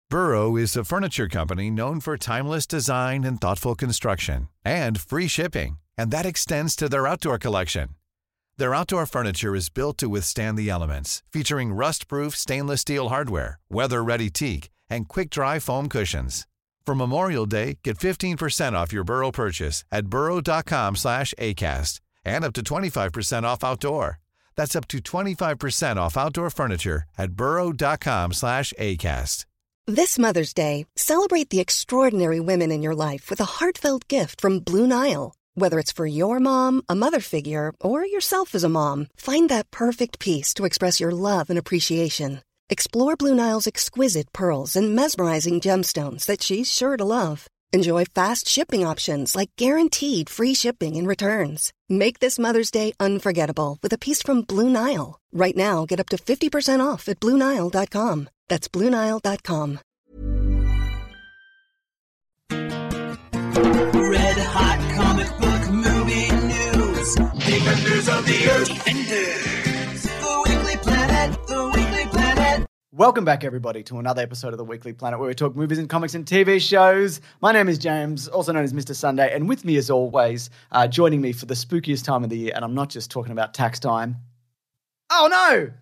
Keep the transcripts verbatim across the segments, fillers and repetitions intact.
Burrow is a furniture company known for timeless design and thoughtful construction, and free shipping, and that extends to their outdoor collection. Their outdoor furniture is built to withstand the elements, featuring rust-proof stainless steel hardware, weather-ready teak, and quick-dry foam cushions. For Memorial Day, get fifteen percent off your Burrow purchase at burrow.com slash ACAST and up to twenty-five percent off outdoor. That's up to twenty-five percent off outdoor furniture at burrow.com slash ACAST. This Mother's Day, celebrate the extraordinary women in your life with a heartfelt gift from Blue Nile. Whether it's for your mom, a mother figure, or yourself as a mom, find that perfect piece to express your love and appreciation. Explore Blue Nile's exquisite pearls and mesmerizing gemstones that she's sure to love. Enjoy fast shipping options like guaranteed free shipping and returns. Make this Mother's Day unforgettable with a piece from Blue Nile. Right now, get up to fifty percent off at blue nile dot com. That's blue nile dot com. Red hot comic book movie news. Defenders of the Earth. Defenders. The Weekly Planet. The Weekly Planet. Welcome back, everybody, to another episode of The Weekly Planet where we talk movies and comics and T V shows. My name is James, also known as Mister Sunday, and with me, as always, uh, joining me for the spookiest time of the year, and I'm not just talking about tax time. Oh, no!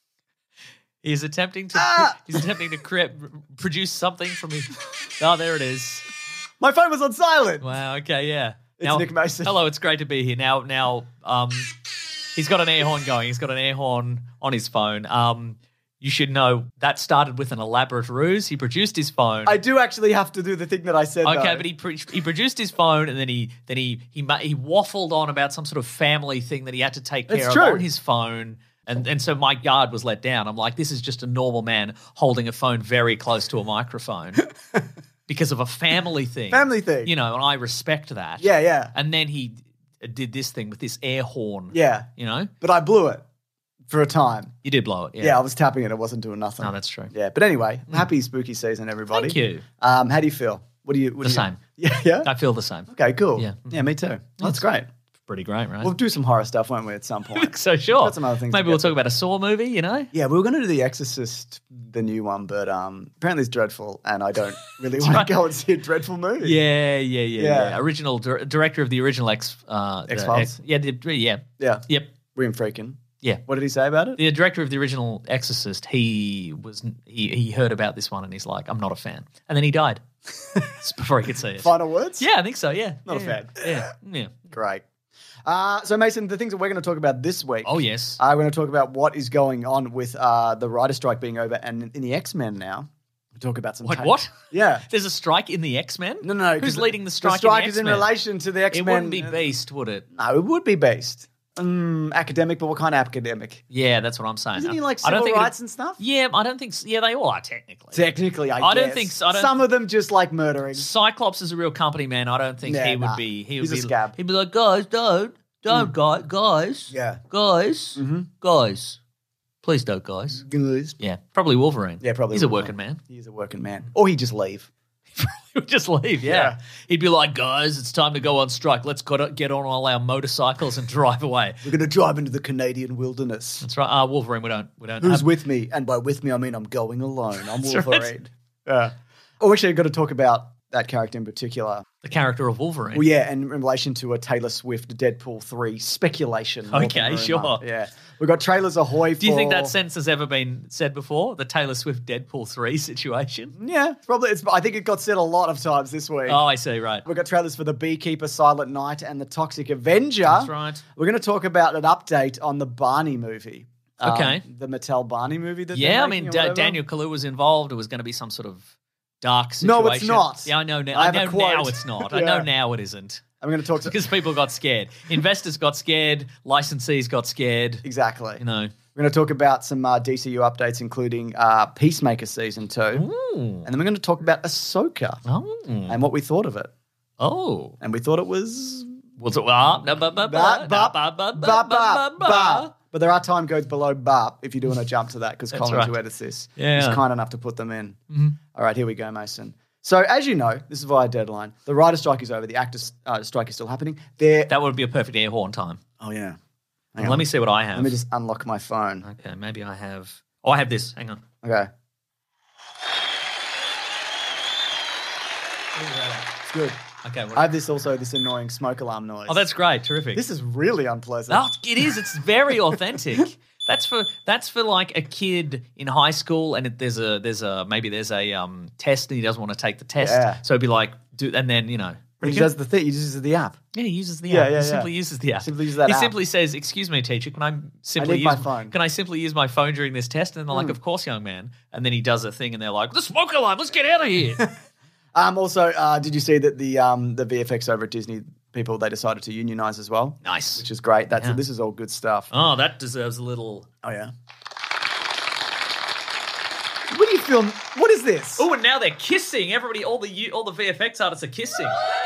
He's attempting to Ah! he's attempting to create, produce something from his... Oh, there it is. My phone was on silent! Wow, okay, yeah. It's Nick Mason. Hello, it's great to be here. Now, now, um, he's got an air horn going. He's got an air horn on his phone. Um... You should know that started with an elaborate ruse. He produced his phone. I do actually have to do the thing that I said, Okay, though. but he pre- he produced his phone and then he then he he ma- he waffled on about some sort of family thing that he had to take care It's of true. on his phone. And and so my guard was let down. I'm like, this is just a normal man holding a phone very close to a microphone because of a family thing. Family thing. You know, and I respect that. Yeah, yeah. And then he did this thing with this air horn. Yeah. You know? But I blew it for a time. You did blow it, yeah. Yeah, I was tapping it. It wasn't doing nothing. No, that's true. Yeah, but anyway, happy spooky season, everybody. Thank you. Um, how do you feel? What do you? What The do you, same. Yeah, yeah. I feel the same. Okay, cool. Yeah. yeah, me too. That's great. Pretty great, right? We'll do some horror stuff, won't we, at some point? So sure. Got some other things to Maybe get we'll to. talk about a Saw movie, you know? Yeah, we were going to do The Exorcist, the new one, but um, apparently it's dreadful, and I don't really want right. to go and see a dreadful movie. Yeah, yeah, yeah, Yeah. yeah. Original dir- director of the original X uh, the X-Files? X- yeah, the, yeah, Yeah. yep, William Friedkin. yeah. What did he say about it? The director of the original Exorcist, he was he he heard about this one and he's like, I'm not a fan, and then he died before he could see it. Final words? Yeah, I think so. Yeah, Not a yeah, fan. Yeah, yeah. Great. Uh, so, Mason, the things that we're going to talk about this week. Oh yes. Uh, we're going to talk about what is going on with uh, the writer strike being over and in the X-Men now. We'll talk about some... What? ta- What? Yeah. There's a strike in the X-Men? No, no, no. Who's 'cause leading the strike? The strike in is the in X-Men? relation to the X-Men. It wouldn't be Beast, would it? No, it would be based. Um, academic, but what kind of academic? Yeah, that's what I'm saying. Isn't he like I don't civil think it- rights and stuff? Yeah, I don't think. So. Yeah, they all are technically. Technically, I, I don't guess. think so. I don't Some of them just like murdering. Cyclops is a real company man. I don't think Nah, he would nah. be. He would He's a be. scab. He'd be like, guys, don't, don't, guys, guys, Yeah. guys, guys, please don't, guys. Guys. Yeah, probably Wolverine. Yeah, probably. He's a Wolverine. working man. He is a working man. Or he just leave. He would just leave. Yeah. Yeah. He'd be like, guys, it's time to go on strike. Let's got get on all our motorcycles and drive away. We're going to drive into the Canadian wilderness. That's right. Uh, Wolverine. We don't. We don't. Who's have- with me? And by with me, I mean I'm going alone. I'm That's right. Wolverine. Yeah. Oh, actually, I've got to talk about that character in particular. the character of Wolverine? Well, yeah, and in relation to a Taylor Swift Deadpool three speculation. more than Okay, rumour. sure. Yeah. We've got trailers ahoy for... Do you think that sentence has ever been said before? The Taylor Swift Deadpool three situation? Yeah, probably. It's, I think it got said a lot of times this week. Oh, I see. Right. We've got trailers for The Beekeeper, Silent Night, and The Toxic Avenger. That's right. We're going to talk about an update on the Barney movie. Um, Okay. the Mattel Barney movie that Yeah, they're I making mean, or Da- whatever. Daniel Kaluuya was involved. It was going to be some sort of dark situation. No, it's not. Yeah, I know now. I I, have a know quote. now it's not. I Yeah. know now it isn't. I'm going to talk to... Because people got scared. Investors got scared. Licensees got scared. Exactly. You know. We're going to talk about some uh, D C U updates, including uh, Peacemaker Season two. Ooh. And then we're going to talk about Ahsoka Oh. and what we thought of it. Oh. And we thought it was... Was it? Uh, ba, ba, ba, Ba, ba, ba, ba, ba, ba, ba, ba, ba. But there are time codes below bap if you do want to jump to that, because That's Colin, right. who edits this, Yeah. is kind enough to put them in. All right, here we go, Mason. So as you know, this is via Deadline. The writer strike is over. The actors uh, strike is still happening. There. That would be a perfect air horn time. Oh, yeah. Hang Let on. me see what I have. Let me just unlock my phone. Okay, maybe I have. Oh, I have this. Hang on. Okay. It's good. Okay. What, I have this also, this annoying smoke alarm noise. oh, that's great. Terrific. This is really unpleasant. Oh, it is. It's very authentic. That's for that's for like a kid in high school, and it, there's a there's a maybe there's a um test, and he doesn't want to take the test, Yeah. so he'd be like, do, and then you know, He does the thing. He uses the app. yeah, he uses the Yeah, app. yeah, he yeah. simply uses the app. Simply uses that he app. simply says, "Excuse me, teacher, can I simply need use my phone." Can I simply use my phone during this test?" And they're Hmm. like, "Of course, young man." And then he does a thing, and they're like, "The smoke alarm! Let's get out of here!" Um, also, uh, did you see that the um, the V F X over at Disney people, they decided to unionize as well? Nice. Which is great. That's Yeah. This is all good stuff. Oh, that deserves a little. Oh, yeah. What do you feel? What is this? Oh, and now they're kissing. Everybody, all the U- all the V F X artists are kissing.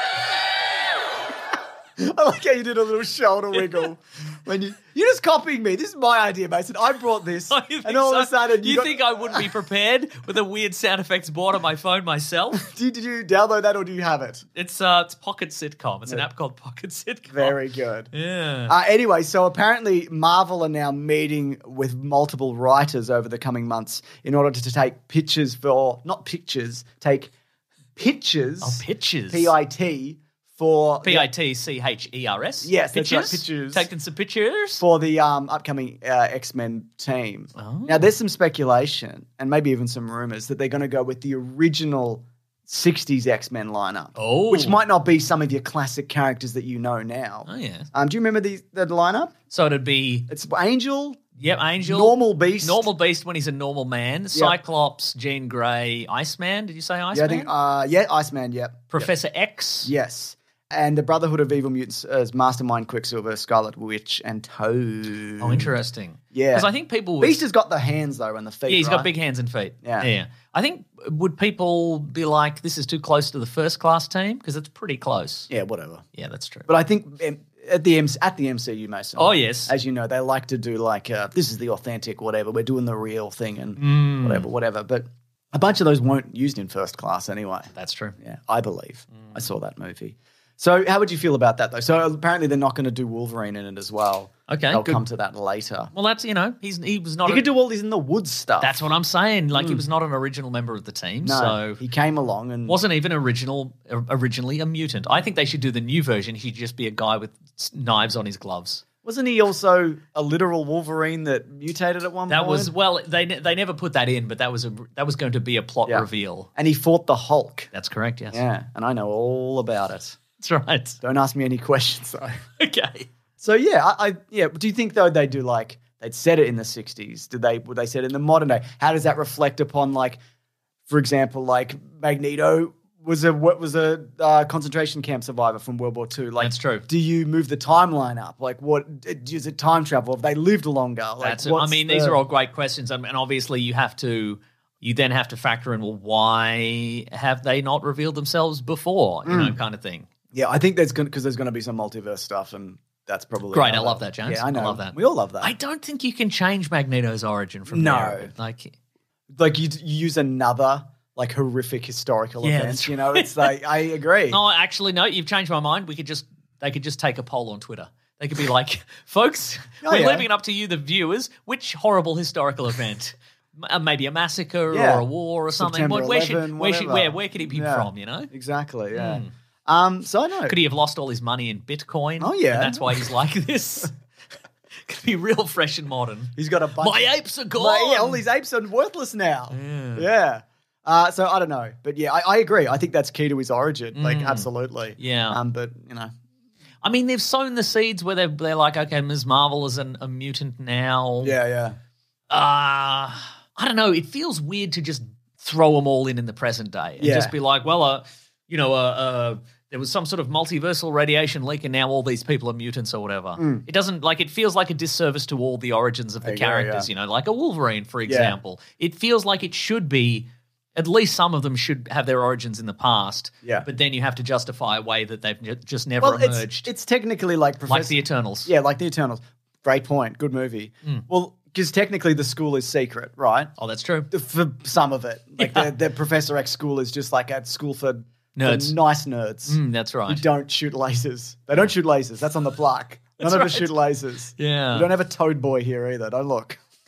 I like how you did a little shoulder wiggle. When you, you're just copying me. This is my idea, Mason. I brought this. Oh, you think and all so? of a sudden, you, you got, think I wouldn't be prepared with a weird sound effects board on my phone myself? did, did you download that or do you have it? It's uh, it's Pocket Sitcom. It's an app called Pocket Sitcom. Very good. Yeah. Uh, anyway, so apparently Marvel are now meeting with multiple writers over the coming months in order to, to take pictures for, not pictures, take pictures. Oh, pictures. P I T for P I T C H E R S. Yes, that's right, pictures. pictures. Taking some pictures. for the um, upcoming uh, X-Men team. Oh. Now, there's some speculation and maybe even some rumors that they're going to go with the original sixties X-Men lineup, Oh. which might not be some of your classic characters that you know now. Oh, yeah. Um, do you remember the, the lineup? So it'd be, It's Angel, yep, Angel. Normal Beast. Normal Beast when he's a normal man. Cyclops, Jean Grey, Iceman. Did you say Iceman? Yeah, I think, uh, yeah, Iceman, yeah. Professor X. Yes. And the Brotherhood of Evil Mutants as Mastermind, Quicksilver, Scarlet Witch, and Toad. Oh, interesting. Yeah. Because I think people would. Beast has got the hands, though, and the feet, Yeah, he's right? got big hands and feet. Yeah. yeah. I think, would people be like, this is too close to the first class team? Because it's pretty close. Yeah, whatever. Yeah, that's true. But I think um, at the M- at the M C U, Mason. Oh, yes. As you know, they like to do like uh, this is the authentic whatever. We're doing the real thing and Mm. whatever, whatever. But a bunch of those weren't used in First Class anyway. That's true. Yeah, I believe. I saw that movie. So how would you feel about that though? So apparently they're not going to do Wolverine in it as well. Okay, They'll good. come to that later. Well, that's, you know, he's he was not. He a- could do all these in the woods stuff. that's what I'm saying. Like, he was not an original member of the team. no. So He came along and wasn't even original originally a mutant. I think they should do the new version. He should just be a guy with s- knives on his gloves. wasn't he also a literal Wolverine that mutated at one That point? was well. They ne- they never put that in, but that was a that was going to be a plot Yeah. reveal. And he fought the Hulk. That's correct. Yes. Yeah, and I know all about it. That's right. Don't ask me any questions though. Okay. So yeah, I, I yeah. Do you think though they do like they'd set it in the sixties? Did they would they set it in the modern day? How does that reflect upon like, for example, like Magneto was a what was a uh, concentration camp survivor from World War Two? Like That's true. Do you move the timeline up? Like what is it time travel? Have they lived longer? Like, That's it. I what's mean, these the- are all great questions, and and obviously you have to. You then have to factor in, well, why have they not revealed themselves before? You know, kind of thing. yeah. I think there's going because there's going to be some multiverse stuff, and that's probably Great, I another- love that, James. Yeah, I know. I love that. We all love that. I don't think you can change Magneto's origin from No. there. Like, like you, you use another like horrific historical Yeah, event. that's You know, it's like I agree. oh, actually, no, you've changed my mind. We could just they could just take a poll on Twitter. They could be like, folks, Oh, we're yeah. leaving it up to you, the viewers. Which horrible historical event? M- uh, Maybe a massacre Yeah. or a war or something. September Where, where should eleven, where should whatever. where where could he be Yeah. from? You know, Exactly, yeah. Um, so I know. could he have lost all his money in Bitcoin? Oh, yeah. and that's why he's like this. Could be real fresh and modern. He's got a bunch. My apes are gone. My- yeah, all these apes are worthless now. Yeah. Uh, so I don't know, but yeah, I, I agree. I think that's key to his origin. Like, absolutely. Mm. Yeah. Um, but you know, I mean, they've sown the seeds where they're, they're like, okay, Miz Marvel is an, a mutant now. yeah, yeah. Uh, I don't know. It feels weird to just throw them all in in the present day and Yeah. just be like, well, uh, you know, uh, uh, there was some sort of multiversal radiation leak and now all these people are mutants or whatever. It doesn't, like, it feels like a disservice to all the origins of the you go, characters, yeah. you know, like a Wolverine, for example. It feels like it should be, at least some of them should have their origins in the past. Yeah. But then you have to justify a way that they've ju- just never Well, it's, emerged. it's technically like Professor. like the Eternals. Yeah, like the Eternals. Great point. Good movie. Well, because technically the school is secret, right? Oh, that's true. For some of it, like Yeah. the, the Professor X school is just like a school for Nerds. for nice nerds. Mm, that's right. Who don't shoot lasers. They don't shoot lasers. That's on the plaque. None That's of right. us shoot lasers. Yeah. We don't have a Toad Boy here either. Don't look.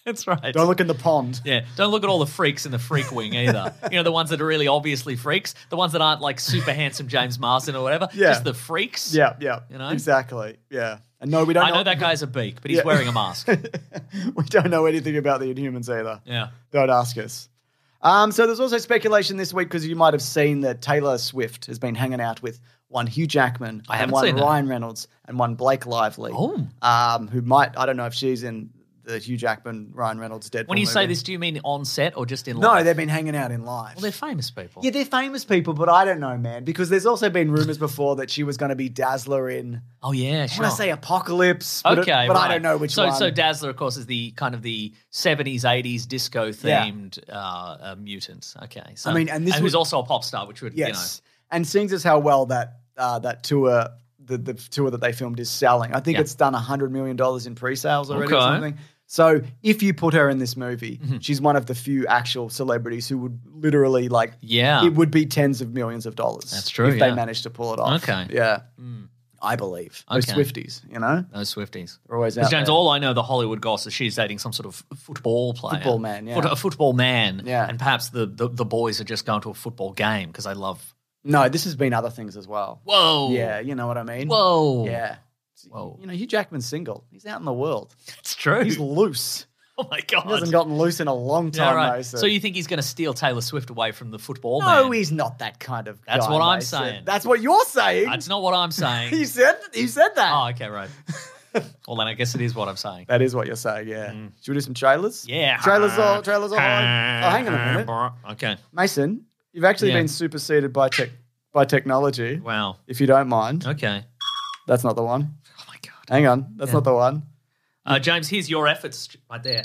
That's right. Don't look in the pond. Yeah, don't look at all the freaks in the freak wing either. You know, the ones that are really obviously freaks, the ones that aren't like super handsome James Marsden or whatever, Yeah. just the freaks. Yeah, yeah. You know? Exactly. Yeah. And no, we don't I know that guy's a beak, but he's Yeah. wearing a mask. we don't know anything about the Inhumans either. Yeah. Don't ask us. Um, so there's also speculation this week because you might have seen that Taylor Swift has been hanging out with one Hugh Jackman I and haven't one seen that. Ryan Reynolds and one Blake Lively. Oh. Um, who might, I don't know if she's in the Hugh Jackman, Ryan Reynolds Deadpool When you say movie. this, do you mean on set or just in No, life? they've been hanging out in live. Well, they're famous people. Yeah, they're famous people, but I don't know, man, because there's also been rumors before that she was going to be Dazzler in, Oh, yeah, I sure. want to say Apocalypse, but, Okay, but I right. don't know which so, one. So Dazzler, of course, is the kind of the seventies, eighties disco-themed uh, uh, mutant. Okay. So, I mean, and this who's was- also a pop star, which would, Yes, and seeing as how well that uh, that tour, the, the tour that they filmed is selling, I think Yeah. it's done a hundred million dollars in pre-sales already or Okay. something. So if you put her in this movie, Mm-hmm. she's one of the few actual celebrities who would literally like, Yeah. it would be tens of millions of dollars. That's true, if yeah. they managed to pull it off. Okay. yeah, I believe those Okay. Swifties, you know, of those Swifties. they're always Because out James, there. all I know, the Hollywood goss is she's dating some sort of football player. Football man, yeah. Foot- a football man. Yeah. And perhaps the, the, the boys are just going to a football game because I love... No, this has been other things as well. Whoa. Yeah, you know what I mean. Whoa. Yeah. Whoa. You know, Hugh Jackman's single. He's out in the world. It's true. He's loose. oh, my God. He hasn't gotten loose in a long Yeah, time, right. Mason. So you think he's going to steal Taylor Swift away from the football No, man? he's not that kind of That's guy, what I'm Mason. saying. That's what you're saying. That's not what I'm saying. you said you said that. Oh, okay, right. Well, then I guess it is what I'm saying. That is what you're saying, yeah. Should we do some trailers? Yeah. Trailers all trailers all on. Oh, hang on a minute. Okay. Mason, you've actually Yeah. been superseded by tech by technology. Wow. If you don't mind. Okay. That's not the one. Oh, my God. Hang on. That's Yeah. not the one. Uh, James, here's your efforts right there.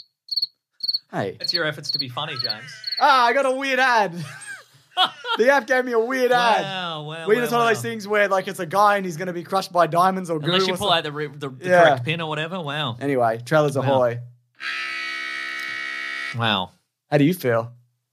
Hey. That's your efforts to be funny, James. Ah, I got a weird ad. The app gave me a weird ad. Wow, wow, Weird, wow, it's one of those wow. things where like it's a guy and he's going to be crushed by diamonds or goo. Unless you or pull something. out the, re- the, the Yeah. correct pin or whatever. Wow. Anyway, trailers Wow. ahoy. Wow. How do you feel?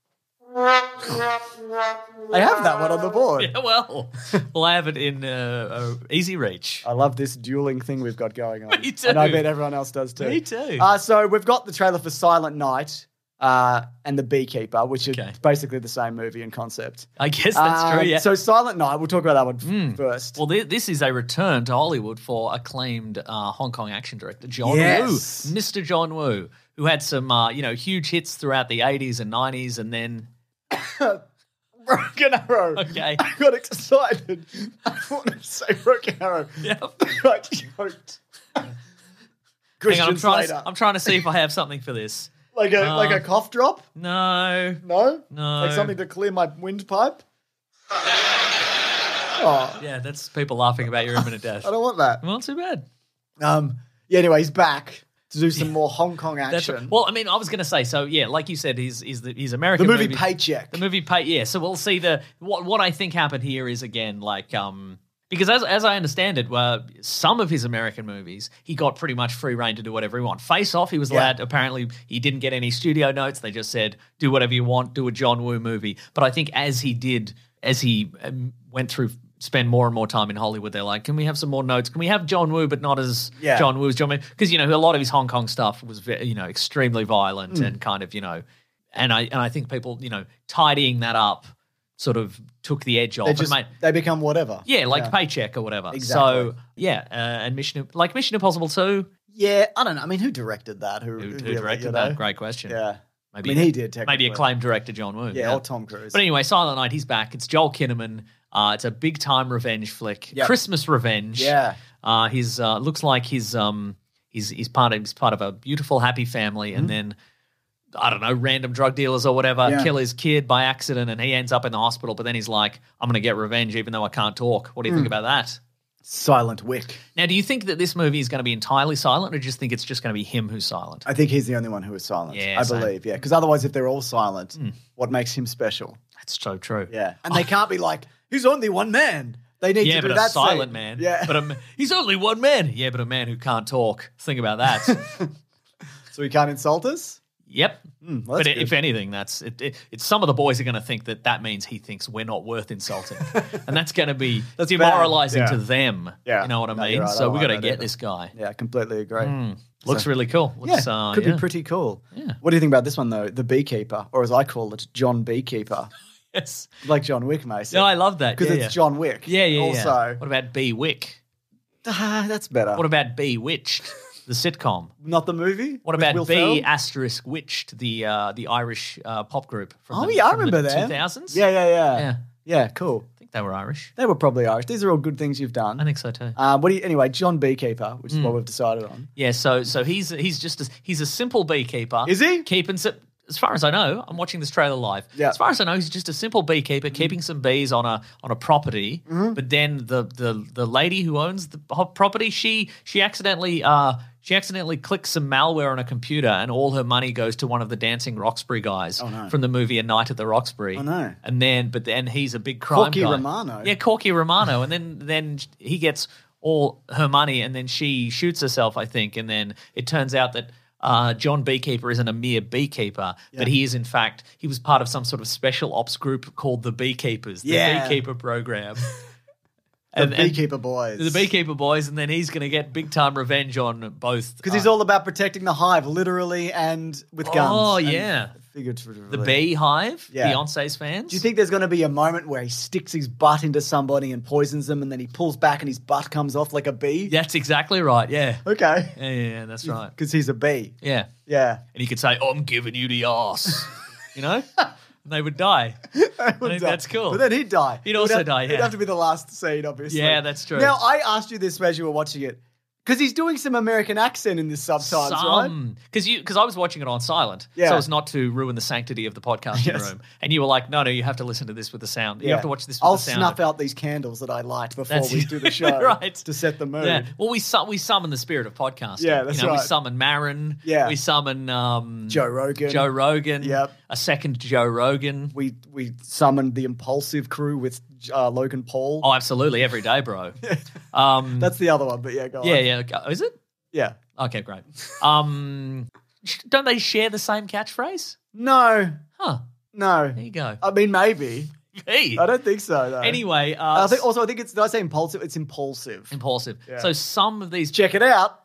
I have that one on the board. Yeah, well, well, I have it in uh, uh, easy reach. I love this dueling thing we've got going on. Me too. And I bet everyone else does too. Me too. Uh, so we've got the trailer for Silent Night uh, and The Beekeeper, which is Okay. basically the same movie in concept. I guess that's Um, true, yeah. So Silent Night, we'll talk about that one f- first. Well, thi- this is a return to Hollywood for acclaimed uh, Hong Kong action director John Yes. Woo, Mister John Woo, who had some, uh, you know, huge hits throughout the eighties and nineties, and then Broken Arrow. Okay. I got excited. I wanted to say Broken Arrow. yeah. I choked. Hang Christian on, I'm trying, Slater. to, I'm trying to see if I have something for this. like a uh, like a cough drop? No, No? No. Like something to clear my windpipe? Oh, yeah, that's people laughing about your imminent death. I don't want that. Well, not too bad. Um. Yeah. Anyway, he's back to do some more Hong Kong That's action. well, I mean, I was going to say, so yeah, like you said, he's he's the he's the American movie movie- Paycheck. The movie pay yeah. So we'll see the what what I think happened here is again like um because as as I understand it, uh, some of his American movies he got pretty much free reign to do whatever he want. Face Off, he was Yeah. allowed. Apparently, he didn't get any studio notes. They just said do whatever you want, do a John Woo movie. But I think as he did, as he um, went through. Spend more and more time in Hollywood. They're like, can we have some more notes? Can we have John Woo, but not as Yeah. John Woo as John Woo? Because you know a lot of his Hong Kong stuff was, ve- you know, extremely violent Mm. and kind of, you know, and I and I think people, you know, tidying that up sort of took the edge off. They and just made- they become whatever. yeah, like Paycheck or whatever. Exactly. So yeah, uh, and Mission like Mission Impossible two. Yeah, I don't know. I mean, who directed that? Who, Who, who really, directed you know? that? Great question. Yeah. Maybe I mean, he did technically. Maybe acclaimed director John Woo. Yeah, or Tom Cruise. But anyway, Silent Night, he's back. It's Joel Kinnaman. Uh, it's a big time revenge flick, Yep. Christmas revenge. Yeah. Uh, he's uh, looks like he's um he's he's part of he's part of a beautiful happy family, and then I don't know random drug dealers or whatever Mm-hmm. Yeah. kill his kid by accident, and he ends up in the hospital. But then he's like, I'm going to get revenge, even though I can't talk. What do you Hmm. think about that? Silent Wick. Now, do you think that this movie is going to be entirely silent, or do you just think it's just going to be him who's silent? I think he's the only one who is silent. Yeah, I same. believe. Yeah, because otherwise, if they're all silent, what makes him special? That's so true. Yeah, and they can't be like he's only one man. They need Yeah, to do but a that silent scene. man. Yeah, But a, ma- he's only one man. Yeah, but a man who can't talk. Think about that. so he can't insult us. Yep. well, but that's i- good. if anything, that's it, it, it's some of the boys are going to think that that means he thinks we're not worth insulting, and that's going to be That's demoralizing bad. to Yeah. them. Yeah. You know what I No, mean? you're right. I So don't we like got to that get either. this guy. Yeah, I completely agree. Looks So- really cool. Yeah, Looks, uh, could yeah. be pretty cool. Yeah. What do you think about this one though? The Beekeeper, or as I call it, John Beekeeper, Yes. like John Wick, Mason. No, I love that. because yeah, it's yeah. John Wick. Yeah, yeah, yeah. Also, What about Bee Wick? ah, that's better. What about Bewitched, the sitcom? Not the movie. What with about Will B Ferrell? asterisk Witched, the uh, the Irish uh, pop group from Oh the, yeah, I from remember the them. two thousands? Yeah, yeah, yeah, Yeah. yeah. Cool. I think they were Irish. They were probably Irish. These are all good things you've done. I think so too. Uh, what do you, anyway, John Beekeeper, which is Hmm. what we've decided on. Yeah, so so he's he's just a, he's a simple beekeeper. Is he? Keeping some, as far as I know, I'm watching this trailer live. Yeah. As far as I know, he's just a simple beekeeper keeping some bees on a on a property. Mm-hmm. But then the the the lady who owns the ho- property, she she accidentally uh she accidentally clicks some malware on a computer, and all her money goes to one of the dancing Roxbury guys Oh, no. from the movie A Night at the Roxbury. Oh, no. And then, but then he's a big crime Corky guy. Romano. Yeah, Corky Romano, and then then he gets all her money, and then she shoots herself, I think, and then it turns out that uh, John Beekeeper isn't a mere beekeeper, but he is in fact he was part of some sort of special ops group called the Beekeepers, the Yeah. Beekeeper program. The And- and- Beekeeper Boys. The Beekeeper Boys, and then he's going to get big time revenge on both. Because he's all about protecting the hive, literally and with guns. Oh, and yeah. Figuratively. the Beehive, Yeah. Beyonce's fans. Do you think there's going to be a moment where he sticks his butt into somebody and poisons them, and then he pulls back and his butt comes off like a bee? That's exactly right. Yeah, Okay. yeah, yeah, yeah, that's right. Because he's a bee. Yeah. Yeah. And he could say, I'm giving you the arse. you know? And they would die. I think that's cool. But then he'd die. He'd It would also have- die, It'd yeah. have to be the last scene, obviously. Yeah, that's true. Now, I asked you this as you were watching it. Because he's doing some American accent in this subtitles, right? Some, because you, because I was watching it on silent, Yeah. so as not to ruin the sanctity of the podcasting Yes. room. And you were like, "No, no, you have to listen to this with the sound. You Yeah. have to watch this with I'll the sound." snuff out these candles that I light before That's we do the show right. to set the mood. Yeah. Well, we su- we summon the spirit of podcasting. Yeah, that's you know, We right. summon Marin. Yeah. We summon um, Joe Rogan. Joe Rogan. Yep. A second Joe Rogan. We we summoned the Impulsive crew with uh, Logan Paul. Oh, absolutely, every day, bro. um, That's the other one, but yeah, go on. yeah, yeah. okay. Is it? Yeah. Okay, great. Um, sh- don't they share the same catchphrase? No, Huh. no. There you go. I mean, maybe. Hey. I don't think so, though. Anyway, uh, I think also, I think it's, did I say impulsive? It's impulsive. impulsive. Yeah. So some of these, Check it out.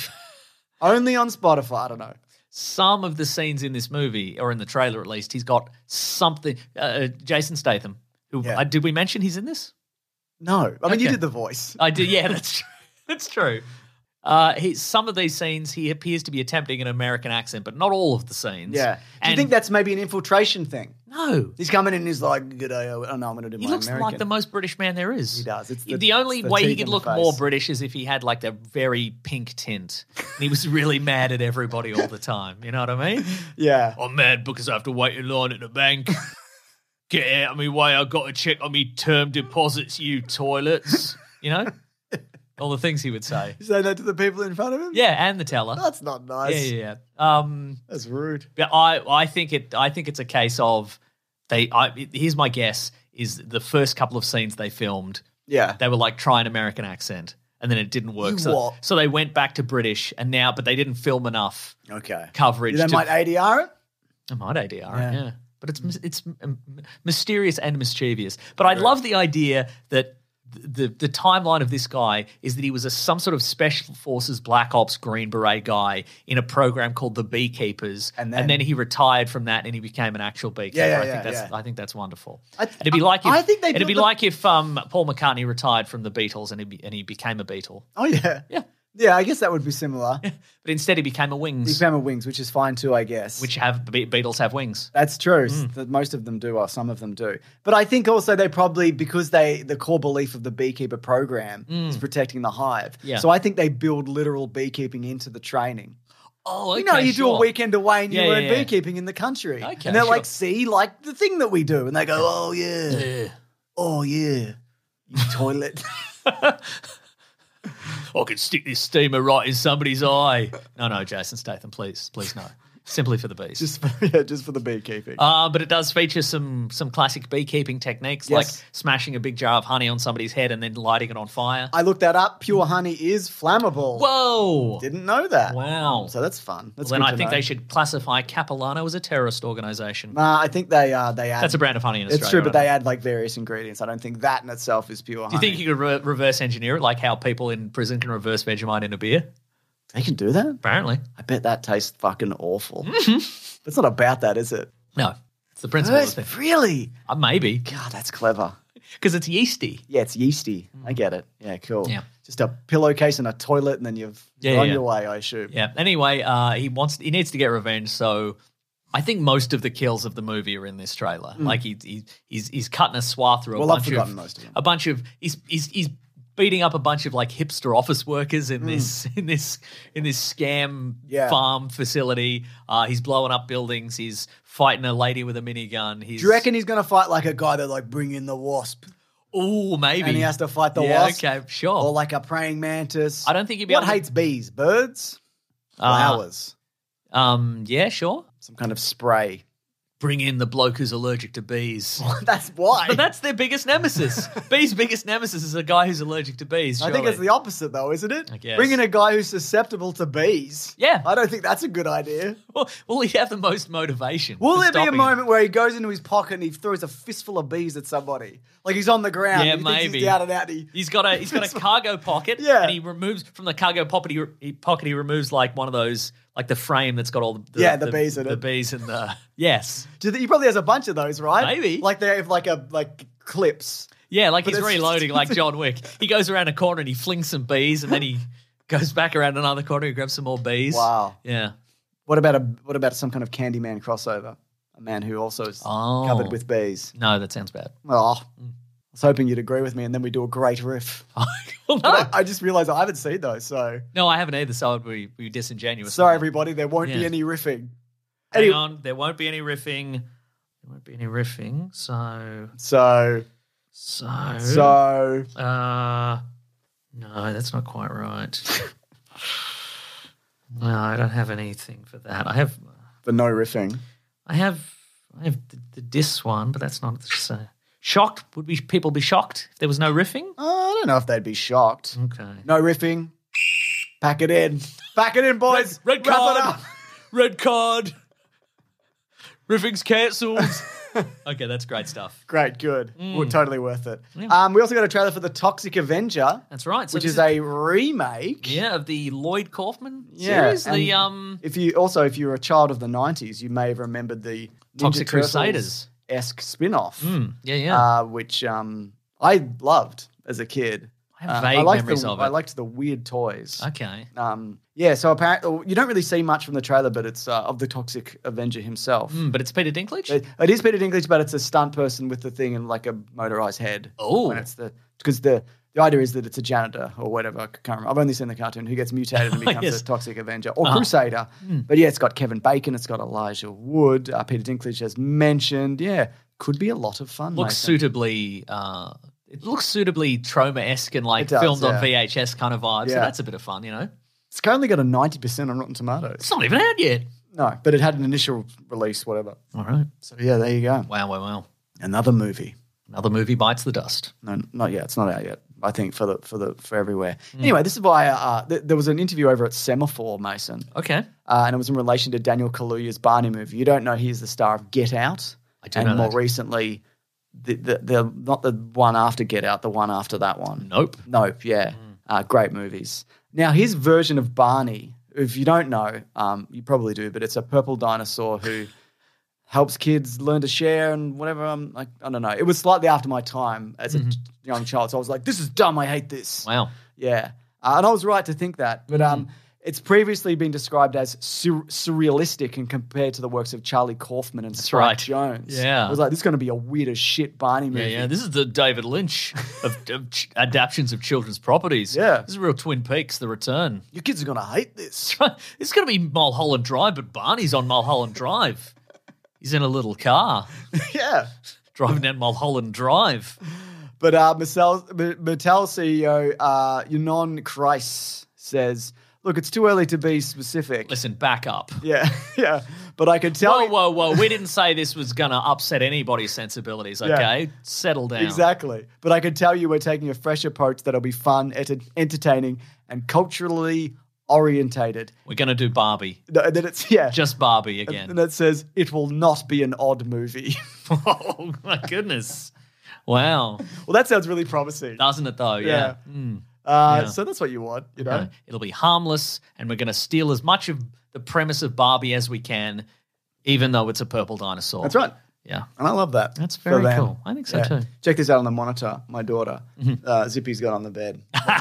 Only on Spotify. I don't know. some of the scenes in this movie, or in the trailer at least, he's got something. Uh, Jason Statham, who Yeah. uh, did we mention he's in this? No. I mean, you Okay. did the voice. I did. Yeah, that's true. That's true. Uh, he, some of these scenes, he appears to be attempting an American accent, but not all of the scenes. Yeah. Do And you think that's maybe an infiltration thing? no? He's coming in and he's like, "Good day, oh no, I'm going to do He my looks American." like the most British man there is. He does. It's the, the- only it's the way he teeth could in the look more face. British is if he had like a very pink tint. And he was really mad at everybody all the time. You know what I mean? Yeah. I'm mad because I have to wait in line at the bank. Get out of my way. I've got to check on me term deposits, you toilets. You know? All the things he would say. You say that to the people in front of him? Yeah, and the teller. That's not Yeah, nice. yeah, yeah. Um, That's rude. but I, I think it. I think it's a case of they. I, here's my guess: is the first couple of scenes they filmed, Yeah. they were like try an American accent, and then it didn't work. You So, what? so they went back to British, and now, but they didn't film enough Okay. coverage. They to, might A D R it? I might A D R Yeah. it, yeah. But it's mis- it's um, mysterious and mischievous. But I love the idea that the the timeline of this guy is that he was a some sort of special forces black ops Green Beret guy in a program called the Beekeepers, And and then- then, he retired from that and he became an actual beekeeper. Yeah, yeah, I yeah, think that's yeah. I think that's wonderful. I- it'd be like if, I think they it'd built be the- like if um, Paul McCartney retired from the Beatles and he be, and he became a Beatle. Oh, yeah. Yeah, Yeah, I guess that would be similar. but instead he became a Wings, He became a Wings, which is fine too, I guess. which have Be- Beatles have wings. That's true. Mm. That most of them do, or some of them do. But I think also they probably, because they the core belief of the beekeeper program is protecting the hive. Mm. Yeah. So I think they build literal beekeeping into the training. Oh, okay, You know, you do a sure. weekend away and you Yeah, learn yeah, yeah. beekeeping in the country. Okay, and they're sure. like, see, like the thing that we do. And they go, oh, yeah. Yeah. Oh, yeah. You toilet. I could stick this steamer right in somebody's eye. No, no, Jason Statham, please, please no. Simply for the bees. just, for, yeah, just for the beekeeping. Uh, but it does feature some some classic beekeeping techniques, Yes. like smashing a big jar of honey on somebody's head and then lighting it on fire. I looked that up. Pure honey is flammable. Whoa! Didn't know that. Wow. So that's fun. That's Well, then good I to think know. they should classify Capilano as a terrorist organization. Nah, I think they uh, they add. That's a brand of honey in Australia. It's true, but right? they add like various ingredients. I don't think that in itself is pure Do you honey. think you could re- reverse engineer it, like how people in prison can reverse Vegemite in a beer? They can do that? Apparently. I bet that tastes fucking awful. It's not about that, is it? No. It's the principle of Yes, the thing. really? Uh, maybe. God, that's clever. Because it's yeasty. Yeah, it's yeasty. I get it. Yeah, cool. Yeah. Just a pillowcase and a toilet, and then you've Yeah, you're on yeah. your way, I assume. Yeah. Anyway, uh, he wants he needs to get revenge, so I think most of the kills of the movie are in this trailer. Like he, he he's he's cutting a swath through a Well, I've bunch forgotten of most of them. a bunch of he's he's he's beating up a bunch of like hipster office workers in this in this in this scam Yeah. farm facility. Uh, he's blowing up buildings. He's fighting a lady with a minigun. He's Do you reckon he's going to fight like a guy that like bring in the wasp? Oh, maybe. And he has to fight the yeah, wasp? Okay, sure. Or like a praying mantis? I don't think he'd be What able to- hates bees? Birds? Uh, Flowers? um, yeah, sure. Some kind of spray. Bring in the bloke who's allergic to bees. That's why. But that's their biggest nemesis. Bees' biggest nemesis is a guy who's allergic to bees. I think surely. it's the opposite, though, isn't it? I guess. Bring in a guy who's susceptible to bees. Yeah. I don't think that's a good idea. Well, will he have the most motivation? Will for there be a stopping moment where he goes into his pocket and he throws a fistful of bees at somebody? Like he's on the ground. Yeah, and he thinks maybe. He's down and out. And he, He's got a he's got a cargo pocket. Yeah. and he removes from the cargo pocket. He, he pocket he removes like one of those like the frame that's got all the, the Yeah, the bees in the it. bees and the yes, Do you think- he probably has a bunch of those, right? Maybe. Like they have like a like clips. yeah, like But he's it's- reloading like John Wick. He goes around a corner and he flings some bees, and then he goes back around another corner and grabs some more bees. Wow. Yeah. What about a what about some kind of Candyman crossover? A man who also is Oh. covered with bees. No, that sounds bad. Oh, I was hoping you'd agree with me, and then we do a great riff. well, no. But I, I just realised I haven't seen those, so no, I haven't either. So I'd be, be disingenuous. sorry, everybody. There won't be Yeah. any riffing. Hang Anyway, on, there won't be any riffing. There won't be any riffing. So, so so, so Uh, no, that's not quite right. No, I don't have anything for that. I have, the no riffing. I have, I have the, the diss one, but that's not. So. Shocked? Would be people be shocked if there was no riffing? Oh, I don't know if they'd be shocked. Okay. No riffing. Pack it in. Pack it in, boys. Red, red Wrap card. it up. Red card. Riffing's cancelled. Okay, that's great stuff. Great, good. Well, totally worth it. Yeah. Um, we also got a trailer for The Toxic Avenger, That's right. So which this is a remake. yeah of the Lloyd Kaufman Yeah, series. The and um If you also, if you were a child of the nineties, you may have remembered the Toxic Crusaders. esque spin-off, mm, yeah yeah. uh, which um, I loved as a kid. I have Uh, vague liked memories the, of it. I liked the weird toys. okay. Um, yeah, so apparently you don't really see much from the trailer, but it's uh, of the Toxic Avenger himself. Mm, but it's Peter Dinklage. It, it is Peter Dinklage, but it's a stunt person with the thing and like a motorized head. Oh. When it's the because the the idea is that it's a janitor or whatever. I can't remember. I've only seen the cartoon who gets mutated and becomes Yes. a Toxic Avenger or Uh-huh. Crusader. But yeah, it's got Kevin Bacon. It's got Elijah Wood. Uh, Peter Dinklage as mentioned. Yeah, could be a lot of fun. looks Nathan. suitably. Uh, it looks suitably Troma-esque and like It does, filmed yeah. on V H S kind of vibe. So Yeah. that's a bit of fun, you know. It's currently got a ninety percent on Rotten Tomatoes. It's not even out yet. No, but it had an initial release, whatever. All right. So yeah, there you go. Wow, wow, wow. Another movie. Another movie bites the dust. No, not yet. It's not out yet. I think for the for the for everywhere. Hmm. Anyway, this is why uh, th- there was an interview over at Semaphore, Mason, Okay. uh, and it was in relation to Daniel Kaluuya's Barney movie. You don't know he's the star of Get Out, I do and know more that. recently, the, the the not the one after Get Out, the one after that one. Nope. Nope. Yeah, uh, great movies. Now his version of Barney, if you don't know, um, you probably do, but it's a purple dinosaur who helps kids learn to share and whatever. I'm like, I don't know. It was slightly after my time as a young child, so I was like, "This is dumb. I hate this." Wow. Yeah, uh, and I was right to think that. But Mm. um, it's previously been described as sur- surrealistic and compared to the works of Charlie Kaufman and Spike right. Jones. Yeah. I was like, "This is going to be a weird as shit Barney movie." Yeah, yeah. This is the David Lynch of, of ch- adaptions of children's properties. Yeah. This is real Twin Peaks, The Return. You kids are going to hate this. It's going to be Mulholland Drive, but Barney's on Mulholland Drive. He's in a little car Yeah. driving down Mulholland Drive. But uh, Mattel, M- Mattel C E O uh, Ynon Kreis says, "Look, it's too early to be specific." Listen, back up. Yeah, yeah. But I can tell Whoa, you whoa, whoa. We didn't say this was going to upset anybody's sensibilities, okay? Settle down. exactly. But I can tell you we're taking a fresh approach that'll be fun, ent- entertaining, and culturally orientated. We're going to do Barbie. No, and then it's yeah. Just Barbie and again. it says it will not be an odd movie. Oh, my goodness. Wow. Well, that sounds really promising. Doesn't it, though? Yeah. Yeah. Uh, Yeah. So that's what you want, you know? No, it'll be harmless, and we're going to steal as much of the premise of Barbie as we can, even though it's a purple dinosaur. That's right. Yeah. And I love that. That's for very them. cool. I think so too. Check this out on the monitor. My daughter, uh, Zippy's got on the bed.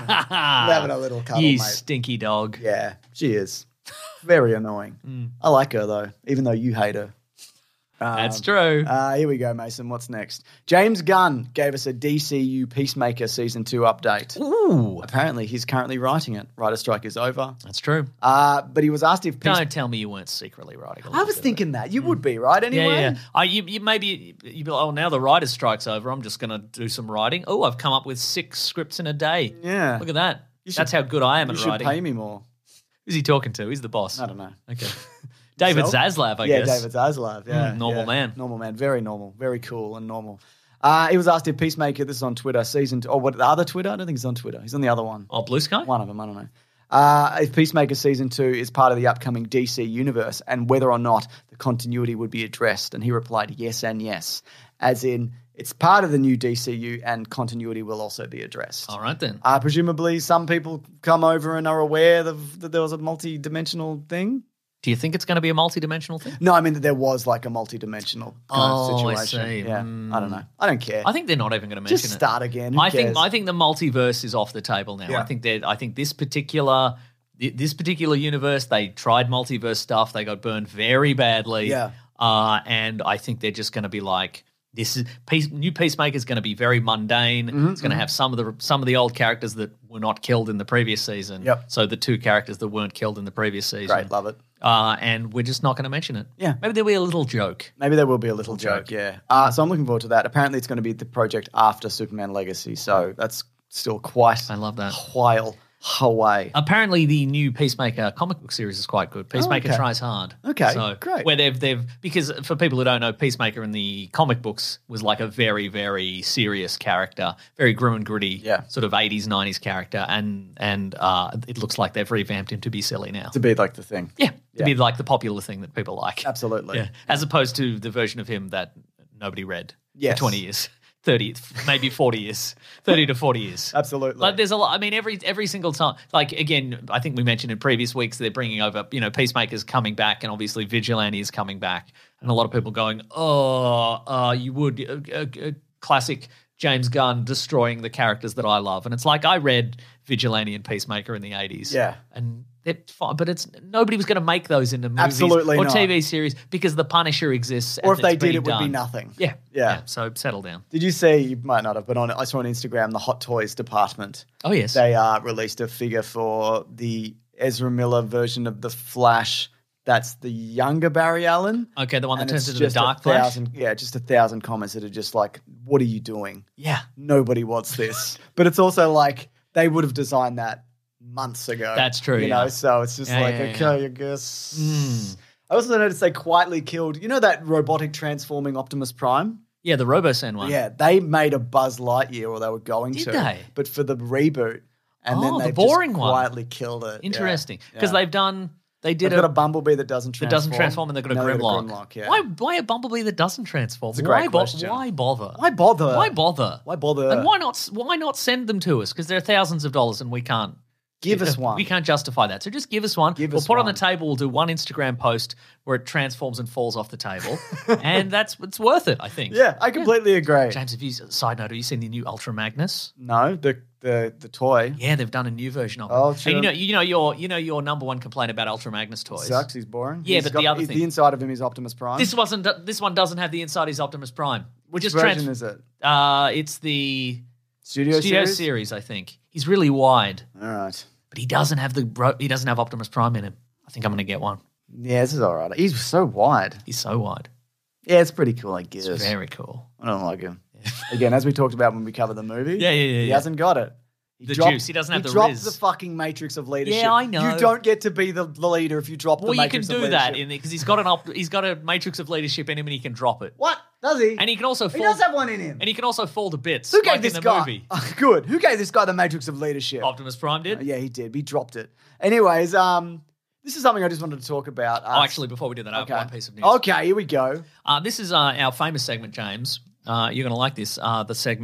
Having a little cuddle, You mate. stinky dog. Yeah, she is. Very annoying. Mm. I like her, though, even though you hate her. Um, That's true. Uh, here we go, Mason. What's next? James Gunn gave us a D C U Peacemaker Season two update. Ooh. Apparently, he's currently writing it. Writer strike is over. That's true. Uh, but he was asked if Peace- Don't tell me you weren't secretly writing. a I little was bit of thinking that. You would be, right? it. Anyway? Yeah, yeah. yeah. Uh, you, you maybe you be like, oh, now the writer's strike's over. I'm just going to do some writing. Oh, I've come up with six scripts in a day. Yeah. Look at that. You should- That's how good I am You at should writing. pay me more. Who's he talking to? He's the boss. I don't know. Okay. David Yourself? Zaslav, I yeah, guess. David Zaslav. Yeah, Mm, normal yeah. man. Normal man. Very normal. Very cool and normal. Uh, he was asked if Peacemaker, this is on Twitter, season two, or what, the other Twitter? I don't think he's on Twitter. He's on the other one. Oh, Blue Sky? One of them, I don't know. Uh, if Peacemaker season two is part of the upcoming D C universe and whether or not the continuity would be addressed. And he replied, yes and yes. As in, it's part of the new D C U and continuity will also be addressed. All right, then. Uh, presumably some people come over and are aware of, that there was a multi-dimensional thing. Do you think it's going to be a multi-dimensional thing? No, I mean that there was like a multi-dimensional kind Oh, of I situation. see. Yeah, Mm. I don't know. I don't care. I think they're not even going to mention Just it. start again. Who I think cares? I think the multiverse is off the table now. Yeah. I think that I think this particular this particular universe, they tried multiverse stuff, they got burned very badly. Yeah. Uh, and I think they're just going to be like, this is Peace, new Peacemaker is going to be very mundane. Mm-hmm, It's going to have some of the some of the old characters that were not killed in the previous season. Yep. So the two characters that weren't killed in the previous season. Great, love it. Uh, and we're just not going to mention it. Yeah. Maybe there'll be a little joke. Maybe there will be a little joke, yeah. Uh, so I'm looking forward to that. Apparently it's going to be the project after Superman Legacy, so that's still quite I love that. a while away. Apparently, the new Peacemaker comic book series is quite good. Peacemaker Oh, okay. Tries Hard. Okay, so, great. Where they've they've because for people who don't know, Peacemaker in the comic books was like a very very serious character, very grim and gritty, Yeah. sort of eighties nineties character, and and uh, it looks like they've revamped him to be silly now. To be like the thing. Yeah, to Yeah. be like the popular thing that people like. Absolutely. Yeah, as opposed to the version of him that nobody read Yes. for twenty years. thirty, maybe forty years, thirty to forty years. Absolutely. Like there's a lot. I mean, every every single time. Like again, I think we mentioned in previous weeks they're bringing over, you know, Peacemaker's coming back, and obviously Vigilante is coming back, and a lot of people going, oh, uh, you would uh, uh, uh, classic James Gunn destroying the characters that I love, and it's like I read Vigilante and Peacemaker in the eighties, Yeah. and they're fine, but it's nobody was going to make those into movies Absolutely or not. T V series because the Punisher exists, Or and if they it's did, being it would be done. nothing. Yeah, Yeah. So settle down. Did you see, you might not have, but on I saw on Instagram, the Hot Toys department. Oh yes, They uh, released a figure for the Ezra Miller version of the Flash. That's the younger Barry Allen. okay, the one that And turns it's into the just a Dark Flash. thousand, yeah, just a thousand comments that are just like, "What are you doing? Yeah. Nobody wants this." But it's also like they would have designed that months ago. That's true, You yeah. know, so it's just Yeah, like, yeah, okay, yeah. I guess. Mm. I also noticed they quietly killed. You know that robotic transforming Optimus Prime? Yeah, the RoboSen one. Yeah, they made a Buzz Lightyear, or they were going Did to. they? But for the reboot, and Oh, then the they boring just one. quietly killed it. Yeah. Interesting. Because Yeah. they've done, they did They've a, got a Bumblebee that doesn't that transform. doesn't transform and they've got a Now they've Grimlock. Grimlock, yeah. Why, why a Bumblebee that doesn't transform? It's a great why, bo- question. why bother? Why bother? Why bother? Why bother? And why not, why not send them to us? Because they're thousands of dollars and we can't. Give us one. We can't justify that. So just give us one. Give we'll us put it on one. the table. We'll do one Instagram post where it transforms and falls off the table. and that's it's worth it, I think. Yeah, I completely agree. James, have you, side note, have you seen the new Ultra Magnus? No, the the the toy Yeah, they've done a new version of it. Oh, And sure. you know, you know your, you know your number one complaint about Ultra Magnus toys. sucks. He's boring. Yeah, He's but got- the other he's- thing- the inside of him is Optimus Prime. This wasn't. This one doesn't have the inside. Is Optimus Prime. Which Just version trans- is it? Uh, it's the Studio, Studio series? series. I think he's really wide, All right. but he doesn't have the. bro- He doesn't have Optimus Prime in him. I think I'm going to get one. Yeah, this is all right. He's so wide. He's so wide. Yeah, it's pretty cool, I guess. It's very cool. I don't like him. Again, as we talked about when we covered the movie. Yeah, yeah, yeah, He yeah. hasn't got it. He The juice. He doesn't have he the dropped riz. the fucking matrix of leadership. Yeah, I know. You don't get to be the, the leader if you drop Well, the you can matrix of do leadership. that in because he's got an op- he's got a matrix of leadership in him, and he can drop it. What? Does he? And he can also He fall, does have one in him. and he can also fall to bits. Who gave like this in the guy? movie. Good. Who gave this guy the matrix of leadership? Optimus Prime did. Yeah, he did. He dropped it. Anyways, um, this is something I just wanted to talk about. Uh, Oh, actually, before we do that, I have okay. one piece of news. Okay, here we go. Uh, this is uh, our famous segment, James. Uh, you're going to like this. Uh, the segment,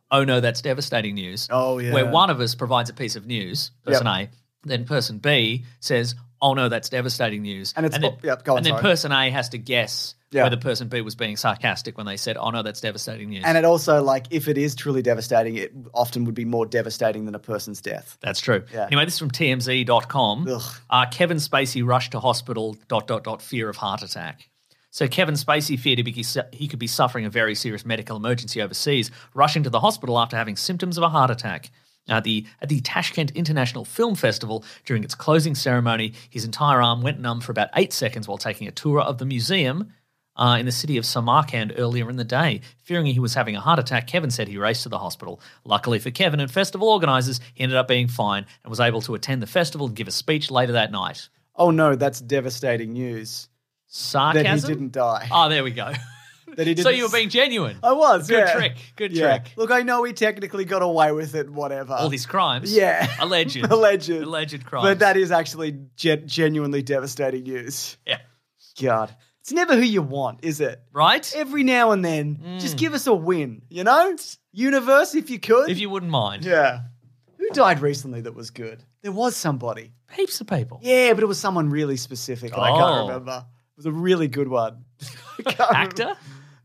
oh no, that's devastating news. Oh, yeah. Where one of us provides a piece of news, person A, then person B says, oh no, that's devastating news. And it's- then, oh, yep, go on, and then sorry. person A has to guess Yeah. whether person B was being sarcastic when they said, oh no, that's devastating news. And it also, like, if it is truly devastating, it often would be more devastating than a person's death. That's true. Yeah. Anyway, this is from T M Z dot com. Ugh. Uh, Kevin Spacey rushed to hospital, dot, dot, dot, fear of heart attack. So Kevin Spacey feared he su- he could be suffering a very serious medical emergency overseas, rushing to the hospital after having symptoms of a heart attack. At the, at the Tashkent International Film Festival, during its closing ceremony, his entire arm went numb for about eight seconds while taking a tour of the museum uh, in the city of Samarkand earlier in the day. Fearing he was having a heart attack, Kevin said he raced to the hospital. Luckily for Kevin and festival organisers, he ended up being fine and was able to attend the festival and give a speech later that night. Oh, no, that's devastating news. Sarcasm? That he didn't die. Oh, there we go. That he didn't So you were being genuine. I was, Good yeah. trick. Good Yeah. trick. Look, I know he technically got away with it, whatever. All his crimes. Yeah. Alleged. Alleged. Alleged crimes. But that is actually gen- genuinely devastating news. Yeah. God. It's never who you want, is it? Right? Every now and then, just give us a win, you know? Universe, if you could. If you wouldn't mind. Yeah. Who died recently that was good? There was somebody. Heaps of people. Yeah, but it was someone really specific, and I Oh. can't remember. It was a really good one. I can't Actor? remember.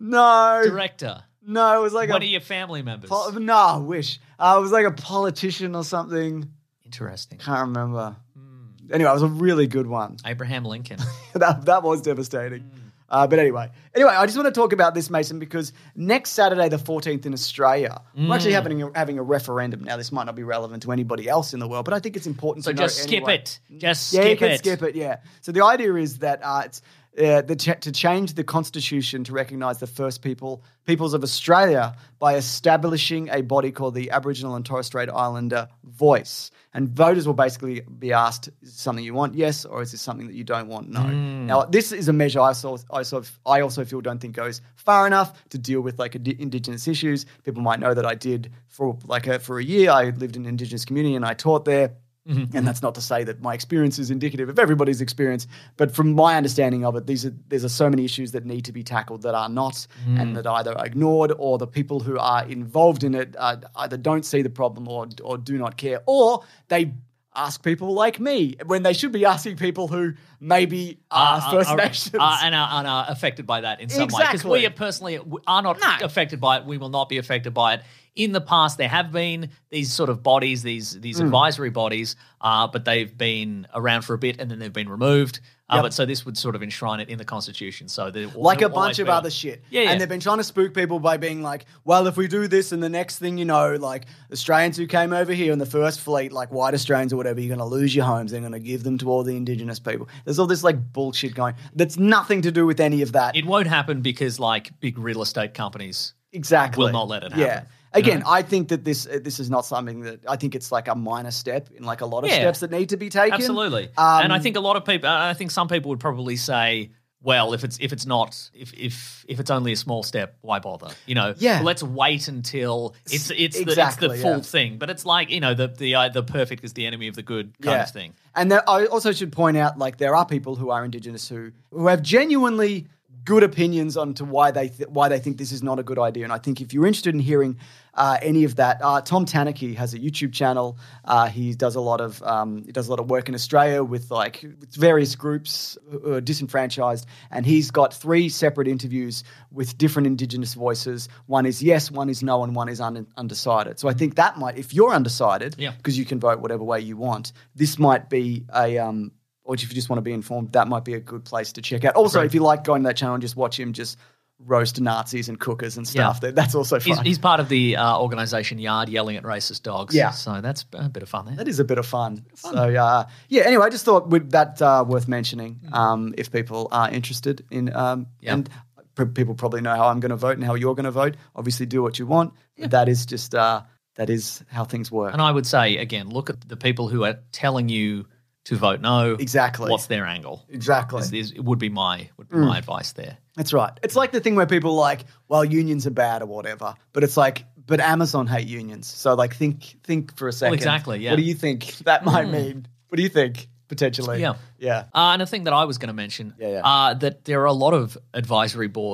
No. Director? No, it was like One a... of your family members? pol- no, I wish. Uh, it was like a politician or something. Interesting. Can't remember. Hmm. Anyway, it was a really good one. Abraham Lincoln. that, that was devastating. Uh, but anyway, anyway, I just want to talk about this, Mason, because next Saturday, the fourteenth in Australia, we're Mm. actually having a, having a referendum. Now, this might not be relevant to anybody else in the world, but I think it's important So to know just skip anyway. it. Just Yeah, skip you can it. skip it, yeah. So the idea is that uh, it's uh, the ch- to change the constitution to recognise the first people peoples of Australia by establishing a body called the Aboriginal and Torres Strait Islander Voice. And voters will basically be asked, is this something you want? Yes. Or is this something that you don't want? No. Hmm. Now, this is a measure I, saw, I, sort of, I also feel don't think goes far enough to deal with like indi- Indigenous issues. People might know that I did for like a, for a year, I lived in an Indigenous community and I taught there. Mm-hmm. And that's not to say that my experience is indicative of everybody's experience, but from my understanding of it, these are there's are so many issues that need to be tackled that are not, Mm. and that are either ignored, or the people who are involved in it uh, either don't see the problem or or do not care, or they ask people like me when they should be asking people who maybe are Uh, First are- Nations. are- and, are, and are affected by that in some way. Because Exactly. we are personally are not No. affected by it. We will not be affected by it. In the past, there have been these sort of bodies, these these Mm. advisory bodies, uh, but they've been around for a bit and then they've been removed. Uh, Yep. But so this would sort of enshrine it in the Constitution. So there will- like a there'll always bunch of be- other shit. Yeah, yeah. And they've been trying to spook people by being like, well, if we do this and the next thing you know, like Australians who came over here in the first fleet, like white Australians or whatever, you're going to lose your homes. They're going to give them to all the Indigenous people. There's all this like bullshit going. That's nothing to do with any of that. It won't happen because like big real estate companies exactly. will not let it Yeah. happen. Again, I think that this uh, this is not something that I think it's like a minor step in like a lot of Yeah. steps that need to be taken. Absolutely. Um, and I think a lot of people, I think some people would probably say, well, if it's if it's not if if if it's only a small step, why bother? You know, Yeah. well, let's wait until it's it's Exactly, the, it's the full yeah. thing. But it's like, you know, the the uh, the perfect is the enemy of the good kind of thing. And there, I also should point out, like, there are people who are Indigenous who who have genuinely good opinions on to why they th- why they think this is not a good idea. And I think if you're interested in hearing uh, any of that, uh, Tom Tanuki has a YouTube channel. Uh, he does a lot of um, he does a lot of work in Australia with like with various groups who are disenfranchised, and he's got three separate interviews with different Indigenous voices. One is yes, one is no, and one is un- undecided. So I think that might, if you're undecided, Yeah. because you can vote whatever way you want, this might be a um, or if you just want to be informed, that might be a good place to check out. Also, Right. if you like going to that channel and just watch him just roast Nazis and cookers and stuff, Yeah. that, that's also He's, fun. he's part of the uh, organisation Yard yelling at racist dogs. Yeah. So that's a bit of fun there. That is a bit of fun. So, uh, yeah, anyway, I just thought with that uh, worth mentioning um, if people are interested in, um, Yeah. and p- people probably know how I'm going to vote and how you're going to vote. Obviously, do what you want. That is just, uh, that is how things work. And I would say, again, look at the people who are telling you to vote no. Exactly. What's their angle? Exactly. Is, is, would be my would be my advice there. That's right. It's like the thing where people are like, well, unions are bad or whatever. But it's like, but Amazon hate unions. So like think think for a second. exactly, yeah. What do you think that might mean? What do you think, potentially? Yeah. Yeah. Uh, and a thing that I was going to mention, Yeah, yeah. Uh, that there are a lot of advisory boards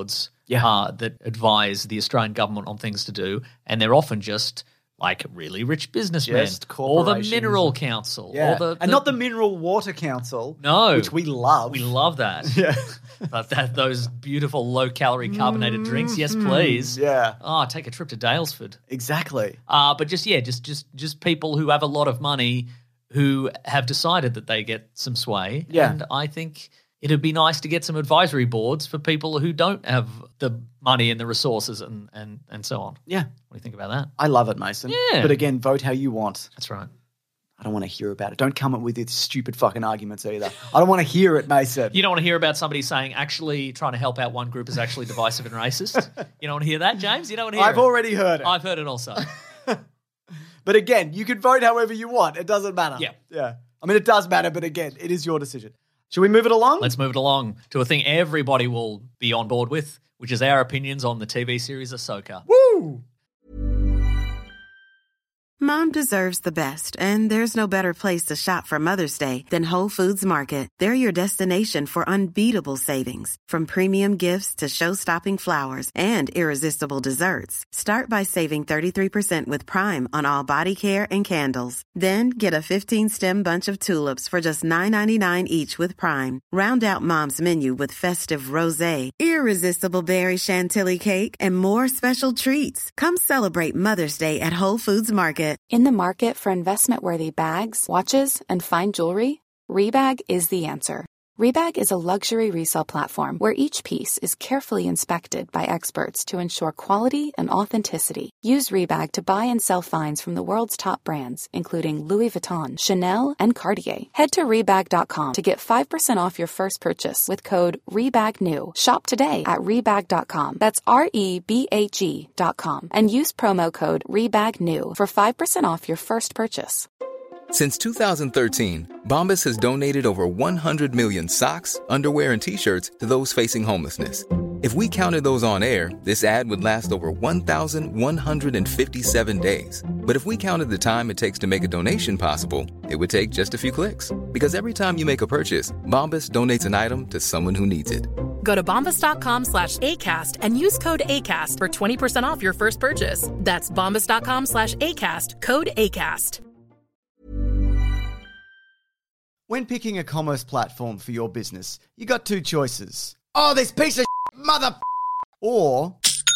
Yeah. uh, that advise the Australian government on things to do, and they're often just like really rich businessmen, Just or the corporations. Mineral Council, Yeah. or the, and not the Mineral Water Council. No. Which we love. We love that. Yeah. But that those beautiful low calorie carbonated drinks, yes, please. Yeah. Oh, take a trip to Daylesford. Exactly. Uh, but just yeah, just just just people who have a lot of money who have decided that they get some sway. Yeah. And I think it'd be nice to get some advisory boards for people who don't have the money and the resources and and, and so on. Yeah. What do you think about that? I love it, Mason. Yeah. But again, vote how you want. That's right. I don't want to hear about it. Don't come up with these stupid fucking arguments either. I don't want to hear it, Mason. You don't want to hear about somebody saying actually trying to help out one group is actually divisive and racist. You don't want to hear that, James? You don't want to hear I've it? already heard it. I've heard it also. But again, you can vote however you want. It doesn't matter. Yeah. Yeah. I mean, it does matter, but again, it is your decision. Should we move it along? Let's move it along to a thing everybody will be on board with, which is our opinions on the T V series Ahsoka. Woo! Mom deserves the best, and there's no better place to shop for Mother's Day than Whole Foods Market. They're your destination for unbeatable savings, from premium gifts to show-stopping flowers and irresistible desserts. Start by saving thirty-three percent with Prime on all body care and candles. Then get a fifteen-stem bunch of tulips for just nine ninety-nine each with Prime. Round out Mom's menu with festive rosé, irresistible berry chantilly cake, and more special treats. Come celebrate Mother's Day at Whole Foods Market. In the market for investment-worthy bags, watches, and fine jewelry, Rebag is the answer. Rebag is a luxury resale platform where each piece is carefully inspected by experts to ensure quality and authenticity. Use Rebag to buy and sell finds from the world's top brands, including Louis Vuitton, Chanel, and Cartier. Head to Rebag dot com to get five percent off your first purchase with code REBAGNEW. Shop today at Rebag dot com. That's R E B A G dot com. And use promo code REBAGNEW for five percent off your first purchase. Since two thousand thirteen, Bombas has donated over one hundred million socks, underwear, and T-shirts to those facing homelessness. If we counted those on air, this ad would last over one thousand one hundred fifty-seven days. But if we counted the time it takes to make a donation possible, it would take just a few clicks. Because every time you make a purchase, Bombas donates an item to someone who needs it. Go to bombas dot com slash ACAST and use code ACAST for twenty percent off your first purchase. That's bombas dot com slash ACAST, code ACAST. When picking a commerce platform for your business, you got two choices. Oh, this piece of shit, mother f- or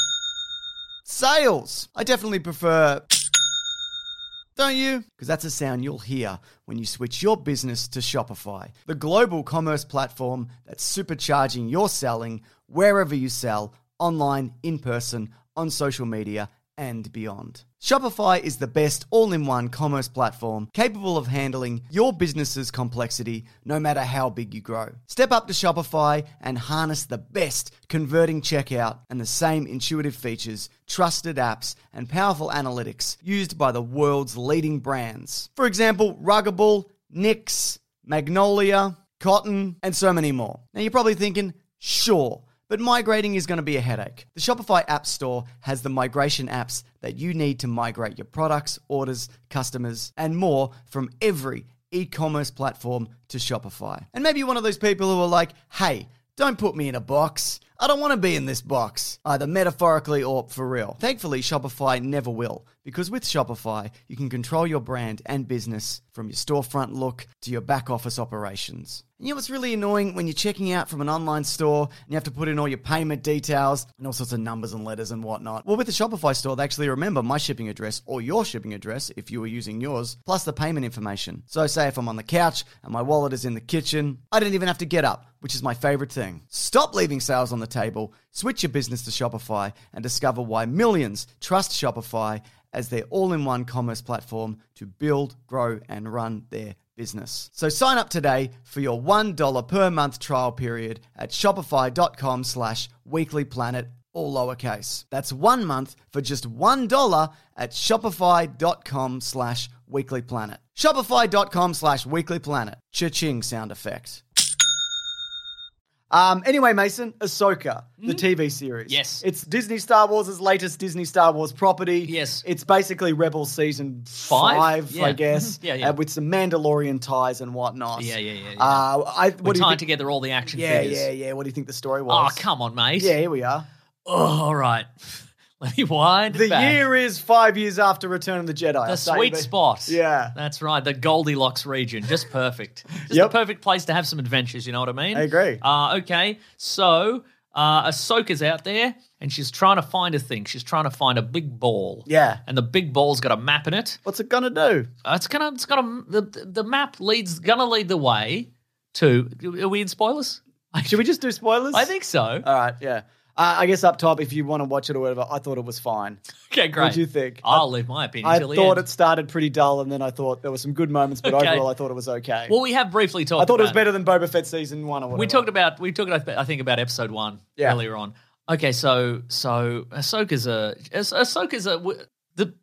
sales. I definitely prefer, don't you? Because that's a sound you'll hear when you switch your business to Shopify, the global commerce platform that's supercharging your selling wherever you sell, online, in person, on social media, and beyond. Shopify is the best all-in-one commerce platform capable of handling your business's complexity no matter how big you grow. Step up to Shopify and harness the best converting checkout and the same intuitive features, trusted apps, and powerful analytics used by the world's leading brands. For example, Ruggable, Nix, Magnolia, Cotton, and so many more. Now you're probably thinking, sure, but migrating is going to be a headache. The Shopify App Store has the migration apps that you need to migrate your products, orders, customers, and more from every e-commerce platform to Shopify. And maybe you're one of those people who are like, hey, don't put me in a box. I don't want to be in this box, either metaphorically or for real. Thankfully, Shopify never will, because with Shopify, you can control your brand and business from your storefront look to your back office operations. And you know what's really annoying? When you're checking out from an online store and you have to put in all your payment details and all sorts of numbers and letters and whatnot. Well, with the Shopify store, they actually remember my shipping address or your shipping address if you were using yours, plus the payment information. So say if I'm on the couch and my wallet is in the kitchen, I don't even have to get up, which is my favorite thing. Stop leaving sales on the table, switch your business to Shopify, and discover why millions trust Shopify as their all-in-one commerce platform to build, grow, and run their business. So sign up today for your one dollar per month trial period at shopify.com slash weeklyplanet, all lowercase. That's one month for just one dollar at shopify.com slash weeklyplanet. Shopify.com slash weeklyplanet. Cha-ching sound effect. Um, anyway, Mason, Ahsoka, the T V series. Yes. It's Disney Star Wars' latest Disney Star Wars property. Yes. It's basically Rebels season Five? five, Yeah. I guess. Mhm. Yeah, yeah. Uh, with some Mandalorian ties and whatnot. Yeah, yeah, yeah, yeah. Uh, I, We're what do you tying think? together all the action Yeah, figures. yeah, yeah. What do you think the story Oh, was? come on, mate. Yeah, here we are. Oh, all right. Let me wind The it back. year is five years after Return of the Jedi. The I'll say sweet that- spot. Yeah. That's right. The Goldilocks region. Just perfect. Just Yep. the perfect place to have some adventures, you know what I mean? I agree. Uh, okay, so uh, Ahsoka's out there and she's trying to find a thing. She's trying to find a big ball. Yeah. And the big ball's got a map in it. What's it gonna do? Uh, it's gonna, it's got a, the, the map leads, gonna lead the way to, are we in spoilers? Should we just do spoilers? I think so. All right, yeah. Uh, I guess up top, if you want to watch it or whatever, I thought it was fine. Okay, great. What do you think? I'll I, leave my opinion I till the thought end. it started pretty dull, and then I thought there were some good moments, but Okay. overall, I thought it was okay. Well, we have briefly talked I thought it was about better than Boba Fett season one or whatever. We talked about we talked I think about episode one Yeah. earlier on. Okay, so so Ahsoka's a Ah- Ahsoka's a the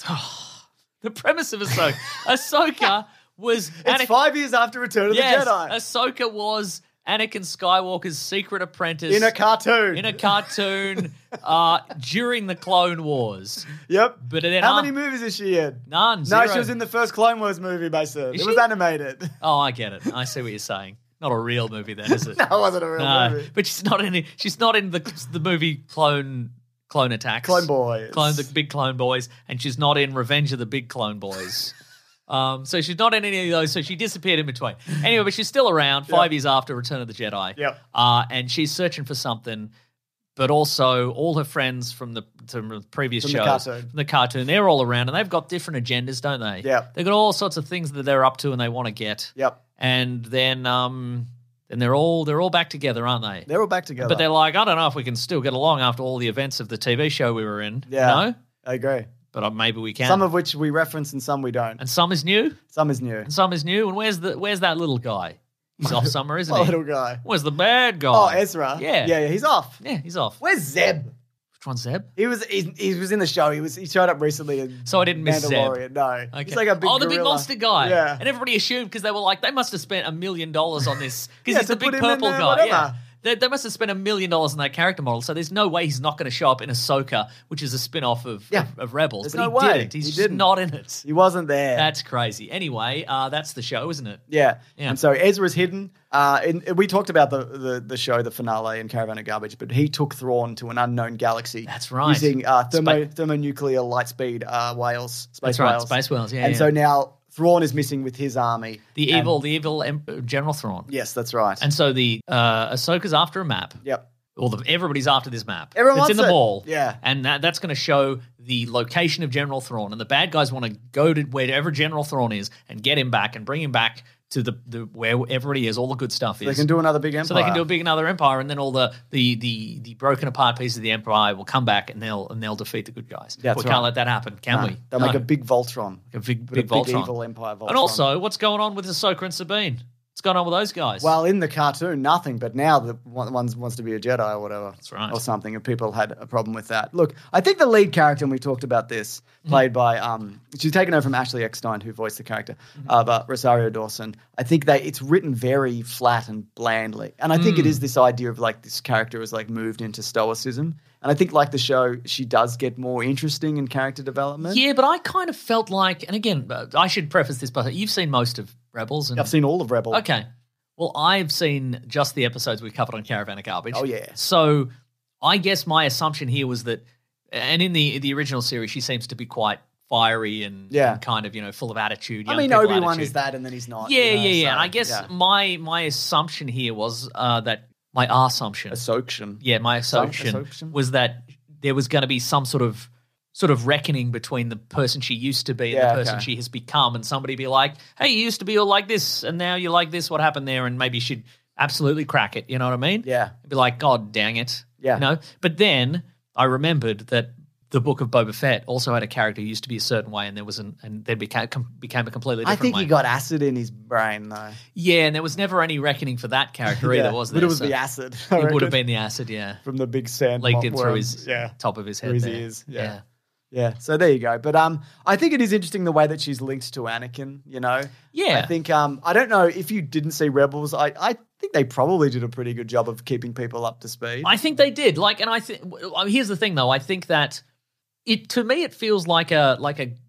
the premise of Ahsoka. Ahsoka was It's Anakin, five years after Return of yes, the Jedi. Ahsoka was Anakin Skywalker's secret apprentice In a cartoon. in a cartoon uh, during the Clone Wars. Yep. But then How af- many movies is she in? None. No, zero. she was in the first Clone Wars movie, Mason. Is It was she? animated. Oh, I get it. I see what you're saying. Not a real movie then, is it? No, it wasn't a real No, movie. but she's not in it. She's not in the the movie Clone Clone Attacks. Clone Boys. Clone the big Clone Boys, and she's not in Revenge of the Big Clone Boys. um, so she's not in any of those. So she disappeared in between. Anyway, but she's still around five Yep. years after Return of the Jedi. Yep. Uh, and she's searching for something. But also, all her friends from the, from the previous From the shows, cartoon. from the cartoon, they're all around, and they've got different agendas, don't they? Yep. They've got all sorts of things that they're up to and they want to get. Yep. And then, um, then they're all they're all back together, aren't they? They're all back together. But they're like, I don't know if we can still get along after all the events of the T V show we were in. Yeah. You know? I agree. But uh, maybe we can. Some of which we reference and some we don't. and some is new, Some is new. and some is new. And where's the where's that little guy? He's off somewhere, isn't My he? little guy. Where's the bad guy? Oh, Ezra. Yeah. Yeah, yeah, he's off. Yeah, he's off. Where's Zeb? Which one's Zeb? He was he, he was in the show. He was he showed up recently in So I didn't miss Zeb. Mandalorian. No. Okay. He's like a big oh, the big gorilla. monster guy. Yeah. And everybody assumed because they were like, they must have spent a million dollars on this because Yeah, he's the to big put him in purple there, guy. whatever. Yeah. They, they must have spent a million dollars on that character model, so there's no way he's not going to show up in Ahsoka, which is a spin-off of, Yeah. of, of Rebels. There's but no he way. didn't. He's He just didn't. not in it. He wasn't there. That's crazy. Anyway, uh, that's the show, isn't it? Yeah. Yeah. And so Ezra's hidden. Uh, and we talked about the, the, the show, the finale in Caravan of Garbage, but he took Thrawn to an unknown galaxy. That's right. Using uh, thermo, Spa- thermonuclear light speed uh, whales, space That's right, whales. space whales, yeah, And yeah. so now Thrawn is missing with his army. The And- evil, the evil em- General Thrawn. Yes, that's right. And so the uh, Ahsoka's after a map. Yep. Or the, everybody's after this map. Everyone it's wants in the it. ball. Yeah. And that, that's going to show the location of General Thrawn. And the bad guys want to go to wherever General Thrawn is and get him back and bring him back to the, the wherever he is, all the good stuff is. They can do another big empire. So they can do a big another empire, and then all the the the, the broken apart pieces of the empire will come back, and they'll and they'll defeat the good guys. That's we right. can't let that happen, can No, we? They'll No. make a big Voltron. a big Put a big Voltron. evil empire Voltron. And also, what's going on with Ahsoka and Sabine? What's going on with those guys? Well, in the cartoon, nothing. But now the one one wants to be a Jedi or whatever. That's right. Or something. And people had a problem with that. Look, I think the lead character, and we talked about this, Mm-hmm. played by, um, she's taken over from Ashley Eckstein, who voiced the character, Mm-hmm. uh, but Rosario Dawson. I think they it's written very flat and blandly. And I Mm. think it is this idea of like this character is like moved into stoicism. And I think like the show, she does get more interesting in character development. yeah, but I kind of felt like, and again, uh, I should preface this by you've seen most of Rebels, and I've seen all of Rebel. okay. Well, I've seen just the episodes we covered on Caravan of Garbage. Oh, yeah. So I guess my assumption here was that, and in the the original series, she seems to be quite fiery and, Yeah. and kind of, you know, full of attitude. I young mean, people Obi-Wan attitude. is that, and then he's not. Yeah, you know, yeah, yeah. so, And I guess yeah. my my assumption here was uh, that my assumption, Assumption. yeah, my assumption assumption? was that there was going to be some sort of sort of reckoning between the person she used to be and Yeah, the person okay. she has become, and somebody be like, "Hey, you used to be all like this, and now you're like this. What happened there?" And maybe she'd absolutely crack it. You know what I mean? Yeah. Be like, "God dang it!" Yeah. You know. But then I remembered that the book of Boba Fett also had a character who used to be a certain way, and there was an and then became com- became a completely I different think way. he got acid in his brain, though. Yeah, and there was never any reckoning for that character either, Yeah, was but there? it was So the acid. I It would reckon, have been the acid, yeah. from the big sand Leaked mo- in through worms. his yeah. top of his head Through his there. ears, yeah. Yeah, so there you go. But um, I think it is interesting the way that she's linked to Anakin, you know? Yeah. I think, um, I don't know if you didn't see Rebels, I, I think they probably did a pretty good job of keeping people up to speed. I think they did. Like, and I think here's the thing, though. I think that it to me it feels like a like a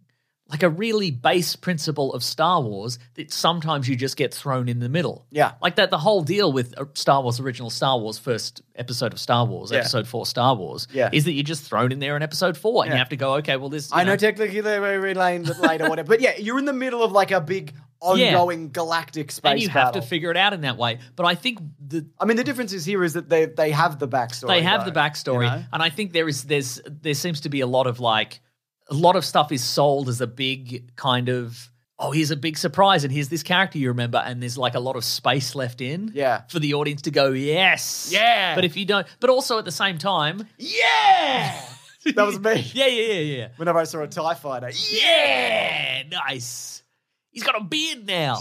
like a really base principle of Star Wars that sometimes you just get thrown in the middle. Yeah. Like that the whole deal with uh, Star Wars, original Star Wars, first episode of Star Wars, Yeah. episode four Star Wars, Yeah. is that you're just thrown in there in episode four and Yeah. you have to go, okay, well this, you I know technically they were relaying it later, whatever. But yeah, you're in the middle of like a big ongoing galactic space and you have battle. to figure it out in that way. But I think the I mean, the difference is here is that they they have the backstory. they have though, the backstory, you know? and I think there is there's there seems to be a lot of like a lot of stuff is sold as a big kind of oh here's a big surprise and here's this character you remember and there's like a lot of space left in Yeah. for the audience to go yes Yeah. but if you don't but also at the same time Yeah! That was me. yeah yeah yeah yeah Whenever I saw a TIE fighter. yeah nice he's got a beard now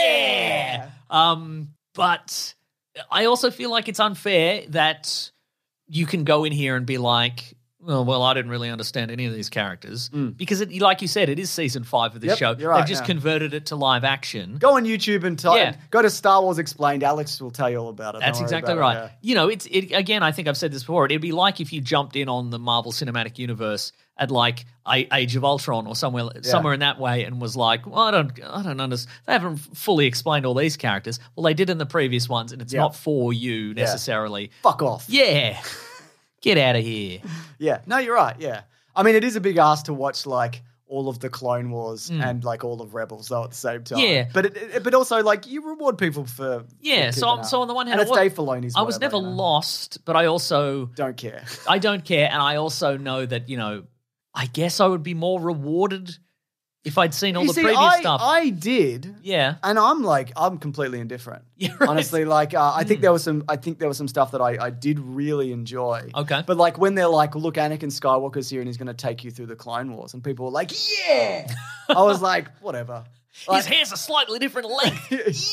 yeah um but I also feel like it's unfair that you can go in here and be like, oh, well, I didn't really understand any of these characters because, it, like you said, it is season five of this Yep, show. you're right, They've just yeah. converted it to live action. Go on YouTube and type. Yeah. Go to Star Wars Explained. Alex will tell you all about it. That's Don't worry exactly about right. it, yeah. You know, it's it again. I think I've said this before. It'd be like if you jumped in on the Marvel Cinematic Universe at like A- Age of Ultron or somewhere somewhere in that way, and was like, well, I don't, I don't understand. They haven't fully explained all these characters. Well, they did in the previous ones, and it's Yeah. not for you necessarily. Fuck off. Yeah, get out of here. Yeah. No, you're right. Yeah. I mean, it is a big ask to watch like all of the Clone Wars and like all of Rebels though at the same time. Mm. Yeah. But it, it- but also like you reward people for Yeah, for so keeping on, up. so on the one hand, and it's I wa- Dave Filoni's. I was whatever, never you know? lost, but I also Don't care. I don't care, and I also know that you know, I guess I would be more rewarded if I'd seen all You the see, previous I, stuff. I did. yeah, And I'm like, I'm completely indifferent. Yeah, right. Honestly, like, uh, I think there was some, I think there was some stuff that I, I did really enjoy. Okay. But like when they're like, look, Anakin Skywalker's here and he's going to take you through the Clone Wars, and people were like, yeah. I was like, whatever. his Like, hair's a slightly different length.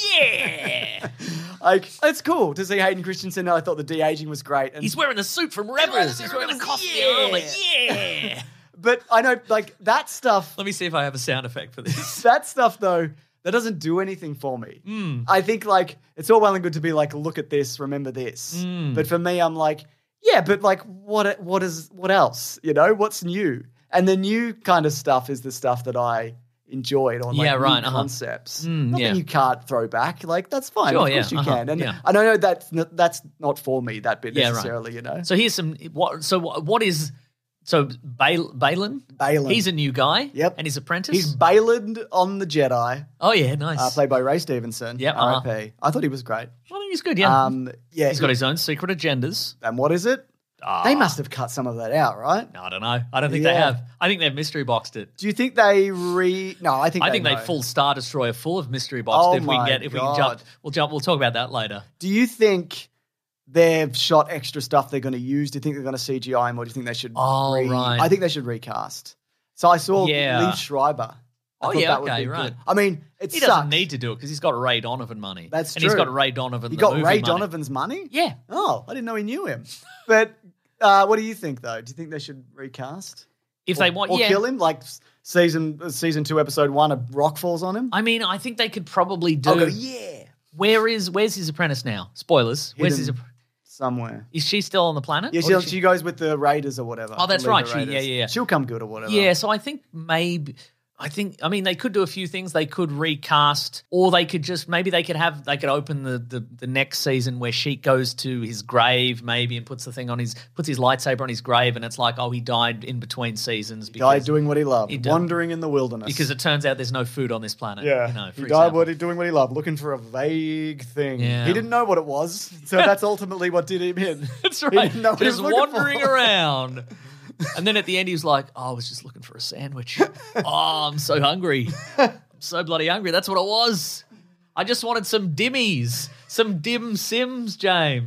yeah, like, it's cool to see Hayden Christensen. I thought the de aging was great. And he's wearing the suit from Rebels. He's wearing the costume Yeah. armor. Yeah. but I know, like that stuff. Let me see if I have a sound effect for this. That stuff though, that doesn't do anything for me. Hmm. I think like it's all well and good to be like, look at this, remember this. Hmm. But for me, I'm like, yeah, but like what what is what else? You know, what's new? And the new kind of stuff is the stuff that I enjoyed on like Yeah, new right, uh-huh. concepts. Mm, Nothing yeah. you can't throw back. Like that's fine. Sure, of course yeah, you uh-huh, can. And yeah. I don't know that's not, that's not for me that bit Yeah, right. necessarily. You know, So here's some. What? So what, what is? So Bal- Balin? Balin. He's a new guy. Yep. And his apprentice. he's Balin on the Jedi, oh yeah, nice. uh, played by Ray Stevenson. Yep, R I uh-huh. P. I thought he was great. I think he's good. Yeah. Um, yeah, he's got his own secret agendas. And what is it? Ah. They must have cut some of that out, right? No, I don't know. I don't think they Yeah. have. I think they've mystery boxed it. Do you think they re? No, I think I they think they know. full Star Destroyer full of mystery boxed. Oh if we my can get, if we God. can jump, we'll jump. We'll talk about that later. Do you think they've shot extra stuff they're going to use? Do you think they're going to C G I him, or do you think they should? Oh, re- right. I think they should recast. So I saw Yeah. Lee Schreiber. I Oh, thought yeah, that would okay, be right. good. I mean, it He sucks. doesn't need to do it because he's got Ray Donovan money. That's and he's true. got Ray Donovan. You the got movie Ray money. Donovan's money? Yeah. Oh, I didn't know he knew him. But uh, what do you think, though? Do you think they should recast? If or, they want, or yeah. kill him, like s- season uh, season two, episode one, a rock falls on him. I mean, I think they could probably do. I'll go, yeah, Where is Where's his apprentice now? Spoilers. Where's his? Hidden app- somewhere. Is she still on the planet? Yeah, Or she, did she goes with the Raiders or whatever. Oh, that's to lead right. the She- yeah, Raiders. yeah, yeah. She'll come good or whatever. Yeah, so I think maybe I think I mean they could do a few things. They could recast, or they could just maybe they could have they could open the the, the next season where Sheik goes to his grave maybe and puts the thing on his puts his lightsaber on his grave, and it's like, oh, he died in between seasons Guy because doing what he loved, He did- wandering in the wilderness. because it turns out there's no food on this planet. yeah, you know, for he died example. what he, doing what he loved, looking for a vague thing. Yeah. He didn't know what it was, so that's ultimately what did him in. That's He right. didn't know what he Just was looking wandering for. around. And then at the end, he was like, oh, I was just looking for a sandwich. Oh, I'm so hungry. I'm so bloody hungry. That's what it was. I just wanted some dimmies, some dim sims, James.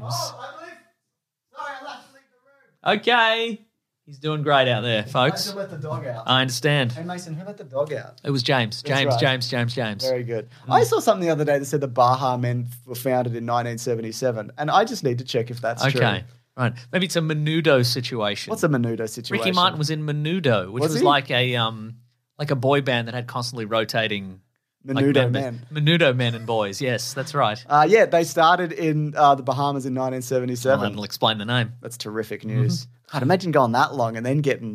Okay. He's doing great out there, folks. let the dog out. I understand. Hey Mason, who let the dog out? It was James. James, right. James, James, James. Very good. I saw something the other day that said the Baja Men were founded in nineteen seventy-seven, and I just need to check if that's true. Okay. Right. Maybe it's a Menudo situation. What's a Menudo situation? Ricky Martin was in Menudo, which Was was, he? like a um like a boy band that had constantly rotating like Menudo members. Men. Menudo men and boys. Yes, that's right. Uh, yeah, they started in uh, the Bahamas in nineteen Well, seventy-seven. that'll explain the name. That's terrific news. God, imagine going that long and then getting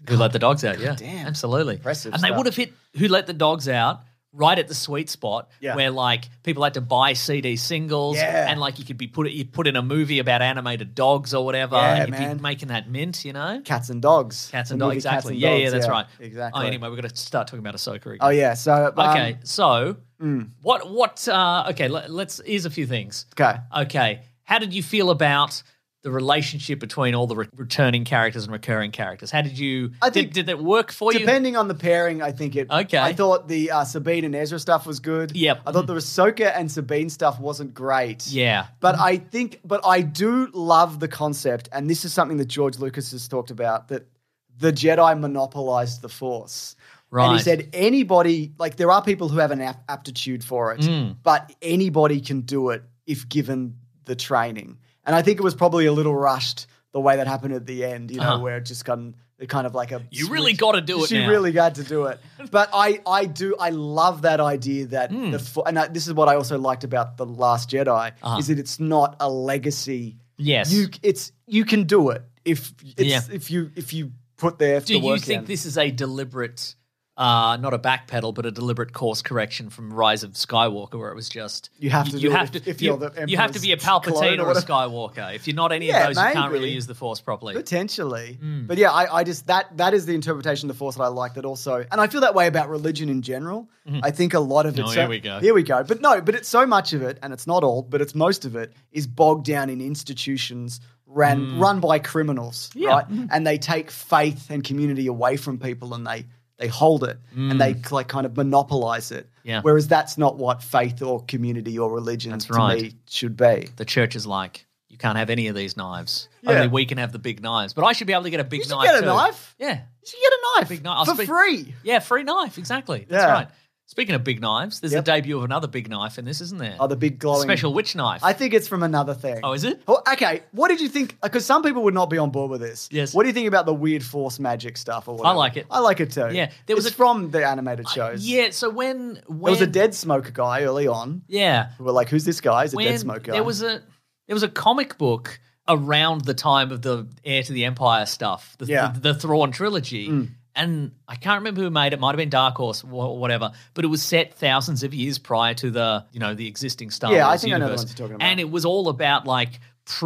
Who Let the Dogs Out, yeah. damn. Absolutely. Impressive And they stuff. would have hit Who Let the Dogs Out right at the sweet spot Yeah. where like people had to buy C D singles Yeah. and like you could be put you put in a movie about animated dogs or whatever Yeah, and you'd man. be making that mint, you know? Cats and Dogs. Cats The and dogs, movie Cats exactly. and yeah, Dogs, yeah, that's right. Exactly. Oh, anyway, we're going to start talking about Ahsoka again. Oh, yeah. So, um, Okay, so what, what, uh, okay, let, let's, here's a few things. Okay. Okay, how did you feel about the relationship between all the re- returning characters and recurring characters? How did you, I did, think did that work for you? Depending on the pairing, I think it. Okay. I thought the uh, Sabine and Ezra stuff was good. Yep. I thought the Ahsoka and Sabine stuff wasn't great. Yeah. But I think, but I do love the concept, and this is something that George Lucas has talked about, that the Jedi monopolized the Force. And Right. he said anybody, like there are people who have an ap- aptitude for it, Mm. but anybody can do it if given the training. And I think it was probably a little rushed the way that happened at the end, you know, Uh-huh. where it just kind of, kind of like a You really switch. gotta do it She now. really got to do it. But I, I do, I love that idea that Hmm. the, fo- and I, this is what I also liked about The Last Jedi, Uh-huh. is that it's not a legacy. Yes. You, it's, you can do it if, it's, Yeah. if you, if you put there Do the you work think in. this is a deliberate, uh, not a backpedal, but a deliberate course correction from Rise of Skywalker, where it was just You have to you do it have if- to if you, you're the you have to be a Emperor's clone Palpatine or or a whatever. Skywalker. If you're not any Yeah, of those, you can't really maybe. use the Force properly. Potentially. Hmm. But yeah, I, I just, that that is the interpretation of the Force that I like that also, and I feel that way about religion in general. I think a lot of it. Oh, so- here we go. Here we go. But no, but it's so much of it, and it's not all, but it's most of it, is bogged down in institutions ran run by criminals, Hmm. Yeah. right? And they take faith and community away from people and they they hold it and they like kind of monopolize it. Hmm. Yeah. Whereas that's not what faith or community or religion That's to right. me should be. The church is like, you can't have any of these knives. Yeah. Only we can have the big knives. But I should be able to get a big You should knife get a too. knife. Yeah. You should get a knife Big knife. I'll for speak- free. Yeah, free knife. Exactly. That's Yeah. right. Speaking of big knives, there's Yep. the debut of another big knife in this, isn't there? Oh, the big glowing Special witch knife. I think it's from another thing. Oh, is it? Well, okay, what did you think? Because some people would not be on board with this. Yes. What do you think about the weird Force magic stuff? Or whatever? like it. I like it too. Yeah, there was it's a- from the animated shows. Yeah, so when, when There was a Dead Smoke guy early on Yeah. who were like, "Who's this guy?" He's a when Dead Smoke guy. there was a there was a comic book around the time of the Heir to the Empire stuff, the, Yeah. the, the Thrawn trilogy. Mm. And I can't remember who made it. Might have been Dark Horse or whatever. But it was set thousands of years prior to the, you know, the existing Star Yeah, I Wars think I know the universe. ones you're talking about. And it was all about like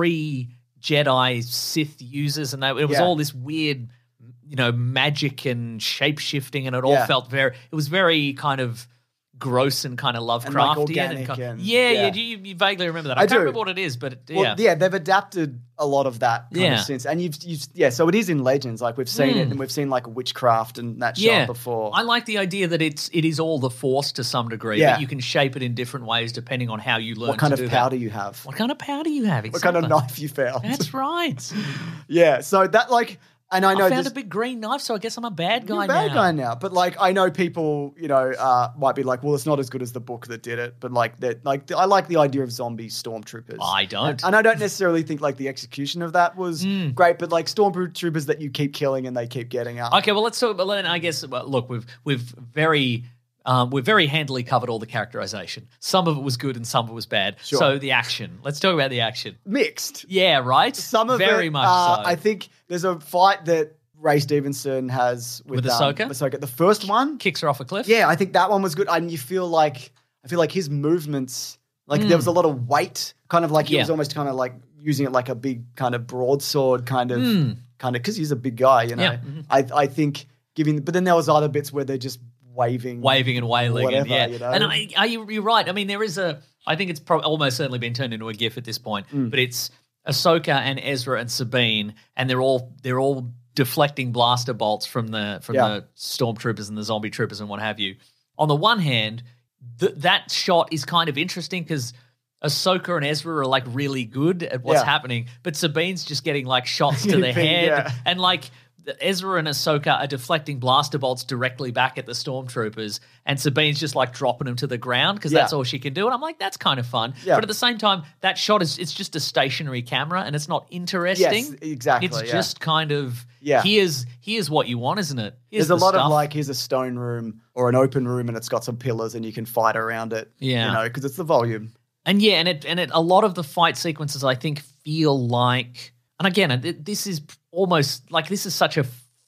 pre-Jedi Sith users, and they, it was Yeah. all this weird, you know, magic and shape shifting, and it all Yeah. felt very. It was very kind of gross and kind of Lovecraftian. And, like, and organic kind- and- yeah, yeah, yeah. you, you vaguely remember that. I, I can't do. remember what it is, but it, Well, yeah. yeah, they've adapted a lot of that kind Yeah. of since, and you've, you've, yeah. So it is in Legends, like we've seen it, and we've seen like witchcraft and that Yeah, shot before. I like the idea that it's it is all the Force to some degree, Yeah. but you can shape it in different ways depending on how you learn. What kind to of do power that. do you have? What kind of power do you have? What kind of Exactly. knife you found? That's right. Yeah, so that like, and I know I found this, a big green knife, so I guess I'm a bad you're guy a bad now. guy now, but like I know people, you know, uh, might be like, well, it's not as good as the book that did it, but like that, like I like the idea of zombie stormtroopers. I don't. and I don't necessarily think like the execution of that was Hmm. great, but like stormtroopers that you keep killing and they keep getting up. Okay, well, let's talk. Well, then I guess well, look, we've we've very. Um, we've very handily covered all the characterization. Some of it was good and some of it was bad. Sure. So the action. Let's talk about the action. Mixed. Yeah, right? Some of very it, much uh, so. I think there's a fight that Ray Stevenson has with, With um, Ahsoka? Ahsoka. The first one, Kicks her off a cliff. yeah, I think that one was good, and you feel like I feel like his movements, like there was a lot of weight, kind of like he Hmm. Yeah. was almost kind of like using it like a big kind of broadsword, kind of, Hmm. kind of because he's a big guy, you know. Yeah. Mhm. I I think giving, but then there was other bits where they're just waving, Waving and wailing, whatever, and yeah, you know? and I, are you, you're right. I mean, there is a. I think it's pro- almost certainly been turned into a GIF at this point, Mm. but it's Ahsoka and Ezra and Sabine, and they're all they're all deflecting blaster bolts from the from Yeah. the stormtroopers and the zombie troopers and what have you. On the one hand, th- that shot is kind of interesting because Ahsoka and Ezra are like really good at what's Yeah. happening, but Sabine's just getting like shots to Getting the pinged, head, yeah. and like Ezra and Ahsoka are deflecting blaster bolts directly back at the stormtroopers, and Sabine's just like dropping them to the ground because Yeah. that's all she can do. And I'm like, that's kind of fun. Yeah. But at the same time, that shot is it's just a stationary camera and it's not interesting. Yes, exactly, It's yeah. just kind of Yeah. Here's here's what you want, isn't it? Here's There's a the lot stuff. of like, here's a stone room or an open room, and it's got some pillars, and you can fight around it. Yeah. you know, because it's the volume. And yeah, and it and it a lot of the fight sequences I think feel like, and again, it, this is almost like this is such a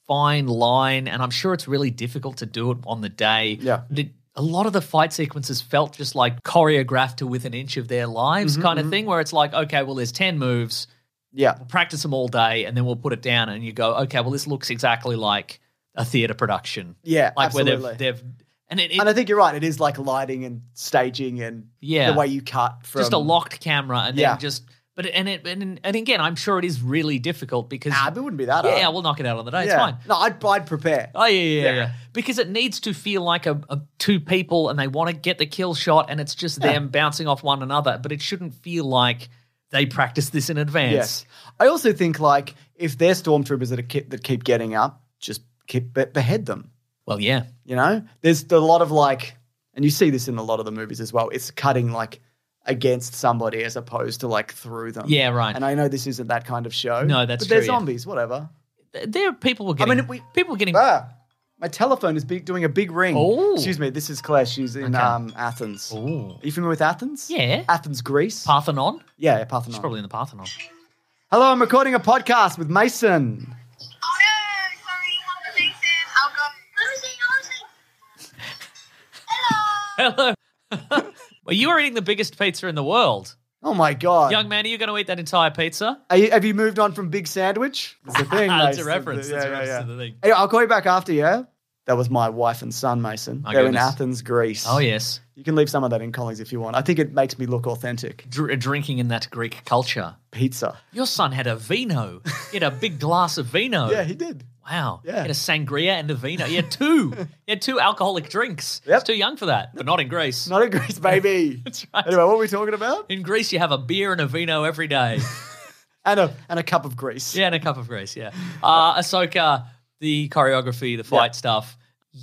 fine line, and I'm sure it's really difficult to do it on the day. Yeah. It, a lot of the fight sequences felt just like choreographed to within an inch of their lives Mm-hmm, kind of thing, where it's like, okay, well, there's ten moves. Yeah. We'll practice them all day, and then we'll put it down, and you go, okay, well, this looks exactly like a theatre production. Yeah, like absolutely. where they've, they've and it, it And I think you're right. It is like lighting and staging and Yeah. the way you cut from just a locked camera, and Yeah. then just. But and it and, and again, I'm sure it is really difficult because Nah, it wouldn't be that yeah, hard. we'll knock it out on the day. yeah. It's fine. No, I'd, I'd prepare. Oh yeah, yeah, yeah, Yeah. yeah. Because it needs to feel like a, a two people, and they want to get the kill shot, and it's just them bouncing off one another. But it shouldn't feel like they practice this in advance. Yes. I also think like if they're stormtroopers that, are keep, that keep getting up, just keep be- behead them. Well, yeah. You know, there's a lot of like, and you see this in a lot of the movies as well. It's cutting like against somebody as opposed to like through them. Yeah, right. And I know this isn't that kind of show. No, that's but they're true, yeah. zombies, whatever. There, people were getting. mean, we- people were getting. Ah, my telephone is big, doing a big ring. Oh. Excuse me, this is Claire. She's in Okay. um, Athens. Ooh. Are you familiar with Athens? Yeah. Athens, Greece. Parthenon. yeah, yeah, Parthenon. She's probably in the Parthenon. Hello, I'm recording a podcast with Mason. Oh no, sorry, conversation. I'll go. Let me see, Hello. Hello. Well, you are eating the biggest pizza in the world, Oh my god. young man. Are you going to eat that entire pizza? Are you, have you moved on from Big Sandwich? It's a thing, It's a Mason. reference. Yeah, It's a yeah, reference yeah. to the thing. Hey, I'll call you back after, yeah? That was my wife and son, Mason. My They're goodness. in Athens, Greece. Oh yes, You can leave some of that in, Collings, if you want. I think it makes me look authentic. Dr- drinking in that Greek culture. Pizza. Your son had a vino. He had a big glass of vino. Yeah, he did. Wow. Yeah. He had a sangria and a vino. He had two. He had two alcoholic drinks. Yep. He's too young for that, but not in Greece. Not in Greece, baby. That's right. Anyway, what were we talking about? In Greece, you have a beer and a vino every day. And a and a cup of grease. Yeah, and a cup of grease, yeah. Uh, Ahsoka, the choreography, the fight Yeah. stuff.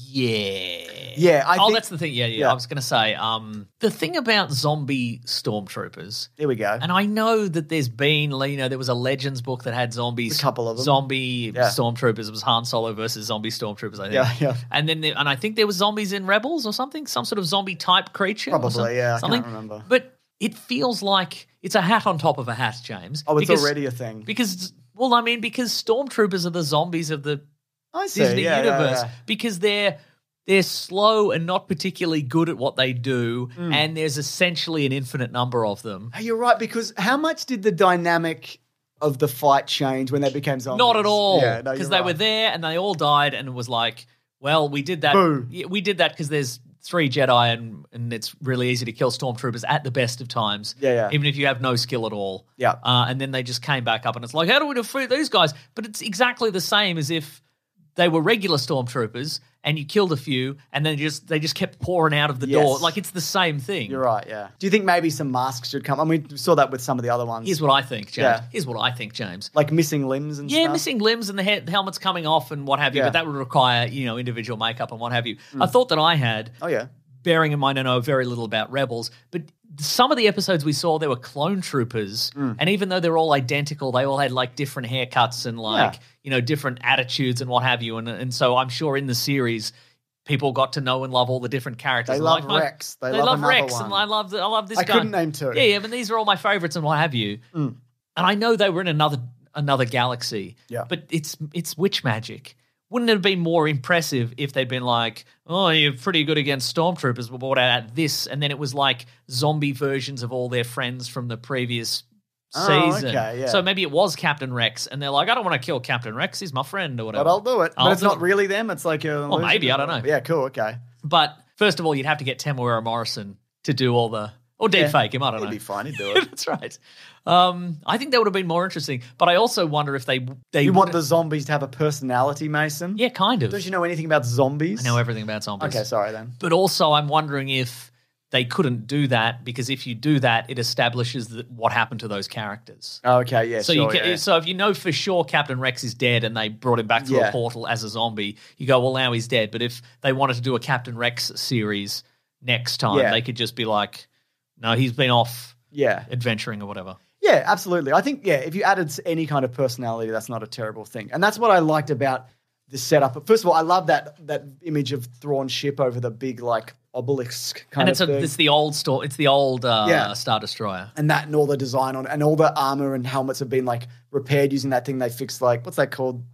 Yeah. Yeah, I oh, think- that's the thing. Yeah, yeah. Yeah. I was going to say, um, the thing about zombie stormtroopers, There we go. and I know that there's been, you know, there was a Legends book that had zombies. A couple of them. Zombie Yeah. stormtroopers. It was Han Solo versus zombie stormtroopers, I think. Yeah, yeah. And then, there, and I think there was zombies in Rebels or something, some sort of zombie type creature. or Probably, some- yeah, I can't something. remember. But it feels like it's a hat on top of a hat, James. Oh, it's because- already a thing. Because, well, I mean, because stormtroopers are the zombies of the I see. Disney yeah, yeah, universe yeah. because they're they're slow and not particularly good at what they do, Mm. and there's essentially an infinite number of them. Hey, you're right, because how much did the dynamic of the fight change when they became zombies? Not at all, Yeah, no, because you're they right. were there and they all died, and it was like, well, we did that. Boo. Yeah, we did that because there's three Jedi, and and it's really easy to kill stormtroopers at the best of times. Yeah, yeah. Even if you have no skill at all. Yeah. Uh, and then they just came back up, and it's like, how do we defeat these guys? But it's exactly the same as if they were regular stormtroopers and you killed a few, and then just they just kept pouring out of the Yes. door. Like, it's the same thing. You're right, yeah. Do you think maybe some masks should come? I mean, we saw that with some of the other ones. Here's what I think, James. Yeah. Here's what I think, James. Like missing limbs and Yeah, stuff? missing limbs and the, he- the helmets coming off and what have you, Yeah. but that would require, you know, individual makeup and what have you. A thought that I had, Oh, yeah. bearing in mind I know very little about Rebels, but some of the episodes we saw, there were clone troopers, Mm. and even though they're all identical, they all had like different haircuts and like, Yeah. you know, different attitudes and what have you. And and so I'm sure in the series, people got to know and love all the different characters. They And love like, my- Rex. They They, love love, another Rex, one. and I love the, I love this I guy. couldn't name two. Yeah, yeah, but these are all my favorites and what have you. Mm. And I know they were in another another galaxy. Yeah. But it's it's witch magic. Wouldn't it have been more impressive if they'd been like, oh, you're pretty good against stormtroopers, but what about this? And then it was like zombie versions of all their friends from the previous Oh, season. okay, yeah. So maybe it was Captain Rex, and they're like, I don't want to kill Captain Rex. He's my friend or whatever. But I'll do it. I'll but it's do not it. really them. It's like a. Well, maybe, I don't know. Yeah, cool. Okay. But first of all, you'd have to get Temuera Morrison to do all the, or deep Yeah. fake him. I don't He'd know. be fine. He'd do it. That's right. Um, I think that would have been more interesting. But I also wonder if they they You want would- the zombies to have a personality, Mason? yeah, kind of. Don't you know anything about zombies? I know everything about zombies. Okay, sorry then. But also, I'm wondering if they couldn't do that because if you do that, it establishes that what happened to those characters. Oh, okay, yeah, So sure, you can, yeah. so if you know for sure Captain Rex is dead and they brought him back through Yeah. a portal as a zombie, you go, well, now he's dead. But if they wanted to do a Captain Rex series next time, Yeah. they could just be like, no, he's been off Yeah. adventuring or whatever. Yeah, absolutely. I think, yeah, if you added any kind of personality, that's not a terrible thing. And that's what I liked about the setup. First of all, I love that that image of Thrawn's ship over the big, like, obelisk kind And of it's a, thing. it's the old store. It's the old uh, Yeah. Star Destroyer. and that and all the design on and all the armor and helmets have been, like, repaired using that thing they fixed, like, what's that called?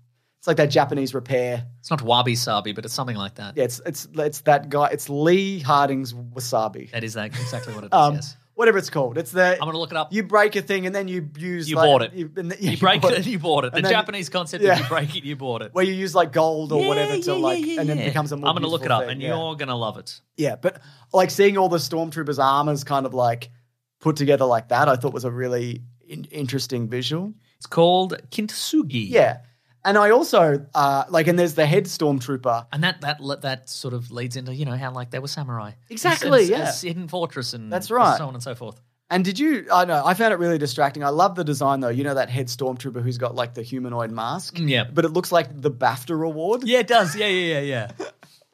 It's like that Japanese repair. It's not wabi sabi, but it's something like that. Yeah, it's it's it's that guy. It's Lee Harding's wasabi. That is that exactly what it is. Um, yes. Whatever it's called. It's the. I'm going to look it up. You break a thing and then you use. You like, bought it. You, and then- yeah, You break bought it and you bought it. The And then- Japanese concept yeah. is you break it, you bought it. Where you use like gold or Yeah, whatever to yeah, like, yeah, and then yeah. it becomes a more. I'm going to look it beautiful up, thing, and yeah. you're going to love it. Yeah, but like seeing all the stormtroopers' armors kind of like put together like that, I thought was a really in- interesting visual. It's called Kintsugi. Yeah, and I also uh, like, and there's the head stormtrooper. And that that that sort of leads into, you know, how like they were samurai. Exactly, It's, yeah. it's Hidden Fortress and That's right. so on and so forth. And did you? I know I found it really distracting. I love the design though. You know that head stormtrooper who's got like the humanoid mask. Yeah. but it looks like the BAFTA award. Yeah, it does. Yeah, yeah, yeah, yeah.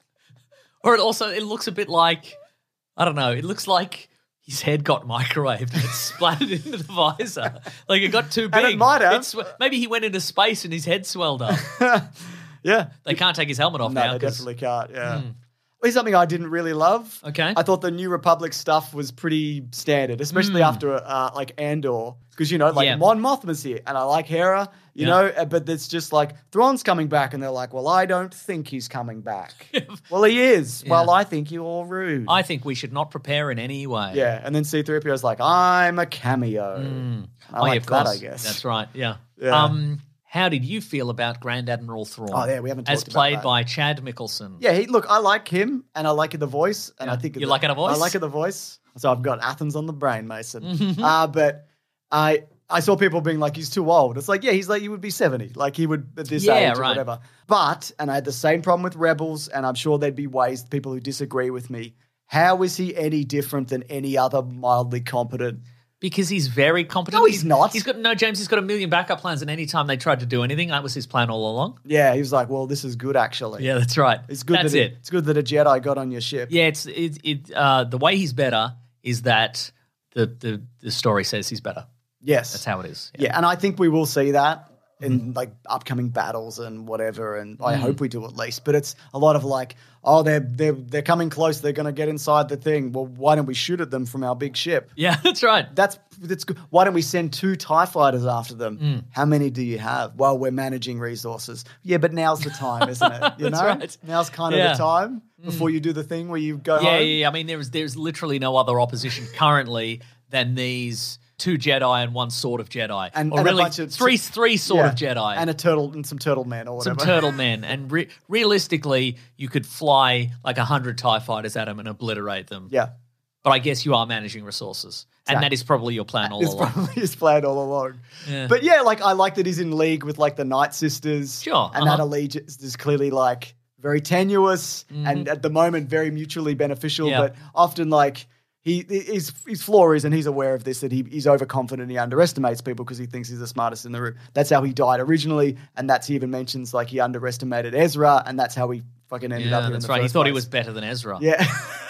Or it also, it looks a bit like, I don't know, it looks like his head got microwaved and it splattered into the visor. Like it got too big. And it might have. It's, maybe he went into space and his head swelled up. yeah. They can't take his helmet off No, now. they 'cause- definitely can't. Yeah. Here's something I didn't really love. Okay. I thought the New Republic stuff was pretty standard, especially after uh, like Andor, because you know, like Yeah. Mon Mothma's here, and I like Hera, you Yeah. know, uh, but it's just like Thrawn's coming back, and they're like, "Well, I don't think he's coming back." Well, he is. Yeah. Well, I think you're rude. I think we should not prepare in any way. yeah, and then C three P O's like, "I'm a cameo." And I Oh, yeah, like of that, course. I guess. That's right. Yeah. Yeah. Um, how did you feel about Grand Admiral Thrawn? Oh, yeah, we haven't As talked about played that. by Chad Mickelson. Yeah, he, look, I like him, and I like the voice, and Yeah. I think You the- like it, a voice? I like it, the voice. So I've got Athens on the brain, Mason. uh, but I I saw people being like, he's too old. It's like, yeah, he's like, he would be seventy, like he would at this Yeah, age or right. whatever. But, and I had the same problem with Rebels, and I'm sure there'd be ways people who disagree with me. How is he any different than any other mildly competent? Because he's very competent. No, he's not. He's got no, James. He's got a million backup plans, and any time they tried to do anything, that was his plan all along. Yeah, he was like, well, this is good actually. Yeah, that's right. It's good That's that it. It's good that a Jedi got on your ship. Yeah, it's it. it uh, the way he's better is that the the the story says he's better. Yes. That's how it is. Yeah, and I think we will see that in like upcoming battles and whatever, and I hope we do at least. But it's a lot of like, oh, they're they're they're coming close. They're going to get inside the thing. Well, why don't we shoot at them from our big ship? Yeah, that's right. That's that's good. Why don't we send two TIE fighters after them? Mm. How many do you have? Well, we're managing resources. Yeah, but now's the time, isn't it? You That's know, right. now's kind of Yeah. the time before you do the thing where you go Yeah, home. yeah, yeah. I mean, there's there's literally no other opposition currently than these two Jedi and one sort of Jedi, And- or and a really bunch of- three three sort Yeah. of Jedi, and a turtle and some turtle men or some whatever. turtle men. And re- realistically, you could fly like a hundred Tie fighters at them and obliterate them. Yeah. But I guess you are managing resources, and Exactly. that is probably your plan all It's along. probably his plan all along. Yeah. But yeah, like I like that he's in league with like the Night Sisters. Sure, And that uh-huh. allegiance is clearly like very tenuous and at the moment very mutually beneficial. Mm-hmm. Yeah. But often like he his his flaw is, and he's aware of this, that he, he's overconfident. He underestimates people because he thinks he's the smartest in the room. That's how he died originally, and that's he even mentions like he underestimated Ezra, and that's how he fucking ended up Yeah, here that's in the right. He first thought he place. was better than Ezra. Yeah.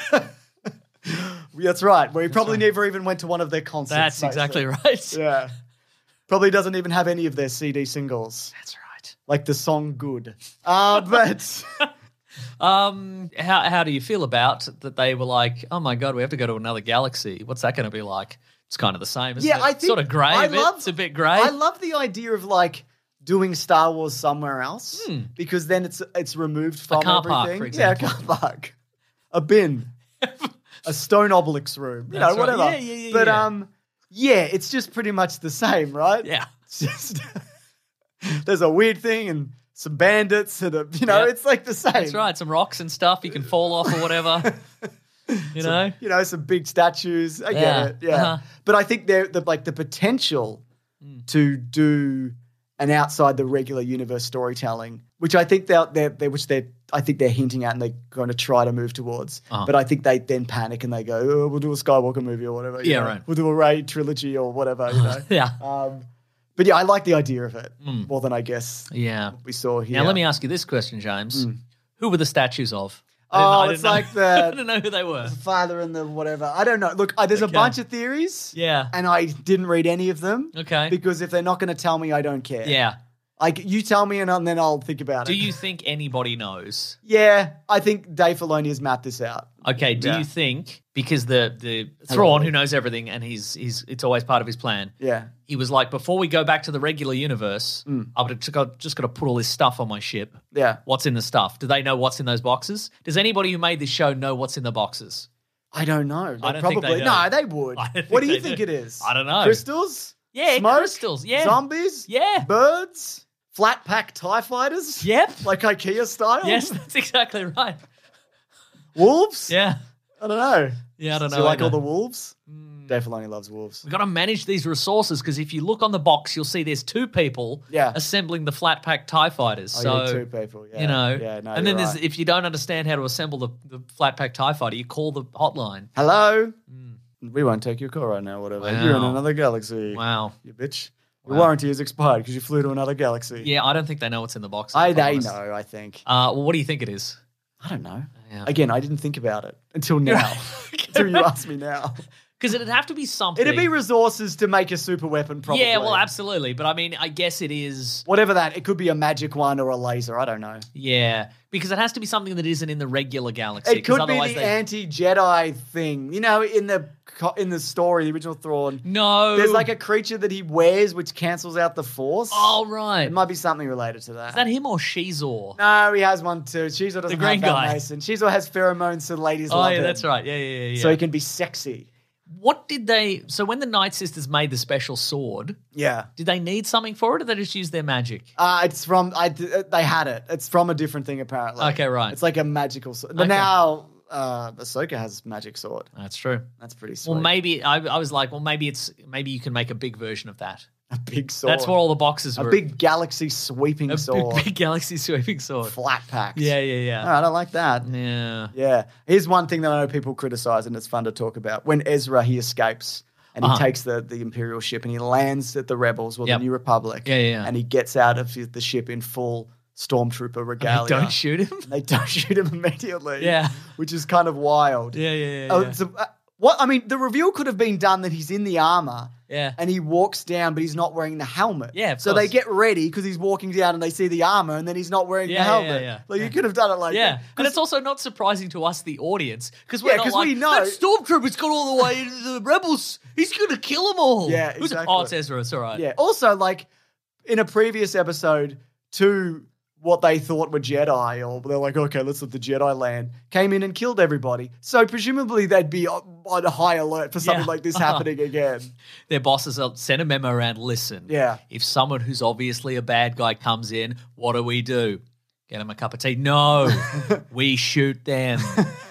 That's right. Where he probably never even went to one of their concerts. That's mostly. exactly right. Yeah. Probably doesn't even have any of their C D singles. That's right. Like the song Good. Uh, but Um, how how do you feel about that? They were like, oh my god, we have to go to another galaxy. What's that going to be like? It's kind of the same, isn't yeah, it? I think sort of grey. I a bit. love, It's a bit grey. I love the idea of like doing Star Wars somewhere else because then it's it's removed from car everything. park, for Yeah, a example. car park. A bin. A stone obelix room. You That's know, right. whatever. Yeah, yeah, yeah, but yeah. um yeah, it's just pretty much the same, right? Yeah. It's just there's a weird thing and some bandits and a, you know, Yep. it's like the same. That's right. Some rocks and stuff you can fall off or whatever. You know? You know, some big statues. I Yeah. get it. Yeah. Uh-huh. But I think they're the, like the potential Mm. to do an outside the regular universe storytelling, which I think they're, they're, they're which they're I think they're hinting at and they're going to try to move towards. Uh-huh. But I think they then panic and they go, oh, we'll do a Skywalker movie or whatever. you Yeah, know? right. We'll do a Rey trilogy or whatever, you know. Yeah. Um, but yeah, I like the idea of it more than I guess Yeah. we saw here. Now, let me ask you this question, James. Who were the statues of? I Hmm. Oh, didn't- I it's didn't know- like the- I didn't know who they were. Father and the whatever. I don't know. Look, I, there's a Okay. bunch of theories. Yeah. And I didn't read any of them. Okay. Because if they're not going to tell me, I don't care. Yeah. Like, you tell me and then I'll think about Do it. you think anybody knows? Yeah, I think Dave Filoni has mapped this out. Okay, do Yeah. you think because the the Hello. Thrawn who knows everything and he's he's it's always part of his plan. Yeah. He was like, before we go back to the regular universe, Mm. I've just got, just got to put all this stuff on my ship. Yeah. What's in the stuff? Do they know what's in those boxes? Does anybody who made this show know what's in the boxes? I don't know. They I don't probably think they do. No, they would. I don't What do think you they think do. it is? I don't know. Crystals? Yeah, Smoke? crystals. Yeah. Zombies? Yeah. Birds? Flat pack TIE fighters? Yep. Like IKEA style? Yes, that's exactly right. Wolves? Yeah. I don't know. Yeah, I don't Do know. you like all either. the wolves? Dave Filoni loves wolves. We've got to manage these resources because if you look on the box, you'll see there's two people Yeah. assembling the flat pack TIE fighters. Oh, so, yeah, two people. Yeah. you know, Yeah, no, and then you're there's right. if you don't understand how to assemble the, the flat pack TIE fighter, you call the hotline. Hello? We won't take your call right now, whatever. You're in Wow. another galaxy. Wow. You bitch. Your Wow. warranty is expired because you flew to another galaxy. Yeah, I don't think they know what's in the box. I, if I'm they honest. know, I think. Uh, well, what do you think it is? I don't know. Yeah. Again, I didn't think about it until now. until you asked me now. Because it'd have to be something. It'd be resources to make a super weapon, probably. Yeah, well, absolutely. But I mean, I guess it is. Whatever that, it could be a magic one or a laser. I don't know. Yeah, because it has to be something that isn't in the regular galaxy. It could 'cause be otherwise the they... anti-Jedi thing. You know, in the co- in the story, the original Thrawn. No. There's like a creature that he wears which cancels out the Force. Oh, right. It might be something related to that. Is that him or Shizor? No, he has one too. Shizor doesn't green have Val guy. Mason. Shizor has pheromones so ladies Oh, love yeah, him. that's right. Yeah, yeah, yeah. yeah. So he can be sexy. What did they? So when the Night Sisters made the special sword, Yeah. did they need something for it, or did they just use their magic? Uh, it's from, I, they had it. It's from a different thing, apparently. Okay, right. It's like a magical sword. But Okay. now uh, Ahsoka has magic sword. That's true. That's pretty sweet. Well, maybe I, I was like, well, maybe it's maybe you can make a big version of that. A big sword. That's what all the boxes A were. big galaxy sweeping a sword. big, big galaxy sweeping sword. Flat packs. Yeah, yeah, yeah. All right, I like that. Yeah. Yeah. Here's one thing that I know people criticize, and it's fun to talk about. When Ezra, he escapes and he Uh-huh. takes the, the Imperial ship and he lands at the Rebels, or Yep. the New Republic. Yeah, yeah, yeah. And he gets out of the the ship in full Stormtrooper regalia. They don't shoot him. They don't shoot him immediately. Yeah. Which is kind of wild. Yeah, yeah, yeah. Oh, yeah. so, uh, what I mean, the reveal could have been done that he's in the armor. Yeah. And he walks down, but he's not wearing the helmet. Yeah, of So they course. get ready because he's walking down and they see the armor and then he's not wearing Yeah, the yeah, helmet. yeah. Like, you could have done it like Yeah, that. and it's also not surprising to us, the audience, because we're Yeah, not 'cause like, we know- that Stormtrooper's got all the way into the rebels. He's going to kill them all. Yeah, Who's- exactly. Oh, it's Ezra. It's all right. Yeah. Also, like, in a previous episode, two what they thought were Jedi, or they're like, okay, let's let the Jedi land, came in and killed everybody. So presumably they'd be on on high alert for something Yeah. like this happening again. Their bosses will send a memo around. Listen, Yeah. if someone who's obviously a bad guy comes in, what do we do? Get him a cup of tea? No, we shoot them.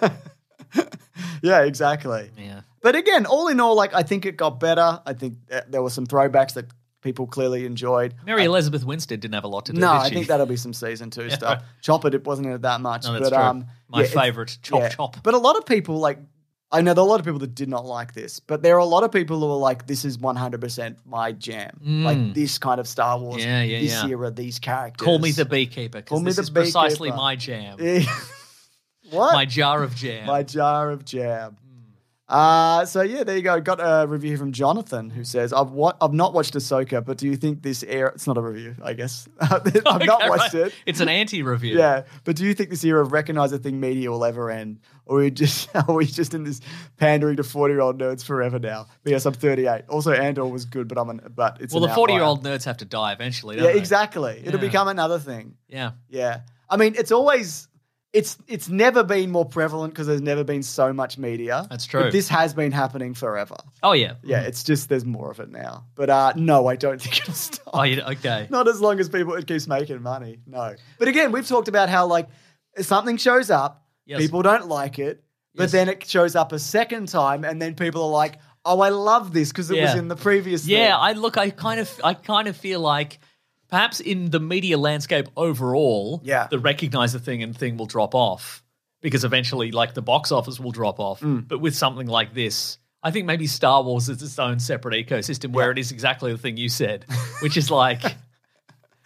Yeah, exactly. Yeah. But again, all in all, like, I think it got better. I think uh, there were some throwbacks that people clearly enjoyed. Mary Elizabeth Winstead didn't have a lot to do. No, did I she? think that'll be some season two Yeah. stuff. Chopper, it wasn't in it that much. No, that's but, true. Um, My yeah, it's- favourite, Chop Chop. But a lot of people, like, I know there are a lot of people that did not like this, but there are a lot of people who are like, this is one hundred percent my jam. Mm. Like, this kind of Star Wars, Yeah, yeah, this yeah. era, these characters. Call me the beekeeper, Call because me this the is precisely beekeeper. my jam. What? My jar of jam. My jar of jam. Uh, so yeah, there you go. Got a review from Jonathan who says, I've wa- I've not watched Ahsoka, but do you think this era, it's not a review, I guess. I've not Okay, watched right. it. It's an anti-review. Yeah, but do you think this era of recognize a thing media will ever end? Or are we just, are we just in this pandering to forty-year-old nerds forever now? But yes, I'm thirty-eight. Also, Andor was good, but I'm an, but it's Well, an the outlier. forty-year-old nerds have to die eventually, don't Yeah, they? exactly. It'll Yeah. become another thing. Yeah. Yeah. I mean, it's always, it's it's never been more prevalent because there's never been so much media. That's true. But this has been happening forever. Oh, yeah. Yeah, it's just there's more of it now. But uh, no, I don't think it'll stop. Oh, yeah, okay. Not as long as people it keeps making money. No. But again, we've talked about how, like, if something shows up, Yes. people don't like it, but Yes. then it shows up a second time, and then people are like, "Oh, I love this because it was Yeah. in the previous." Yeah, thing. I look. I kind of, I kind of feel like perhaps in the media landscape overall, Yeah. the recognize the thing and thing will drop off because eventually, like the box office will drop off. Mm. But with something like this, I think maybe Star Wars is its own separate ecosystem where it is exactly the thing you said, which is like,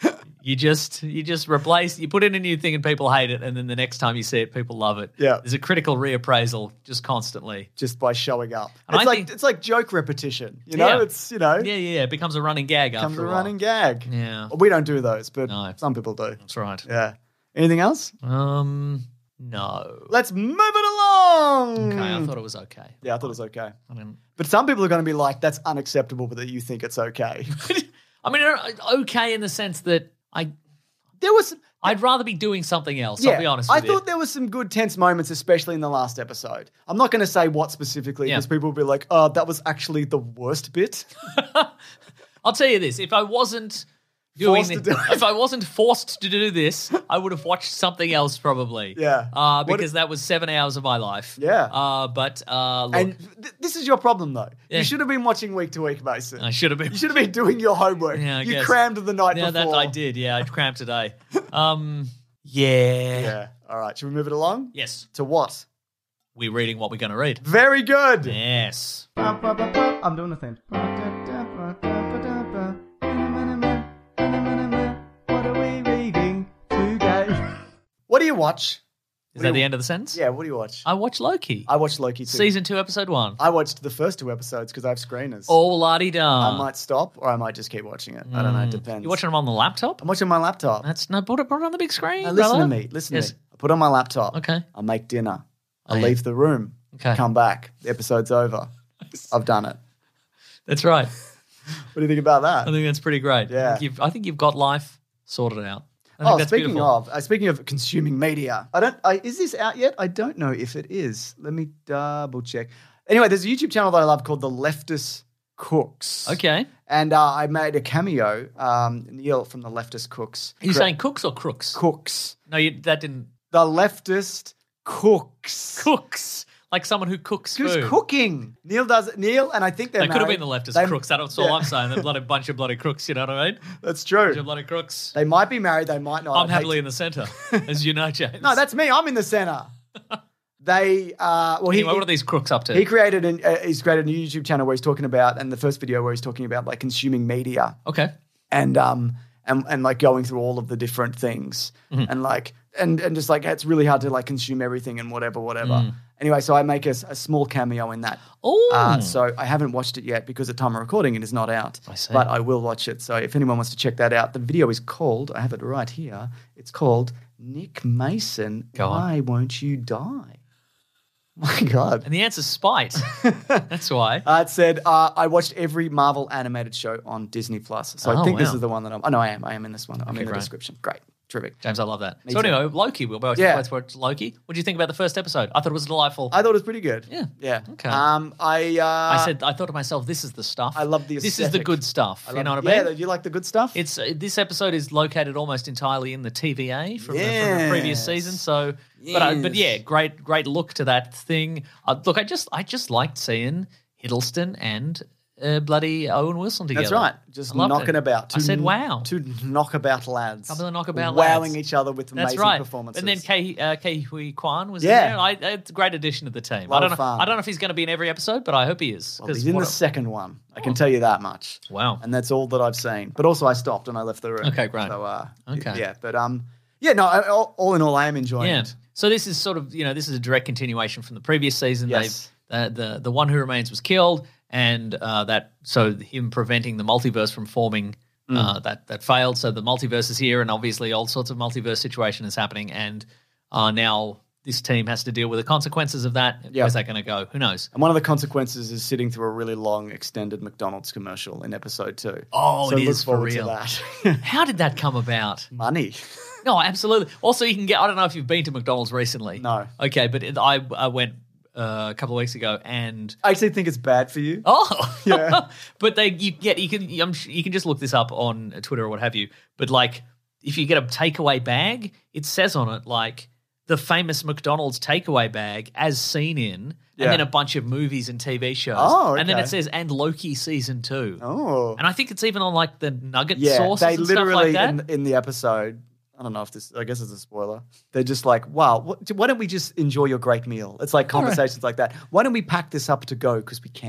You just you just replace, you put in a new thing and people hate it, and then the next time you see it, people love it. Yeah. There's a critical reappraisal just constantly. Just by showing up. And It's I like think- it's like joke repetition. You know, Yeah. it's you know Yeah, yeah, yeah. It becomes a running gag becomes after a a while. running gag. Yeah. We don't do those, but No. some people do. That's right. Yeah. Anything else? Um, no. Let's move it along. Okay, I thought it was okay. Yeah, I thought it was okay. I mean, But some people are going to be like, that's unacceptable, but that you think it's okay. I mean, uh, okay in the sense that I, There was, I'd rather be doing something else. yeah, I'll be honest I with you. thought there was some good tense moments, especially in the last episode. I'm not going to say what specifically, Yeah. because people will be like, oh, that was actually the worst bit. I'll tell you this: if I wasn't doing, Forced to this, do it. if I wasn't forced to do this, I would have watched something else probably. Yeah. uh, What- because that was seven hours of my life. Yeah. uh, but uh, look, And th- this is your problem, though. Yeah. You should have been watching week to week, Mason. I should have been. You should have been doing your homework. Yeah, I you guess. crammed the night Yeah, that before. I did. Yeah, I cramped today. Um, yeah. Yeah. All right. Should we move it along? Yes, To what? we're reading what we're going to read. Very good. Yes. I'm doing the thing. What are we reading today? What do you watch? Is What that do the you- end of the sentence? Yeah, what do you watch? I watched Loki. I watched Loki too. Season two, episode one. I watched the first two episodes because I have screeners. Oh, la-di-da. I might stop or I might just keep watching it. I don't know. It depends. You watching them on the laptop? I'm watching my laptop. That's no, put it, put it on the big screen. Now, listen brother. to me. Listen Yes. to me. I put on my laptop. Okay. I make dinner. I Oh, yeah. leave the room. Okay. Come back. The episode's over. I've done it. That's right. What do you think about that? I think that's pretty great. Yeah. I think you've, I think you've got life sorted out. I think Oh, that's speaking beautiful. of, uh, speaking of consuming media, I don't. I, is this out yet? I don't know if it is. Let me double check. Anyway, there's a YouTube channel that I love called The Leftist Cooks. Okay. And uh, I made a cameo. Um, Neil from The Leftist Cooks. Are you Cre- saying cooks or crooks? Cooks? No, you, that didn't. The Leftist Cooks. Cooks. Like someone who cooks Who's food. cooking? Neil does. Neil and I think they're They could have married. been the leftist They- crooks. That's all yeah. I'm saying. They're bloody bunch of bloody crooks. You know what I mean? That's Bunch of true. bloody crooks. They might be married. They might not. I'm I'd hate happily to- in the centre, as you know, James. No, that's me. I'm in the center. They. Uh, well, he. Anyway, what are these crooks up to? He created an uh, he's created a new YouTube channel where he's talking about, and the first video where he's talking about like consuming media okay. and um and and like going through all of the different things Mm-hmm. and like and and just like it's really hard to like consume everything and whatever whatever. Mm. Anyway, so I make a, s- a small cameo in that. Oh. Uh, so I haven't watched it yet because at time of recording it is not out. I see. But I will watch it. So if anyone wants to check that out, the video is called. I have it right here. It's called Nick Mason. Go on. Why won't you die? My God. And the answer's spite. That's why. Uh, it said, uh, I watched every Marvel animated show on Disney Plus. So I Oh, think this wow. is the one that I'm. Oh, no, I am. I am in this one. I'm Okay, in the great. description. Great. Terrific. James, I love that. Me so too. anyway, Loki. We'll both Yeah. both watch Loki. What do you think about the first episode? I thought it was delightful. I thought it was pretty good. Yeah. Yeah. Okay. Um, I, uh, I said, I thought to myself, this is the stuff. I love the This is the aesthetic. good stuff. I you love- know what I Yeah, mean? do you like the good stuff? It's uh, this episode is located almost entirely in the T V A from, the, from the previous Yes. season. So, but uh, but yeah, Yes. great great look to that thing. Uh, look, I just I just liked seeing Hiddleston and uh, bloody Owen Wilson together. That's right. Just I loved knocking it. about. I said, Two- wow. Two knockabout lads. Couple of knockabout Wowing lads. each other with That's amazing right. performances. And then Kei uh, Kei Hui Kwan was Yeah. in there. I, it's a great addition to the team. Lot I don't of know. fun. I don't know if he's going to be in every episode, but I hope he is. Well, 'cause he's in what the a- second one. I can tell you that much. Wow. And that's all that I've seen. But also I stopped and I left the room. Okay, great. So, uh, Okay. Yeah, but um, yeah, no, I- all, all in all, I am enjoying Yeah. it. So this is sort of, you know, this is a direct continuation from the previous season. Yes. They've, uh, the the one who remains was killed, and uh, that so him preventing the multiverse from forming uh, Mm. that that failed. So the multiverse is here, and obviously all sorts of multiverse situation is happening, and uh, now this team has to deal with the consequences of that. Yeah. Where's that going to go? Who knows? And one of the consequences is sitting through a really long, extended McDonald's commercial in episode two. Oh, so it look is for forward real. to that. How did that come about? Money. No, absolutely. Also, you can get. I don't know if you've been to McDonald's recently. No. Okay, but it, I I went uh, a couple of weeks ago, and I actually think it's bad for you. oh, Yeah. but they you get you can I'm, sh- you can just look this up on Twitter or what have you. But like, if you get a takeaway bag, it says on it like the famous McDonald's takeaway bag as seen in, Yeah. and then a bunch of movies and T V shows. Oh, and then okay. it says and Loki season two. Oh. And I think it's even on like the nugget Yeah, sauces they and stuff literally like that. in, in the episode. I don't know if this. I guess it's a spoiler. They're just like, "Wow, what, why don't we just enjoy your great meal?" It's like conversations like that. Why don't we pack this up to go because we can?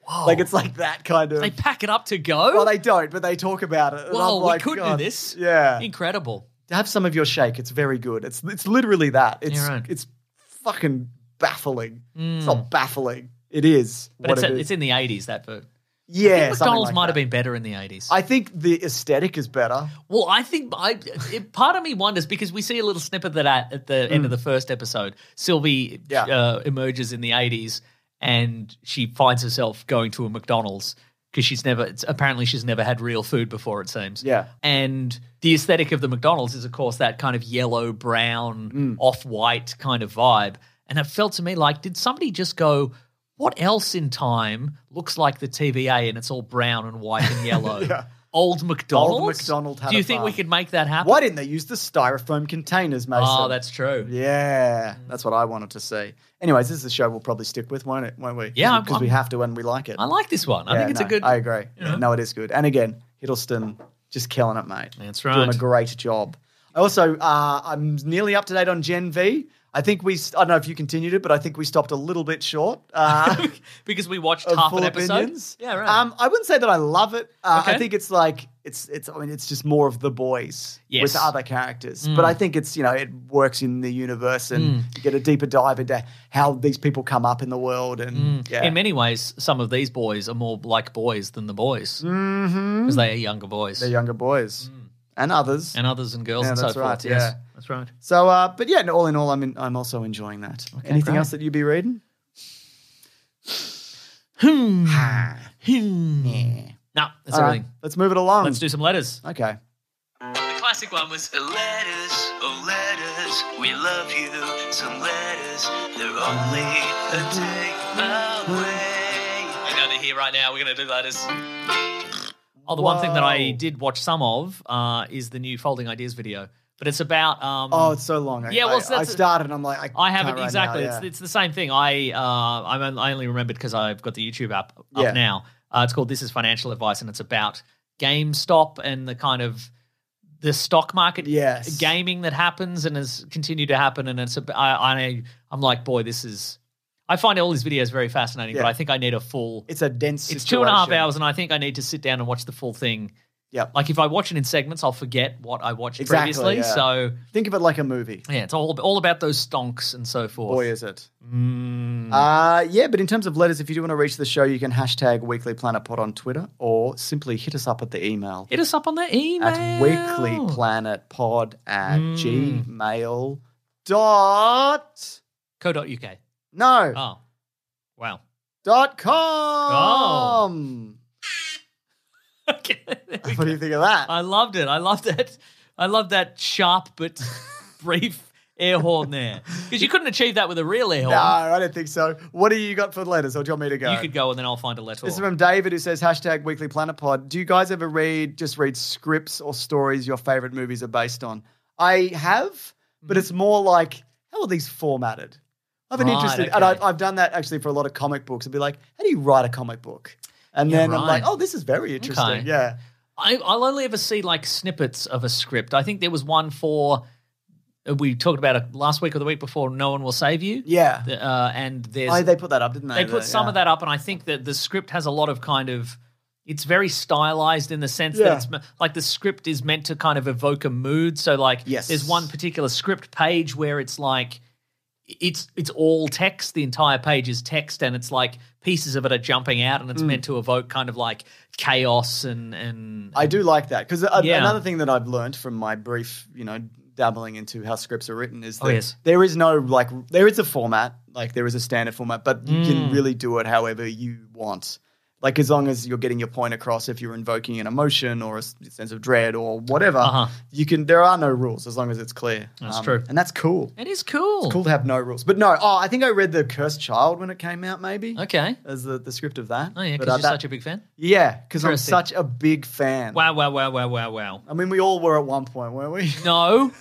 Whoa. Like it's like that kind of. They pack it up to go? Well, they don't, but they talk about it. And Whoa, I'm like, we could God, do this. Yeah. Incredible. Have some of your shake. It's very good. It's it's literally that. It's Yeah, right. it's fucking baffling. It's Mm. not baffling. It is But what it's, it is. it's in the eighties, that food. yeah, I think something McDonald's like might have that. been better in the eighties. I think the aesthetic is better. Well, I think I, it, part of me wonders because we see a little snippet of that at the end of the first episode. Sylvie Mm. Yeah. uh, emerges in the eighties and she finds herself going to a McDonald's because she's never, it's, apparently she's never had real food before, it seems. Yeah. And the aesthetic of the McDonald's is, of course, that kind of yellow, brown, Mm. off-white kind of vibe. And it felt to me like, did somebody just go, what else in time looks like the T V A and it's all brown and white and yellow? Yeah. Old McDonald's? Old McDonald had Do you a think farm. we could make that happen? Why didn't they use the styrofoam containers, Mason? Oh, that's true. Yeah, that's what I wanted to see. Anyways, this is a show we'll probably stick with, won't it? Won't we? Yeah, because we I'm- have to and we like it. I like this one. I Yeah, think it's no, a good. I agree. you know. No, it is good. And again, Hiddleston just killing it, mate. That's Doing right. a great job. I also, uh, I'm nearly up to date on Gen V. I think we, I don't know if you continued it, but I think we stopped a little bit short. Uh, because we watched of half full an episode. opinions. Yeah, right. Um, I wouldn't say that I love it. Uh, Okay. I think it's like it's it's. I mean, it's just more of the boys Yes. with other characters. Mm. But I think it's you know it works in the universe and Mm. you get a deeper dive into how these people come up in the world and Mm. yeah. In many ways, some of these boys are more like boys than the boys because mm-hmm. they are younger boys. They're younger boys and others. and others and girls Yeah, and so that's forth. right, Yes, yeah. that's right. So, uh, but yeah, no, all in all, I'm in, I'm also enjoying that. Anything great. else that you'd be reading? Hmm. Ah, Hmm. yeah. No, that's All right, everything. let's move it along. Let's do some letters. Okay. The classic one was Letters, oh letters, we love you. Some letters, they're only a day away. We're going to hear right now. We're going to do letters. Oh, the one thing that I Whoa. did watch some of uh, is the new Folding Ideas video, but it's about. Um, Oh, it's so long. I, Yeah, well, I, that's- I started and I'm like, I, I can't haven't right exactly. now, yeah. It's it's the same thing. I uh, I'm, on- I only remembered because I've got the YouTube app up Yeah. now. Uh, it's called This Is Financial Advice, and it's about GameStop and the kind of the stock market Yes. gaming that happens and has continued to happen. And it's a, I, I I'm like, boy, this is. I find all these videos very fascinating, Yeah. but I think I need a full. It's a dense It's two and a half situation. hours, and I think I need to sit down and watch the full thing. Yep. Like if I watch it in segments, I'll forget what I watched Exactly, previously. yeah. So Think of it like a movie. yeah, it's all all about those stonks and so forth. Boy, is it. Mm. Uh, yeah, but in terms of letters, if you do want to reach the show, you can hashtag Weekly Planet Pod on Twitter or simply hit us up at the email Hit us up on the email at weeklyplanetpod at Mm. gmail dot co.uk. no Oh, wow. dot com. Okay. What do you think of that? I loved it. I loved that. I love that sharp but brief air horn there because you couldn't achieve that with a real air No, horn. I don't think so. What do you got for letters, or do you want me to go? You could go and then I'll find a letter. This is from David who says hashtag Weekly Planet Pod. Do you guys ever read just read scripts or stories your favorite movies are based on? I have, but it's more like how are these formatted? I've been Right, interested, and okay. I, I've done that actually for a lot of comic books. I'd be like, how do you write a comic book? And Yeah, then I'm like, right. oh, this is very interesting. Okay. Yeah, I, I'll only ever see like snippets of a script. I think there was one for uh, we talked about it last week or the week before. No One Will Save You. yeah. The, uh, and there's Oh, they put that up, didn't they? they put The- some yeah. of that up, and I think that the script has a lot of kind of. It's very stylized in the sense Yeah. that it's me- like the script is meant to kind of evoke a mood. So like, Yes. there's one particular script page where it's like. It's it's all text. The entire page is text, and it's like pieces of it are jumping out, and it's Mm. meant to evoke kind of like chaos and and I do like that because Yeah. another thing that I've learned from my brief, you know, dabbling into how scripts are written is that Oh, yes. there is no like there is a format, like there is a standard format, but you can Mm. really do it however you want. Like as long as you're getting your point across, if you're invoking an emotion or a s- sense of dread or whatever, Uh-huh. you can. There are no rules as long as it's clear. That's true. and that's cool. it is cool. Cool to have no rules. But no, oh, I think I read The Cursed Child when it came out, maybe Okay. as the, the script of that. Oh yeah, But, because uh, you're that- such a big fan. yeah, because I'm Interesting. such a big fan. Wow, wow, wow, wow, wow, wow. I mean, we all were at one point, weren't we? No.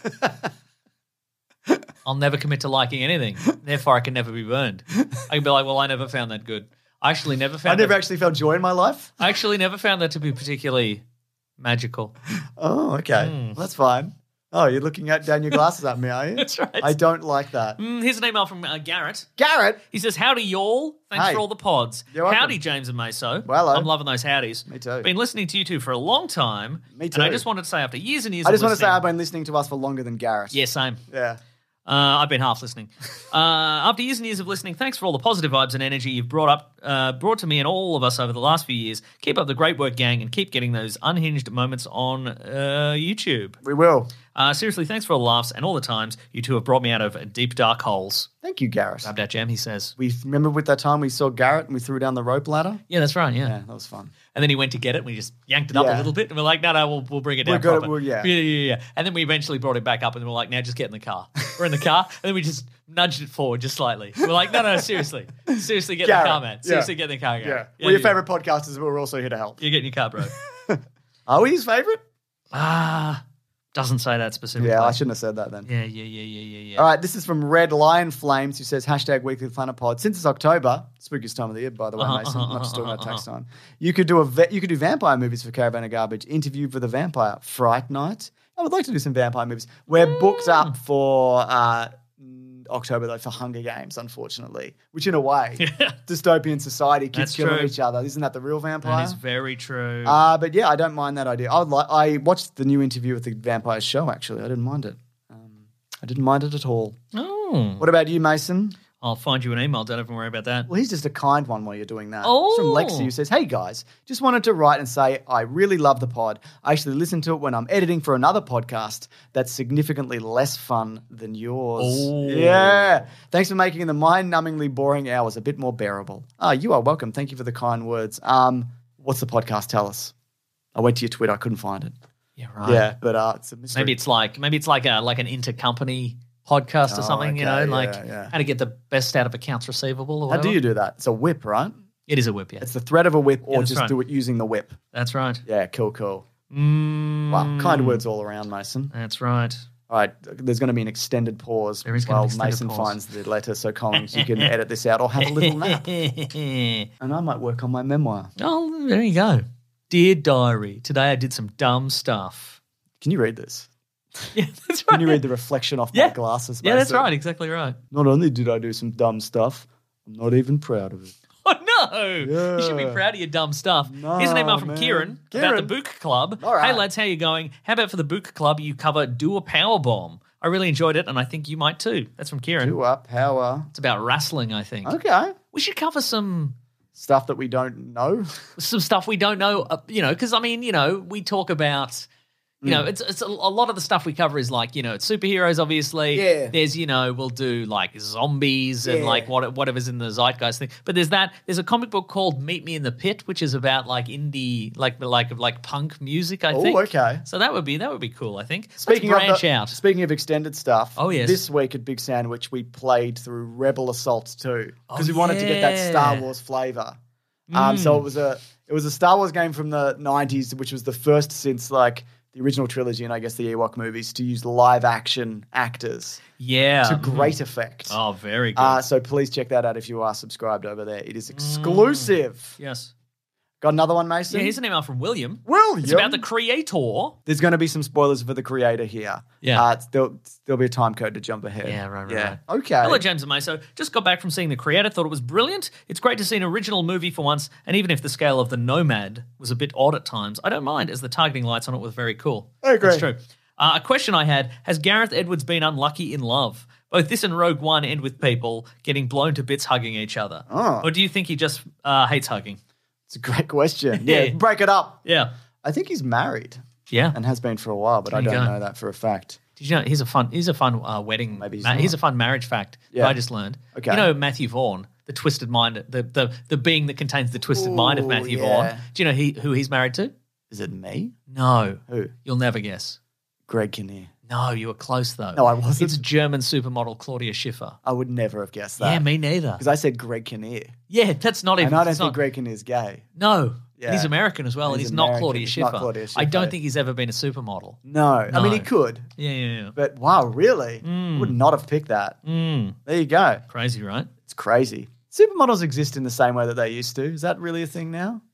I'll never commit to liking anything. Therefore, I can never be burned. I can be like, well, I never found that good. I actually never I found never that, actually felt joy in my life. I actually never found that to be particularly magical. Oh, okay. Hmm. Well, that's fine. Oh, you're looking at down your glasses at me, are you? That's right. I don't like that. Mm, here's an email from uh, Garrett. Garrett. He says, howdy, y'all. Thanks Hey. for all the pods. You're welcome. Howdy, James and Meso. Well, hello. I'm loving those howdies. Me too. Been listening to you two for a long time. Me And I too. just wanted to say, after years and years I of just want to say listening- I've been listening to us for longer than Garrett. Yeah, same. Yeah. Uh, I've been half listening. Uh, after years and years of listening, thanks for all the positive vibes and energy you've brought up, uh, brought to me and all of us over the last few years. Keep up the great work, gang, and keep getting those unhinged moments on uh, YouTube. We will. Uh, seriously, thanks for all the laughs and all the times you two have brought me out of deep, dark holes. Thank you, Garrett. Grab that jam, he says. We remember with that time we saw Garrett and we threw down the rope ladder? Yeah, that's right, yeah. Yeah, that was fun. And then he went to get it and we just yanked it up Yeah. a little bit and we're like, no, no, we'll, we'll bring it We're down good, proper. we'll- yeah. yeah. Yeah, yeah, And then we eventually brought it back up and we're like, now just get in the car. We're in the car and then we just nudged it forward just slightly. We're like, no, no, seriously. Seriously, get in Garrett, the car, man. yeah. Seriously, get in the car, Garrett. Yeah. We're your favourite podcasters, but we're also here to help. You get in your car, bro. Are we his favourite? Ah, doesn't say that specifically. Yeah, I shouldn't have said that then. Yeah, yeah, yeah, yeah, yeah, yeah. All right, this is from Red Lion Flames, who says, hashtag Weekly Planet Pod. Since it's October, spookiest time of the year, by the way, Uh-huh, Mason, uh-huh, not just talking uh-huh, about tax uh-huh. time. You could do a va- you could do vampire movies for Caravan of Garbage. Interview for the Vampire, Fright Night. I would like to do some vampire movies. We're booked up for uh, October, though, for Hunger Games, unfortunately, which in a way, dystopian society, kids That's killing true. each other. Isn't that the real vampire? That is very true. Uh, but yeah, I don't mind that idea. I would like. I watched the new interview with the Vampire Show. Actually, I didn't mind it. Um, I didn't mind it at all. oh. What about you, Mason? I'll find you an email. Don't even worry about that. Well, he's just a kind one while you're doing that. Oh. It's from Lexi, who says, hey guys, just wanted to write and say I really love the pod. I actually listen to it when I'm editing for another podcast that's significantly less fun than yours. Oh. Yeah. Thanks for making the mind-numbingly boring hours a bit more bearable. Ah, you are welcome. Thank you for the kind words. Um, what's the podcast? Tell us. I went to your Twitter. I couldn't find it. Yeah, right. Yeah, but uh, it's a mystery. Maybe it's like maybe it's like a like an intercompany podcast or Oh, something, you okay, know, like yeah, yeah. how to get the best out of accounts receivable or How whatever. do you do that? It's a whip, right? It is a whip, yeah. It's the thread of a whip or that's just right. do it using the whip. That's right. Yeah, cool, cool. Mm, Wow, kind words all around, Mason. That's right. All right, there's going to be an extended pause There is gonna while be an extended Mason pause. finds the letter. So, Collins, you can edit this out or have a little nap. And I might work on my memoir. Oh, there you go. Dear Diary, today I did some dumb stuff. Can you read this? Yeah, that's right. Can you read the reflection off Yeah. my glasses, Yeah, that's Mason? right. Exactly right. Not only did I do some dumb stuff, I'm not even proud of it. Oh, no. You should be Yeah. proud of your dumb stuff. No, Here's an email from man. Kieran, about the Kieran. Book Club. All right. Hey, lads, how you going? How about for the Book Club, you cover Do a Power Bomb? I really enjoyed it, and I think you might too. That's from Kieran. Do up power. It's about wrestling, I think. Okay. We should cover some Stuff that we don't know. some stuff we don't know, uh, you know, because, I mean, you know, we talk about, you Mm. know, it's it's a, a lot of the stuff we cover is like, you know, it's superheroes, obviously. Yeah. There's, you know, we'll do like zombies and Yeah. like what, whatever's in the zeitgeist thing. But there's that, there's a comic book called Meet Me in the Pit, which is about like indie, like like like punk music, I Oh, think. okay. So that would be, that would be cool, I think. Speaking Let's branch of the, out. Speaking of extended stuff, Oh, yes. this week at Big Sandwich we played through Rebel Assault two because Oh, we wanted to get that Star yeah. Mm. Wars flavor. Um, so it was a it was a Star Wars game from the nineties, which was the first since like the original trilogy and I guess the Ewok movies to use live action actors Yeah. to great effect. Oh, very good. Uh, so please check that out if you are subscribed over there. It is exclusive. yes. Got another one, Mason? Yeah, here's an email from William. William. It's about the creator. There's going to be some spoilers for the creator here. Yeah. Uh, there'll, there'll be a time code to jump ahead. Yeah, right, right, Yeah. right. Okay. Hello, James and Meso. Just got back from seeing The Creator. Thought it was brilliant. It's great to see an original movie for once, and even if the scale of The Nomad was a bit odd at times, I don't mind, as the targeting lights on it were very cool. I agree. That's true. Uh, a question I had, has Gareth Edwards been unlucky in love? Both this and Rogue One end with people getting blown to bits hugging each other. Oh. Or do you think he just uh, hates hugging? It's a great question. Yeah. Yeah. Break it up. Yeah. I think he's married Yeah. and has been for a while, but I There you don't go. know that for a fact. Did you know here's a fun here's a fun uh, wedding Maybe he's ma- not. here's a fun marriage fact Yeah. that I just learned. Okay. You know Matthew Vaughn, the twisted mind, the the the being that contains the twisted mind of Ooh, Matthew yeah. Vaughn. Do you know he who he's married to? Is it me? No. Who? You'll never guess. Greg Kinnear. No, you were close though. No, I wasn't. It's German supermodel Claudia Schiffer. I would never have guessed that. Yeah, me neither. Because I said Greg Kinnear. Yeah, that's not even. And I don't it's think not- Greg Kinnear's gay. No. Yeah. He's American as well, And and he's he's, not American. Claudia He's Schiffer. not Claudia I don't Schiffer. think he's ever been a supermodel. No. I No. mean, he could. Yeah, yeah, yeah. But wow, really? Mm. Would not have picked that. Mm. There you go. Crazy, right? It's crazy. Supermodels exist in the same way that they used to. Is that really a thing now?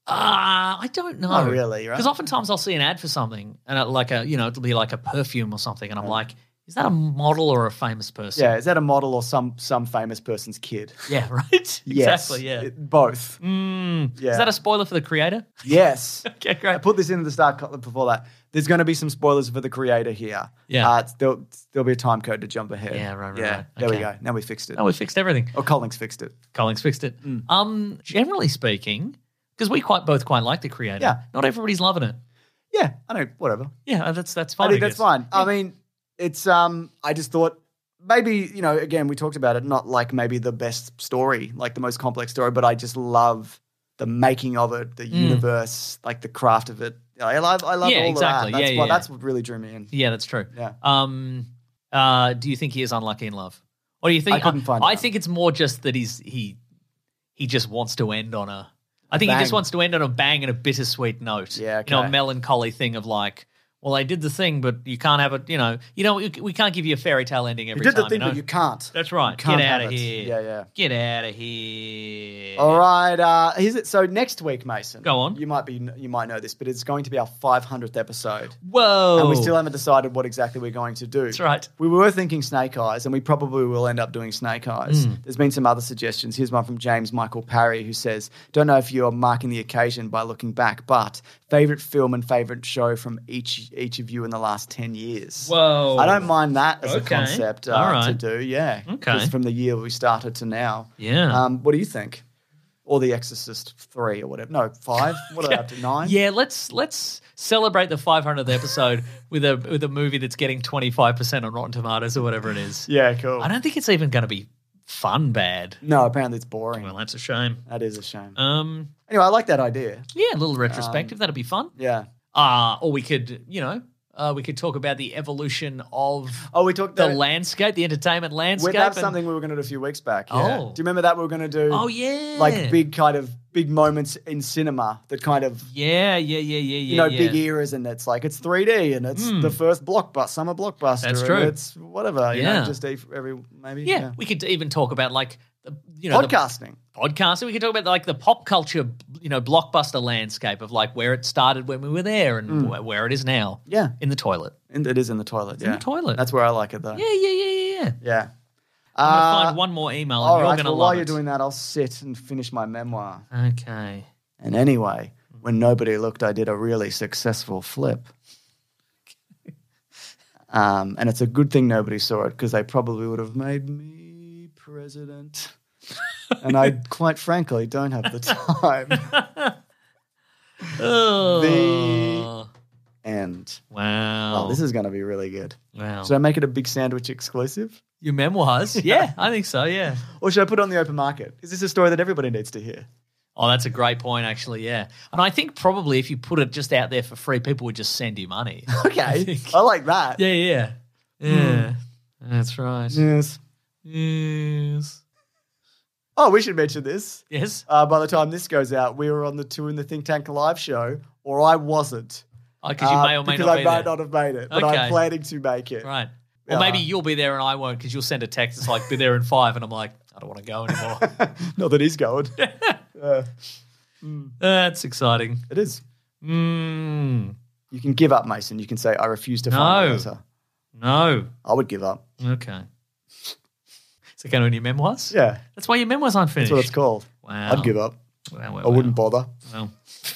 Uh, I don't know. Not really, right? Because oftentimes I'll see an ad for something and it, like a, you know, it'll be like a perfume or something, and I'm like, is that a model or a famous person? Yeah, is that a model or some some famous person's kid? Yeah, right? Yes. Exactly, yeah. It- both. Mm. Yeah. Is that a spoiler for the creator? Yes. Okay, I great. put this into the start co- before that. There's going to be some spoilers for the creator here. Yeah. Uh, it's- there'll, there'll be a time code to jump ahead. Yeah, right, right, Yeah, right. there we Okay. go. Now we fixed it. Oh, we fixed everything. Or Collins fixed it. Collins fixed it. Mm. Um, generally speaking, because we quite both quite like the creator. Yeah. Not everybody's loving it. Yeah, I know, whatever. Yeah, that's that's fine. I think I that's guess. fine. I mean, it's, um, I just thought maybe, you know, again, we talked about it, not like maybe the best story, like the most complex story, but I just love the making of it, the universe, like the craft of it. I love, I love Mm. Yeah, all exactly. of that. That's Yeah, what, yeah. that's what really drew me in. Yeah, that's true. Yeah. Um, uh, do you think he is unlucky in love, or do you think I couldn't find I out. think it's more just that he's he he just wants to end on a. I think he just bang. wants to end on a bang and a bittersweet note. Yeah, You know, a okay. melancholy thing of like, well, I did the thing, but you can't have it. You know, you know, we, we can't give you a fairy tale ending You every did time. the thing, you know? but you can't. That's right. You can't Get out have of it. here. Yeah, yeah. Get out of here. All right. Uh, here's it. So next week, Mason. Go on. You might be, you might know this, but it's going to be our five hundredth episode, Whoa. and we still haven't decided what exactly we're going to do. That's right. We were thinking Snake Eyes, and we probably will end up doing Snake Eyes. Hmm. There's been some other suggestions. Here's one from James Michael Parry, who says, "Don't know if you're marking the occasion by looking back, but favorite film and favorite show from each each of you in the last ten years." Whoa. I don't mind that as Okay. a concept uh, All right. to do. Yeah. Okay. Just from the year we started to now. Yeah. Um, what do you think? Or The Exorcist three or whatever. No, five? What are they up to? Nine? Yeah, let's let's celebrate the five hundredth episode with a with a movie that's getting twenty-five percent on Rotten Tomatoes or whatever it is. Yeah, cool. I don't think it's even going to be fun bad. No, apparently it's boring. Well, that's a shame. That is a shame. Um, Anyway, I like that idea. yeah, a little retrospective. That'd be fun. Yeah. Uh, or we could, you know, uh, we could talk about the evolution of Oh, we talked the that- landscape, the entertainment landscape. Well, that's and- something we were going to do a few weeks back. Yeah. Oh. Do you remember that we were going to do? Oh, yeah. Like big kind of big moments in cinema that kind of Yeah, yeah, yeah, yeah, yeah. you know yeah. big eras, and it's like it's three D and it's the first blockbuster, summer blockbuster. That's and true. It's whatever. You Yeah. know, just every maybe. Yeah, we could even talk about like, the, you know, the- Podcasting. podcasting. We could talk about like the pop culture, you know, blockbuster landscape of like where it started when we were there and wh- where it is now. Yeah. In the toilet. And it is in the toilet. in yeah. the toilet. That's where I like it though. Yeah, yeah, yeah, yeah, yeah. Yeah. I'm going to Uh, find one more email and all you're right. going to Well, love while it. you're doing that, I'll sit and finish my memoir. Okay. And anyway, when nobody looked, I did a really successful flip. Um, and it's a good thing nobody saw it because they probably would have made me president. And I, quite frankly, don't have the time. Oh. The end. Wow. Oh, this is going to be really good. wow. Should I make it a big sandwich exclusive? Your memoirs? Yeah, I think so, yeah. Or should I put it on the open market? Is this a story that everybody needs to hear? Oh, that's a great point, actually, yeah. And I think probably if you put it just out there for free, people would just send you money. Okay. I like that. Yeah, yeah. Yeah. That's right. Yes. Yes. Oh, we should mention this. Yes? Uh, by the time this goes out, we were on the Two in the Think Tank live show, or I wasn't. Oh, because you Uh, may or may because not I be may there. not have made it, but Okay. I'm planning to make it. Right. Or Yeah. maybe you'll be there and I won't because you'll send a text. It's like, be there in five. And I'm like, I don't want to go anymore. Not that he's going. Uh, That's exciting. it is. Mm, You can give up, Mason. You can say, I refuse to No. find the letter. no. I would give up. Okay. Is it going in your memoirs? Yeah. That's why your memoirs aren't That's finished. what it's called. Wow. I'd give up. Wow, wow, I wouldn't wow. bother. Well,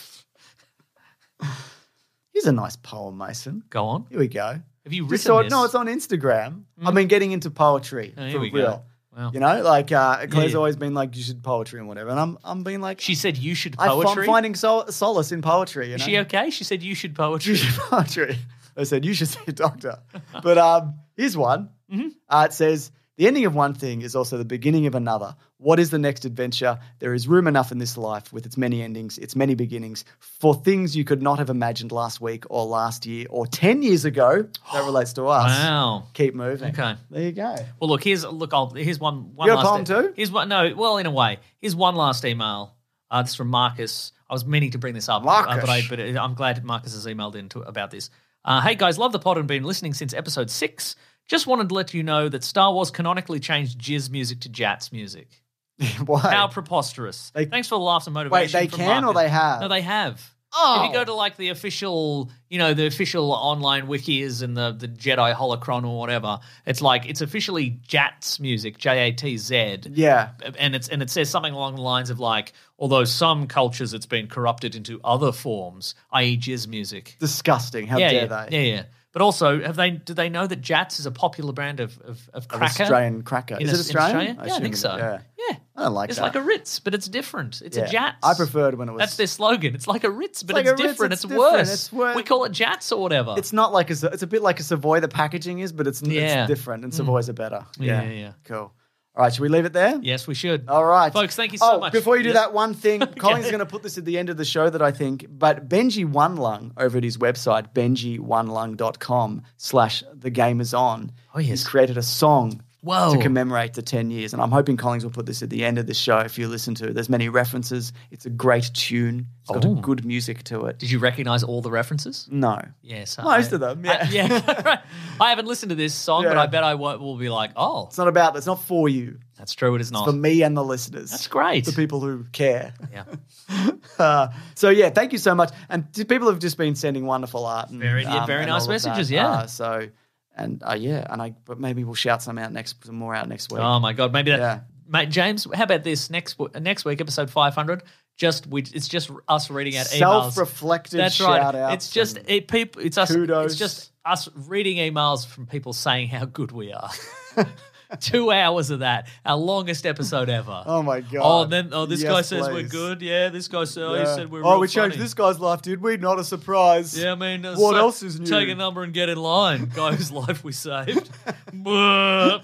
Here's a nice poem, Mason. go on. Here we go. Have you Just written saw it- this? No, it's on Instagram. I've been getting into poetry Oh, here for we go. real. Wow. You know, like uh, Claire's Yeah. always been like, you should poetry and whatever. And I'm I'm being like, She said you should I- poetry. I'm finding sol- solace in poetry. You Is know? she okay? She said you should poetry. You should poetry. I said, you should see a doctor. But um, here's one. Mm-hmm. Uh, it says, the ending of one thing is also the beginning of another. What is the next adventure? There is room enough in this life with its many endings, its many beginnings, for things you could not have imagined last week or last year or ten years ago. That relates to us. Wow. Keep moving. Okay. There you go. Well, look, here's look. I'll, here's one. one You got a last poem too? Here's one. No, well, in a way, here's one last email. Uh, this is from Marcus. I was meaning to bring this up, uh, Marcus. but I, but I'm glad Marcus has emailed in to, about this. Uh, hey guys, love the pod and been listening since episode six. Just wanted to let you know that Star Wars canonically changed Jizz music to Jats music. Why? How preposterous. They- Thanks for the laughs and motivation. Wait, they from can or Marcus. they have? No, they have. Oh. If you go to like the official, you know, the official online wikis and the, the Jedi holocron or whatever, it's like it's officially Jatz music, J A T Z. Yeah. And it's and it says something along the lines of like, although some cultures it's been corrupted into other forms, that is jizz music. Disgusting. How yeah, dare yeah, they? Yeah, yeah. But also, have they? Do they know that Jatz is a popular brand of of, of Of cracker? Australian cracker. In Is a- it Australian? in Australia? Yeah, I assume think it- so. Yeah. Yeah. I don't like it's that. like a Ritz, but it's different. It's Yeah. a Jatz. I preferred when it was. That's their slogan. It's like a Ritz, but like it's, a Ritz, different. it's It's, different. worse. It's wor- We call it Jatz or whatever. It's not like a. It's a bit like a Savoy. The packaging is, but it's, Yeah. it's different, and Savoys are better. Yeah, yeah, yeah. Cool. All right, should we leave it there? Yes, we should. All right. Folks, thank you so oh, much. Before you do Yes. that, one thing, Colin's going to put this at the end of the show that I think, but Benji One Lung over at his website, benji one lung dot com slash the game is on. Oh, yes. He's created a song Whoa. to commemorate the ten years. And I'm hoping Collins will put this at the end of the show if you listen to it. There's many references. It's a great tune. It's got Oh. a good music to it. Did you recognize all the references? No. Yes. Most I- of them, I- yeah. yeah. right. I haven't listened to this song, but Yeah. I bet I won't, will be like, oh, It's not about, it's not for you. that's true. It is It's not. for me and the listeners. That's great. The people who care. Yeah. Uh, so yeah, thank you so much. And t- people have just been sending wonderful art. And, Very- yeah, very and nice all of messages, that. yeah. Uh, so and uh, yeah, and I but maybe we'll shout some out next, some more out next week. Oh my God, maybe that, Yeah. mate. James, how about this next w- next week, episode five hundred? Just we, it's just us reading out emails. Self-reflective That's right. shout-outs It's just and it, people. It's us. kudos. It's just us reading emails from people saying how good we are. Two hours of that, our longest episode ever. Oh my God. Oh, and then oh, this Yes, guy says we're please. good. Yeah, this guy said, oh, he Yeah. said we're. oh, real we changed funny. this guy's life, did we? Not a surprise. Yeah, I mean, uh, What so- else is new? Take a number and get in line. Guy whose life we saved. Blah.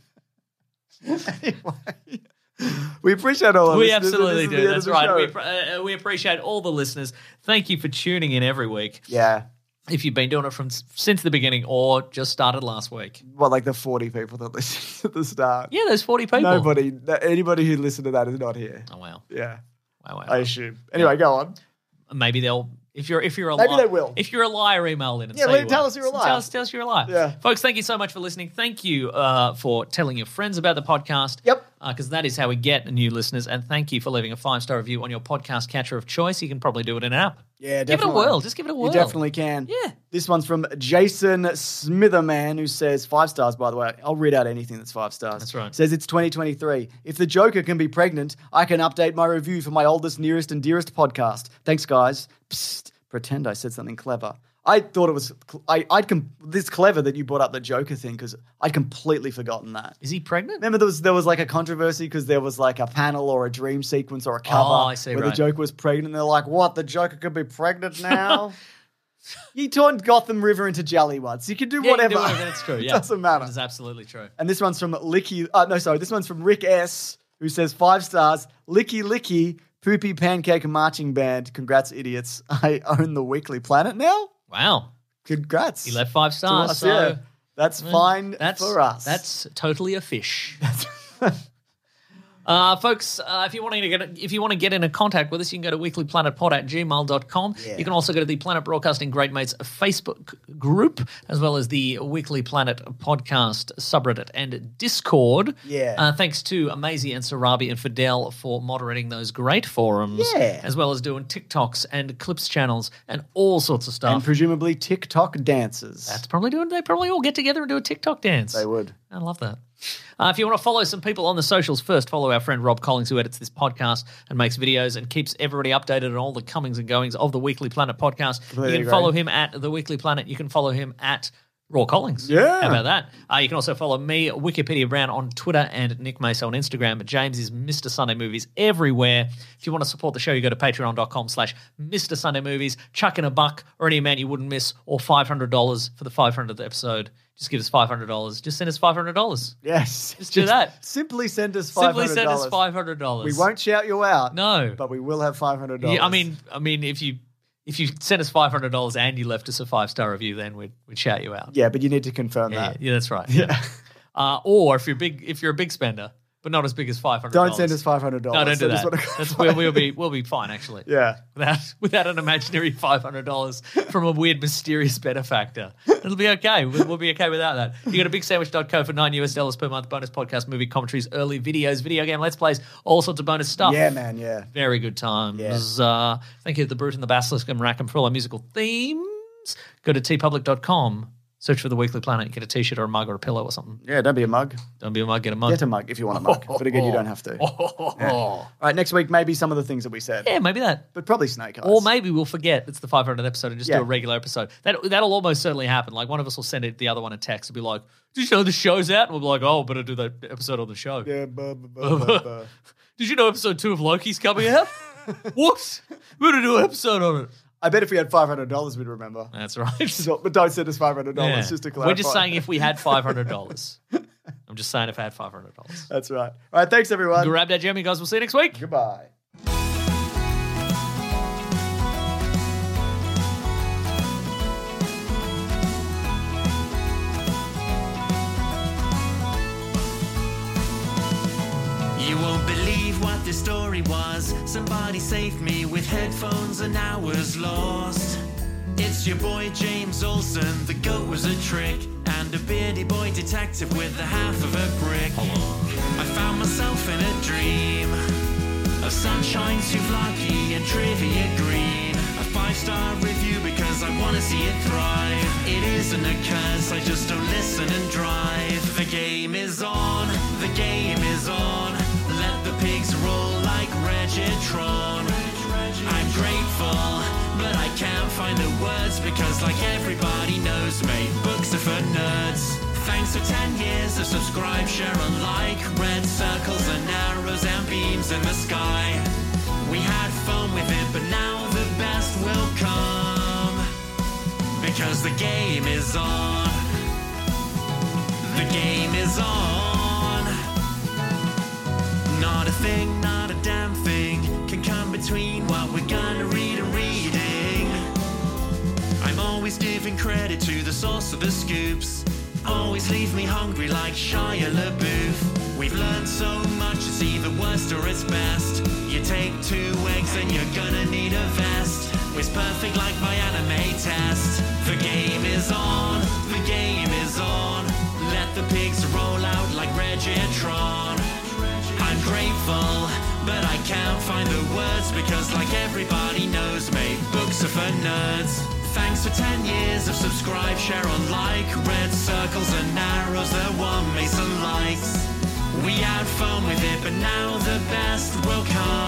Anyway, we appreciate all of We listeners, and absolutely this is the do. end of That's the right. show. We, appre- uh, we appreciate all the listeners. Thank you for tuning in every week. Yeah. If you've been doing it from s- since the beginning or just started last week. What, like the forty people that listened at the start? Yeah, there's forty people. Nobody, anybody who listened to that is not here. Oh wow. Yeah, Wow, wow, I wow. assume. Anyway, go on. Maybe they'll. If you're if you're a Maybe li- they will. If you're a liar, email in and Yeah, say let- you tell are. us you're a liar. Tell us, tell us you're a liar. Yeah. Folks, thank you so much for listening. Thank you uh, for telling your friends about the podcast. Yep. Because that is how we get new listeners. And thank you for leaving a five star review on your podcast catcher of choice. You can probably do it in an app. Yeah, Give it a definitely. whirl. Just give it a whirl. You definitely can. Yeah. This one's from Jason Smitherman, who says five stars, by the way. I'll read out anything that's five stars. That's right. Says it's twenty twenty-three. If the Joker can be pregnant, I can update my review for my oldest, nearest, and dearest podcast. Thanks, guys. Psst, pretend I said something clever. I thought it was, I, I'd, com- this clever that you brought up the Joker thing because I'd completely forgotten that. Is he pregnant? Remember there was there was like a controversy because there was like a panel or a dream sequence or a cover Oh, I see, where right. the Joker was pregnant. And they're like, what? The Joker could be pregnant now? You turned Gotham River into jelly once. You can do Yeah, you can whatever. do whatever. That's true. It Yeah. doesn't matter. That is absolutely true. And this one's from Licky. Uh, no, sorry. This one's from Rick S, who says five stars. Licky Licky, Poopy Pancake Marching Band. Congrats, idiots. I own the Weekly Planet now. Wow. Congrats. He left five to stars. us, so yeah. That's fine that's, for us. That's totally a fish. Uh, folks, uh, if you want to get if you want to get into contact with us, you can go to weeklyplanetpod at gmail dot com. Yeah. You can also go to the Planet Broadcasting Great Mates Facebook group, as well as the Weekly Planet podcast subreddit and Discord. Yeah. Uh, thanks to Maisie and Sarabi and Fidel for moderating those great forums, Yeah. as well as doing TikToks and clips channels and all sorts of stuff. and presumably TikTok dances. That's probably doing. They probably all get together and do a TikTok dance. They would. I love that. Uh, if you want to follow some people on the socials, first follow our friend Rob Collins, who edits this podcast and makes videos and keeps everybody updated on all the comings and goings of the Weekly Planet podcast. Completely you can agree. follow him at the Weekly Planet. You can follow him at Raw Collins. Yeah. How about that? Uh, you can also follow me, Wikipedia Brown, on Twitter and Nick Mace on Instagram. James is Mister Sunday Movies everywhere. If you want to support the show, you go to patreon.com slash Mister Sunday Movies. Chuck in a buck or any amount you wouldn't miss, or five hundred dollars for the five hundredth episode. Just give us five hundred dollars. Just send us five hundred dollars. Yes. Just do that. Simply send us five hundred Simply dollars. send us five hundred dollars. We won't shout you out. No. But we will have five hundred dollars. Yeah, I mean, I mean, if you if you sent us five hundred dollars and you left us a five star review, then we'd we'd shout you out. Yeah, but you need to confirm Yeah, that. yeah, that's right. Yeah. uh, or if you're big, if you're a big spender, but not as big as five hundred. Don't send us five hundred dollars. No, don't do I just that. wanna- That's we'll, we'll be we'll be fine actually. Yeah. Without without an imaginary five hundred dollars from a weird mysterious benefactor, it'll be okay. We'll, we'll be okay without that. You go to big sandwich dot co for nine US dollars per month. Bonus podcast, movie commentaries, early videos, video game let's plays, all sorts of bonus stuff. Yeah, man, yeah. Very good times. Yeah. Uh, thank you to the Brute and the Basilisk and Rackham for all our musical themes. Go to t public dot com. Search for The Weekly Planet. Get a t-shirt or a mug or a pillow or something. Yeah, don't be a mug. Don't be a mug, get a mug. Get a mug if you want a mug. But again, you don't have to. Yeah. All right, next week, maybe some of the things that we said. Yeah, maybe that. But probably Snake Eyes. Or maybe we'll forget it's the five hundredth episode and just Yeah. do a regular episode. That, that'll almost certainly happen. Like one of us will send it, the other one a text and be like, did you know the show's out? And we'll be like, oh, better do that episode on the show. Yeah, buh, buh, buh, buh, buh. Did you know episode two of Loki's coming out? What? We're going to do an episode on it. I bet if we had five hundred dollars, we'd remember. That's right. So- but don't send us five hundred dollars, Yeah. just to clarify. We're just saying if we had five hundred dollars. I'm just saying if I had five hundred dollars. That's right. All right, thanks, everyone. Grab that, Jeremy, guys. We'll see you next week. Goodbye. You won't believe what this story was. Somebody saved me with headphones and I was lost. It's your boy James Olsen, the goat was a trick, and a beardy boy detective with the half of a brick. I found myself in a dream of sunshine, souvlaki, and trivia green. A five-star review because I want to see it thrive. It isn't a curse, I just don't listen and drive. The game is on, the game is on. Let the pigs roll like Regitron. I'm grateful, but I can't find the words because like everybody knows me, books are for nerds. Thanks for ten years of subscribe, share and like. Red circles and arrows and beams in the sky. We had fun with it, but now the best will come. Because the game is on. The game is on. Not a thing, not a damn thing can come between what we're gonna read and reading. I'm always giving credit to the source of the scoops. Always leave me hungry like Shia LaBeouf. We've learned so much, it's either worst or it's best. You take two eggs and you're gonna need a vest. It's perfect like my anime test. The game is on, the game is on. Let the pigs roll out like Regitron. I'm grateful, but I can't find the words because like everybody knows me, books are for nerds. Thanks for ten years of subscribe, share and like. Red circles and arrows, the one Mason likes. We had fun with it, but now the best will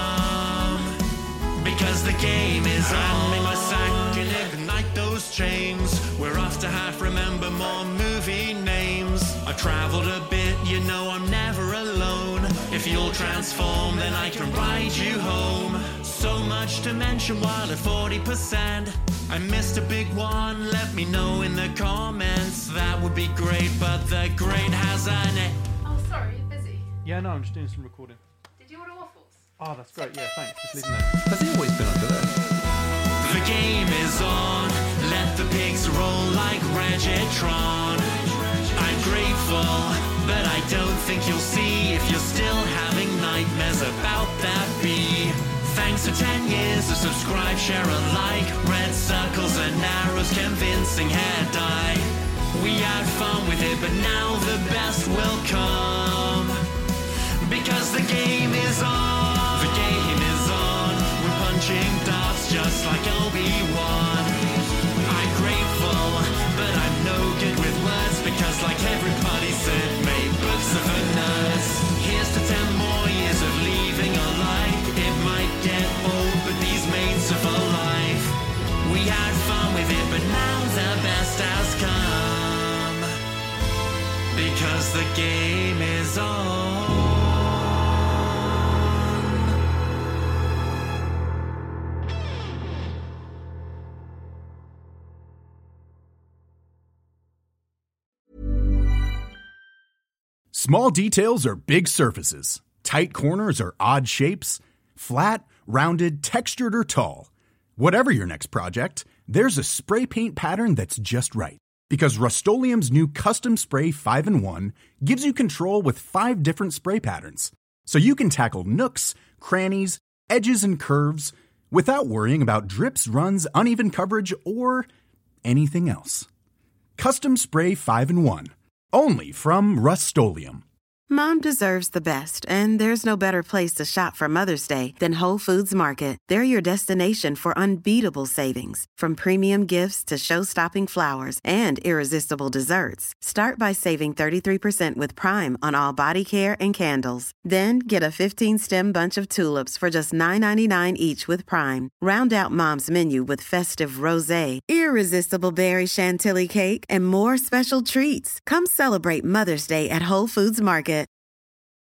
come. Because the game is on. Make my sack and ignite those chains. We're off to half remember more movie names. I've traveled a bit, you know I'm never alone. If you'll transform, then I can ride you home. So much to mention while at forty percent. I missed a big one, let me know in the comments. That would be great, but the grade has an A. Oh, sorry, you're busy. Yeah, no, I'm just doing some recording. Did you order waffles? Oh, that's great. Yeah, thanks. Just leaving that. Has he always been under there? The game is on, let the pigs roll like Regitron. I'm grateful, but I don't think you'll see if you're still having nightmares about that bee. Thanks for ten years of subscribe, share and like. Red circles and arrows, convincing hair dye. We had fun with it, but now the best will come. Because the game is on. The game is on. We're punching darts just like Obi-Wan. I'm grateful, but I'm no good with words because like everybody said, made books are for nerds. Here's to ten more years of leaving a like. It might get old, but these mates are for life. We had fun with it, but now the best has come. Because the game is on. Small details are big surfaces. Tight corners are odd shapes. Flat, rounded, textured, or tall. Whatever your next project, there's a spray paint pattern that's just right. Because Rust-Oleum's new Custom Spray five in one gives you control with five different spray patterns. So you can tackle nooks, crannies, edges, and curves without worrying about drips, runs, uneven coverage, or anything else. Custom Spray five in one. Only from Rust-Oleum. Mom deserves the best, and there's no better place to shop for Mother's Day than Whole Foods Market. They're your destination for unbeatable savings, from premium gifts to show-stopping flowers and irresistible desserts. Start by saving thirty-three percent with Prime on all body care and candles. Then get a fifteen-stem bunch of tulips for just nine ninety-nine each with Prime. Round out Mom's menu with festive rosé, irresistible berry chantilly cake, and more special treats. Come celebrate Mother's Day at Whole Foods Market.